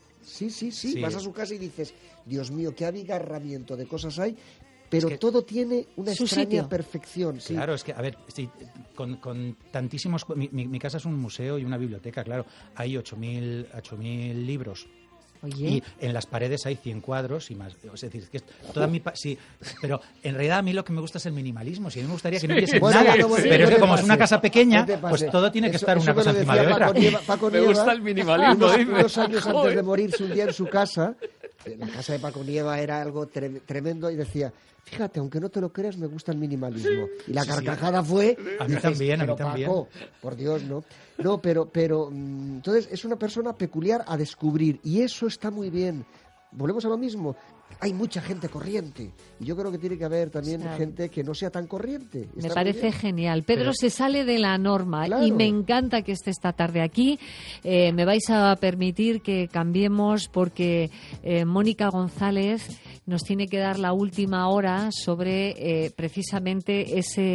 Sí. Vas a su casa y dices, Dios mío, qué abigarramiento de cosas hay, pero todo tiene una extraña perfección. Sí. Claro, es que, a ver, con tantísimos... Mi casa es un museo y una biblioteca, claro. Hay 8.000 libros. Oye. Y en las paredes hay 100 cuadros y más. Es decir, que sí, pero en realidad a mí lo que me gusta es el minimalismo. Si a mí me gustaría que no hubiese nada. Pero es que como es una casa pequeña, pues todo tiene que estar una cosa encima de otra. Paco Me gusta el minimalismo. Unos años antes de morirse un día en su casa, la casa de Paco Nieva era algo tremendo y decía... Fíjate, aunque no te lo creas, me gusta el minimalismo. Y la carcajada fue... A mí también, a mí también. Paco, por Dios, ¿no? No, pero entonces es una persona peculiar a descubrir y eso está muy bien. Volvemos a lo mismo. Hay mucha gente corriente y yo creo que tiene que haber también gente que no sea tan corriente. Me parece genial. Pedro se sale de la norma y me encanta que esté esta tarde aquí. Me vais a permitir que cambiemos porque Mónica González nos tiene que dar la última hora sobre precisamente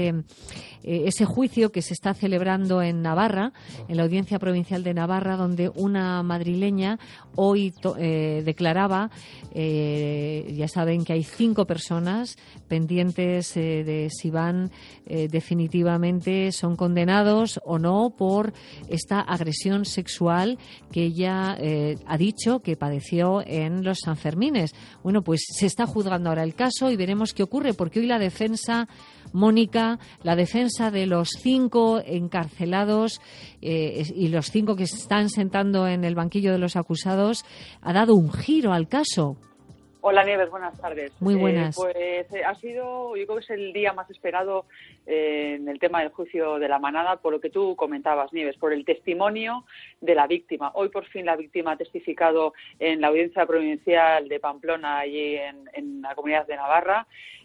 ese juicio que se está celebrando en Navarra, en la Audiencia Provincial de Navarra, donde una madrileña hoy declaraba, ya saben que hay 5 personas pendientes de si van definitivamente, son condenados o no por esta agresión sexual que ella ha dicho que padeció en los Sanfermines. Bueno, pues se está juzgando ahora el caso y veremos qué ocurre, porque hoy la defensa, Mónica, la defensa de los 5 encarcelados y los 5 que se están sentando en el banquillo de los acusados ha dado un giro al caso. Hola Nieves, buenas tardes. Muy buenas. Pues ha sido, yo creo que es el día más esperado en el tema del juicio de la manada, por lo que tú comentabas, Nieves, por el testimonio de la víctima. Hoy por fin la víctima ha testificado en la Audiencia Provincial de Pamplona, allí en la Comunidad de Navarra.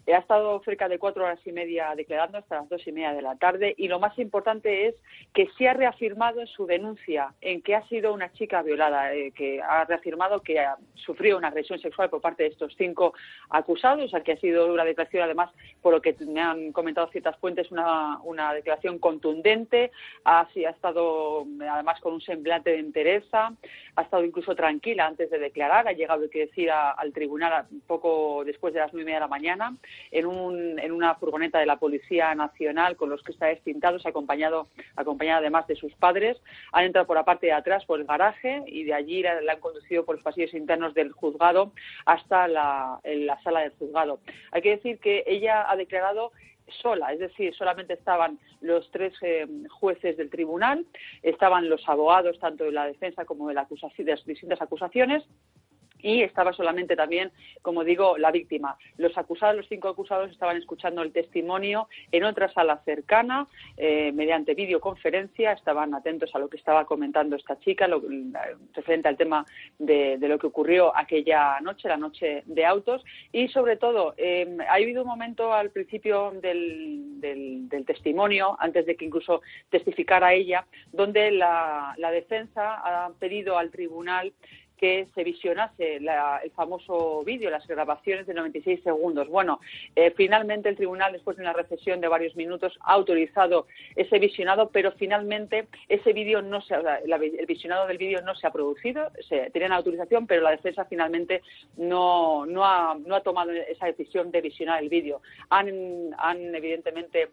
Ha estado cerca de 4 horas y media declarando hasta las 2:30 de la tarde, y lo más importante es que se ha reafirmado en su denuncia en que ha sido una chica violada, que ha reafirmado que ha sufrido una agresión sexual por parte de estos 5 acusados, o sea, que ha sido una declaración, además, por lo que me han comentado ciertas fuentes, una declaración contundente. Ha estado además con un semblante de entereza, ha estado incluso tranquila antes de declarar, ha llegado, hay que decir, al tribunal poco después de las 9:30 de la mañana en una furgoneta de la Policía Nacional con los cristales tintados, acompañada además de sus padres. Han entrado por la parte de atrás, por el garaje, y de allí la han conducido por los pasillos internos del juzgado hasta la sala del juzgado. Hay que decir que ella ha declarado sola, es decir, solamente estaban los 3 jueces del tribunal, estaban los abogados tanto de la defensa como de las distintas acusaciones, y estaba solamente también, como digo, la víctima. Los 5 acusados estaban escuchando el testimonio en otra sala cercana, mediante videoconferencia, estaban atentos a lo que estaba comentando esta chica, referente al tema de lo que ocurrió aquella noche, la noche de autos, y sobre todo, ha habido un momento al principio del testimonio, antes de que incluso testificara ella, donde la defensa ha pedido al tribunal que se visionase el famoso vídeo, las grabaciones de 96 segundos. Bueno, finalmente el tribunal, después de una recesión de varios minutos, ha autorizado ese visionado, pero finalmente ese vídeo el visionado del vídeo no se ha producido. Tenían autorización, pero la defensa finalmente no ha tomado esa decisión de visionar el vídeo. Han evidentemente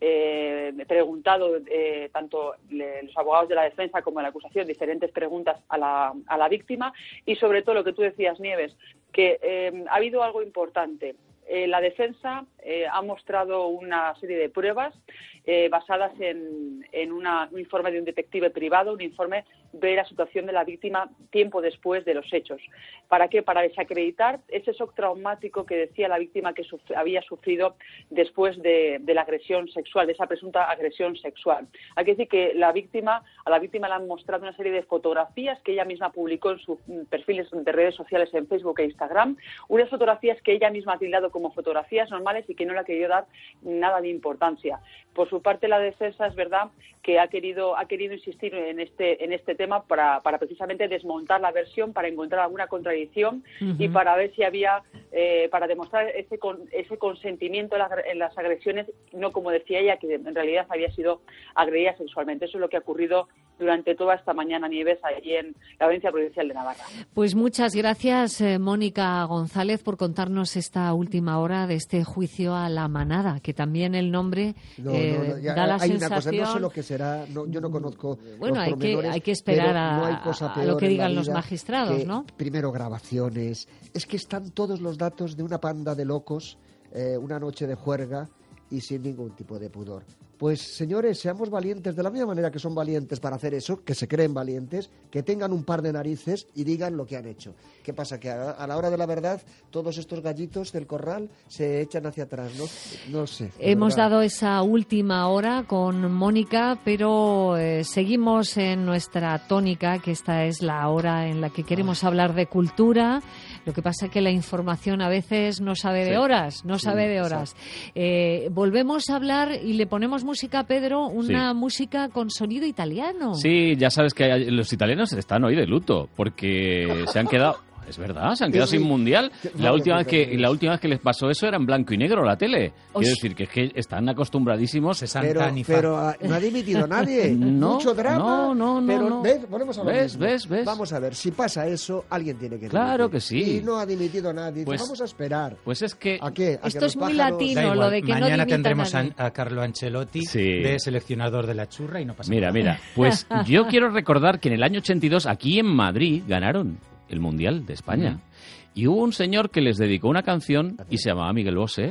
preguntado tanto los abogados de la defensa como de la acusación diferentes preguntas a la víctima, y sobre todo lo que tú decías, Nieves, que ha habido algo importante. La defensa ha mostrado una serie de pruebas basadas en un informe de un detective privado, un informe de la situación de la víctima tiempo después de los hechos. ¿Para qué? Para desacreditar ese shock traumático que decía la víctima que había sufrido después de la agresión sexual, de esa presunta agresión sexual. Hay que decir que a la víctima le han mostrado una serie de fotografías que ella misma publicó en sus perfiles de redes sociales en Facebook e Instagram, unas fotografías que ella misma ha tildado como fotografías normales y que no le ha querido dar nada de importancia. Por su parte, la defensa es verdad que ha querido insistir en este tema para precisamente desmontar la versión, para encontrar alguna contradicción y para ver si había, para demostrar ese consentimiento en las agresiones, no como decía ella, que en realidad había sido agredida sexualmente. Eso es lo que ha ocurrido durante toda esta mañana, Nieves, allí en la Audiencia Provincial de Navarra. Pues muchas gracias, Mónica González, por contarnos esta última hora de este juicio a la manada, que también el nombre da la hay sensación... una cosa, no sé lo que será, yo no conozco bueno, los pormenores, hay que esperar a lo que digan los magistrados, ¿no? Primero grabaciones, es que están todos los datos de una panda de locos, una noche de juerga y sin ningún tipo de pudor. Pues, señores, seamos valientes de la misma manera que son valientes para hacer eso, que se creen valientes, que tengan un par de narices y digan lo que han hecho. ¿Qué pasa? Que a la hora de la verdad todos estos gallitos del corral se echan hacia atrás, ¿no? No sé. Hemos dado esa última hora con Mónica, pero seguimos en nuestra tónica, que esta es la hora en la que queremos hablar de cultura. Lo que pasa es que la información a veces no sabe de horas, volvemos a hablar y le ponemos música, Pedro, una música con sonido italiano. Sí, ya sabes que los italianos están hoy de luto, porque se han quedado... Es verdad, se han quedado sin mundial. La última vez que les pasó eso era en blanco y negro la tele. Quiero decir que es que están acostumbradísimos. Pero no ha dimitido nadie. Mucho drama. No. ¿Ves? Volvemos a ¿Ves? Vamos a ver, si pasa eso, alguien tiene que dimitir. Claro que sí. Y no ha dimitido nadie. Pues, vamos a esperar. Pues es que... ¿A qué? Esto es muy latino, lo de que mañana no dimita tendremos nadie. a Carlo Ancelotti de seleccionador de la churra y no pasa nada. Mira, pues yo quiero recordar que en el año 82 aquí en Madrid ganaron el Mundial de España. Y hubo un señor que les dedicó una canción y se llamaba Miguel Bosé.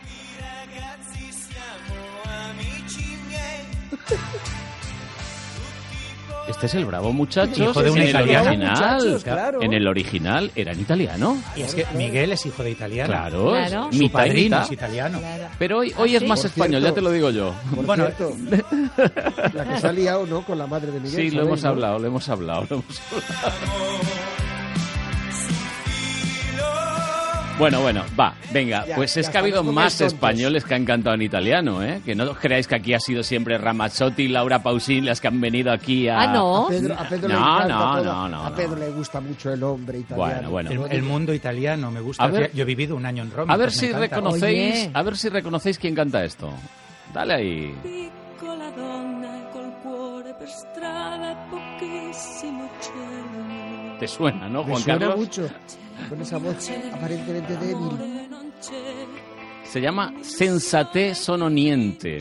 Este es el Bravo Muchachos. Hijo de una italiana. Claro. En el original era en italiano. Y es que Miguel es hijo de italiano. Claro. Su padrino es italiano. Pero hoy es más español, ya te lo digo yo. Bueno, la que se ha liado, ¿no? Con la madre de Miguel. Sí, lo hemos hablado. Bueno, va, venga, pues es que ha habido más tontos. españoles que han cantado en italiano, ¿eh? Que no creáis que aquí ha sido siempre Ramazzotti y Laura Pausini las que han venido aquí a... Ah, ¿no? A Pedro le No, encanta no. A Pedro le gusta mucho el hombre italiano. Bueno. El mundo italiano me gusta. A ver- Yo he vivido un año en Roma. A ver pues si me encanta. Oye. reconocéis quién canta esto. Dale ahí. Piccola donna col cuore per strada e pochissimo cielo. Te suena, ¿no, Me Juan suena Carlos? mucho, con esa voz aparentemente débil. Se llama Sensate sono niente.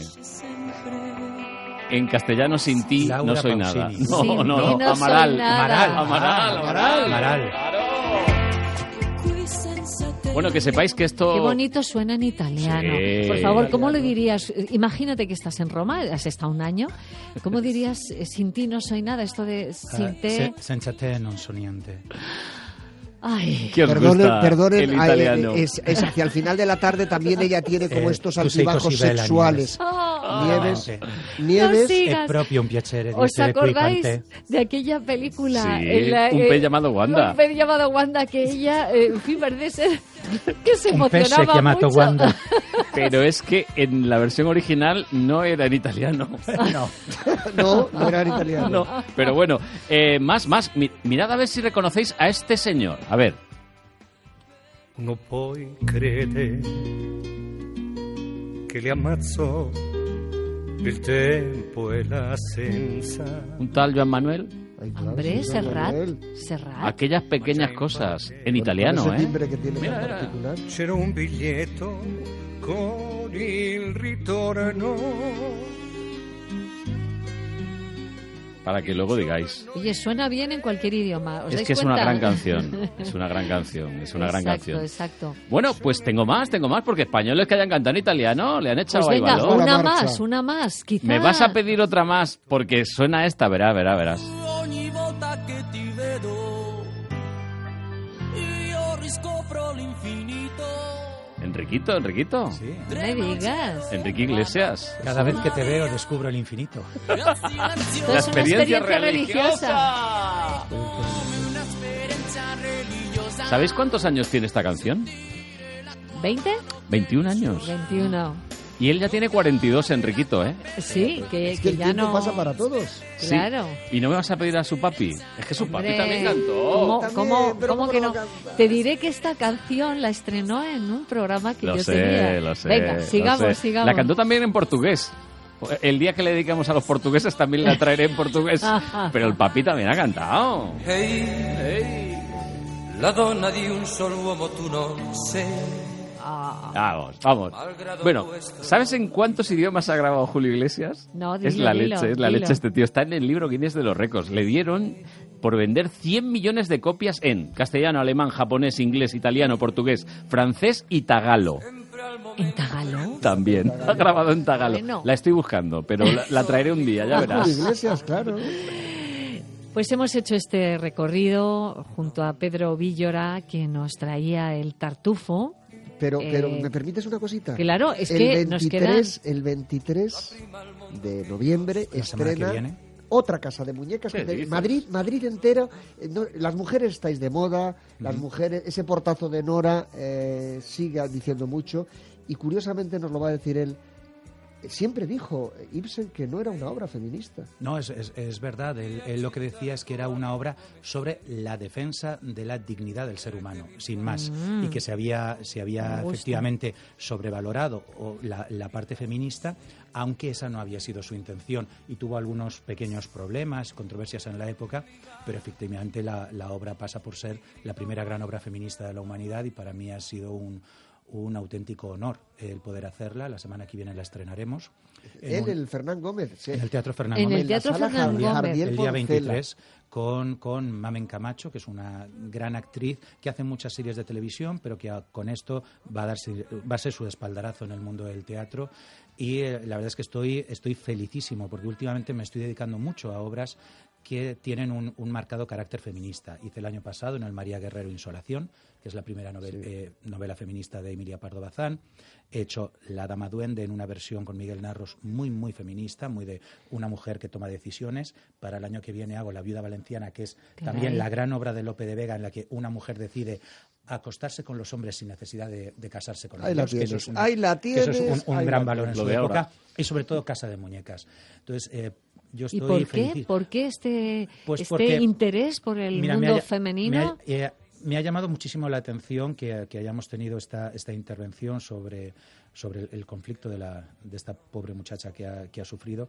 En castellano, sin ti Laura no soy Pausini. nada. Sin ti no soy Amaral. nada. Amaral. Bueno, que sepáis que esto... Qué bonito suena en italiano. Sí. Por favor, ¿cómo le dirías? Imagínate que estás en Roma, has estado un año. ¿Cómo dirías, sin ti no soy nada? Esto de sin te... Senza te non so niente. Ay. ¿Qué os gusta Perdonen, el italiano? es hacia el final de la tarde también ella tiene como estos tu sei altibajos così bella, sexuales. Nieves, No sigas. È proprio un piacere di ¿Os essere qui con acordáis te. de aquella película? Sí, en la- un pez llamado Wanda. Un pez llamado Wanda, que ella, en fin, parece ser que se Un pez emocionaba chiamato mucho. Wanda. Pero es que en la versión original no era en italiano. no era en italiano. No, pero bueno, más. Mirad a ver si reconocéis a este señor. A ver. Non puoi credere che li ammazzo il tempo e l'assenza. Un tal Joan Manuel. Hombre, Serrat. Aquellas pequeñas cosas en italiano, Ese ¿eh? timbre que tiene tan particular. C'era un biglietto con il ritorno. Para que luego digáis. Oye, suena bien en cualquier idioma. ¿Os Es dais que es cuenta? una gran canción. Es una gran canción. Es una gran canción. Exacto. Bueno, pues tengo más, porque españoles que hayan cantado en italiano le han echado Pues ahí venga, valor. una más, quizá. Me vas a pedir otra más porque suena esta, verás. Ogni volta che ti vedo io riscopro l'infinito. Enriquito. No me digas. Enrique Iglesias. Cada vez que te veo descubro el infinito. Esto es una experiencia religiosa. ¿Sabéis cuántos años tiene esta canción? ¿20? 21 años. 21. Y él ya tiene 42, Enriquito, ¿eh? Sí, que Es que el ya tiempo no... pasa para todos. Sí. Claro. ¿Y no me vas a pedir a su papi? Es que su papi Hombre, también cantó. ¿Cómo que no? Te diré que esta canción la estrenó en un programa que Lo yo sé, tenía. lo sé. Venga, lo sigamos. sé. La cantó también en portugués. El día que le dediquemos a los portugueses también la traeré en portugués. Pero el papi también ha cantado. Ehi, la donna di un solo uomo tu non sei. Vamos. Bueno, ¿sabes en cuántos idiomas ha grabado Julio Iglesias? No, es dilo, la dilo, leche, dilo. este tío. Está en el libro Guinness de los récords. Le dieron por vender 100 millones de copias en castellano, alemán, japonés, inglés, italiano, portugués, francés y tagalo. ¿En tagalo? También. Ha grabado en tagalo. Bueno. La estoy buscando, pero la traeré un día, ya verás. Iglesias, claro. Pues hemos hecho este recorrido junto a Pedro Villora, que nos traía el tartufo. Pero ¿me permites una cosita? Claro, es que nos queda... El 23 de noviembre La semana que estrena viene. otra Casa de Muñecas. ¿Qué dices? Madrid entera. Las mujeres estáis de moda, las mujeres, ese portazo de Nora sigue diciendo mucho. Y curiosamente nos lo va a decir él. Siempre dijo Ibsen que no era una obra feminista. No, es verdad. Él lo que decía es que era una obra sobre la defensa de la dignidad del ser humano, sin más. Y que se había efectivamente sobrevalorado la parte feminista, aunque esa no había sido su intención. Y tuvo algunos pequeños problemas, controversias en la época, pero efectivamente la obra pasa por ser la primera gran obra feminista de la humanidad y para mí ha sido un auténtico honor el poder hacerla. La semana que viene la estrenaremos. El Fernán Gómez. En el Teatro Fernán En Gómez. el Teatro Fernán Gómez. El día 23 con Mamen Camacho, que es una gran actriz que hace muchas series de televisión, pero que con esto va a ser su espaldarazo en el mundo del teatro. Y la verdad es que estoy felicísimo, porque últimamente me estoy dedicando mucho a obras que tienen un marcado carácter feminista. Hice el año pasado en el María Guerrero Insolación, que es la primera novela feminista de Emilia Pardo Bazán. He hecho La Dama Duende en una versión con Miguel Narros muy, muy feminista, muy de una mujer que toma decisiones. Para el año que viene hago La Viuda Valenciana, que es también la gran obra de Lope de Vega, en la que una mujer decide acostarse con los hombres sin necesidad de casarse con ellos. Ahí la tienes, eso es un gran valor en su época. Ahora. Y sobre todo Casa de Muñecas. Entonces, yo estoy ¿Y por qué? feliz. ¿Por qué este Porque, interés por el mundo femenino? Me ha llamado muchísimo la atención que hayamos tenido esta intervención sobre el conflicto de esta pobre muchacha que ha sufrido.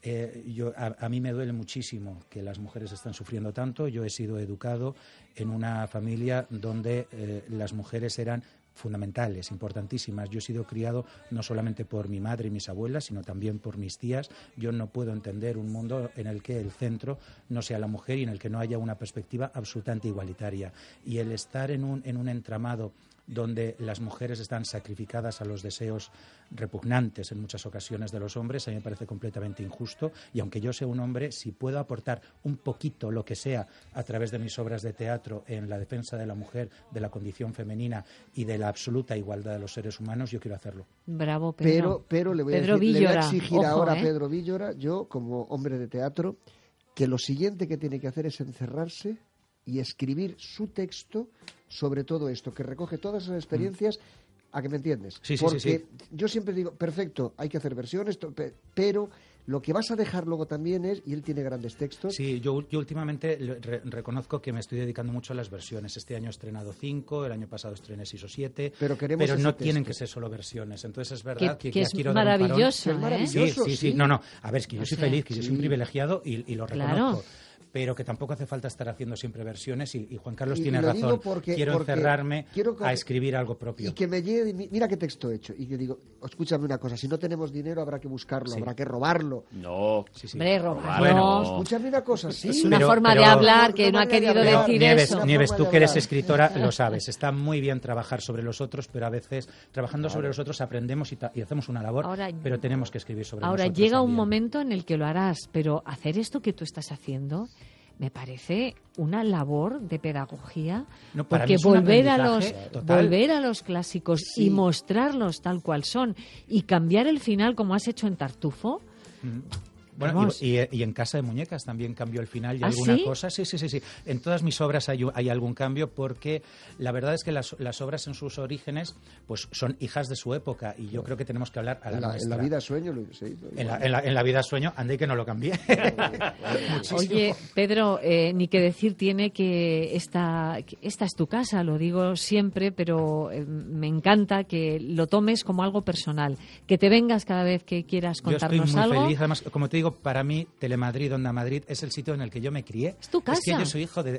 A mí me duele muchísimo que las mujeres estén sufriendo tanto. Yo he sido educado en una familia donde las mujeres eran fundamentales, importantísimas. Yo he sido criado no solamente por mi madre y mis abuelas, sino también por mis tías. Yo no puedo entender un mundo en el que el centro no sea la mujer y en el que no haya una perspectiva absolutamente igualitaria. Y el estar en un entramado donde las mujeres están sacrificadas a los deseos repugnantes en muchas ocasiones de los hombres, a mí me parece completamente injusto. Y aunque yo sea un hombre, si puedo aportar un poquito, lo que sea, a través de mis obras de teatro en la defensa de la mujer, de la condición femenina y de la absoluta igualdad de los seres humanos, yo quiero hacerlo. Bravo, Pedro. Pero le voy a exigir ahora a Pedro Villora, yo como hombre de teatro, que lo siguiente que tiene que hacer es encerrarse y escribir su texto sobre todo esto, que recoge todas esas experiencias. ¿A que me entiendes? Sí. Porque yo siempre digo, perfecto, hay que hacer versiones, pero lo que vas a dejar luego también es, y él tiene grandes textos. Sí, yo últimamente reconozco que me estoy dedicando mucho a las versiones. Este año he estrenado 5, el año pasado estrené 6 o 7, pero no tienen que ser solo versiones. Entonces es verdad que es quiero maravilloso, dar un parón. Sí. No, a ver, es que yo soy feliz, que yo soy un privilegiado y lo reconozco. Claro. Pero que tampoco hace falta estar haciendo siempre versiones y Juan Carlos tiene razón. Quiero encerrarme a escribir algo propio. Y que me llegue, mira qué texto he hecho. Y que digo, escúchame una cosa, si no tenemos dinero habrá que buscarlo, habrá que robarlo. No. Hombre, robarlo. Bueno, escúchame una cosa, sí. Es una forma de hablar que no ha querido decir eso. Nieves, tú que eres escritora lo sabes. Está muy bien trabajar sobre los otros, pero a veces trabajando sobre los otros aprendemos y hacemos una labor, pero tenemos que escribir sobre nosotros. Ahora llega también. un momento en el que lo harás, pero hacer esto que tú estás haciendo me parece una labor de pedagogía, porque volver a los clásicos y mostrarlos tal cual son y cambiar el final como has hecho en Tartufo. Bueno, y en Casa de Muñecas también cambió el final y alguna cosa. Sí. En todas mis obras hay algún cambio, porque la verdad es que las obras en sus orígenes pues son hijas de su época, y yo creo que tenemos que hablar a la nuestra. En La vida sueño, sí. En la vida sueño, ande que no lo cambié. Oye, Pedro, ni que decir tiene que esta es tu casa, lo digo siempre, pero me encanta que lo tomes como algo personal, que te vengas cada vez que quieras contarnos algo. Yo estoy muy feliz, además, como te digo, para mí Telemadrid, Onda Madrid es el sitio en el que yo me crié. Es tu casa. Es que yo soy hijo de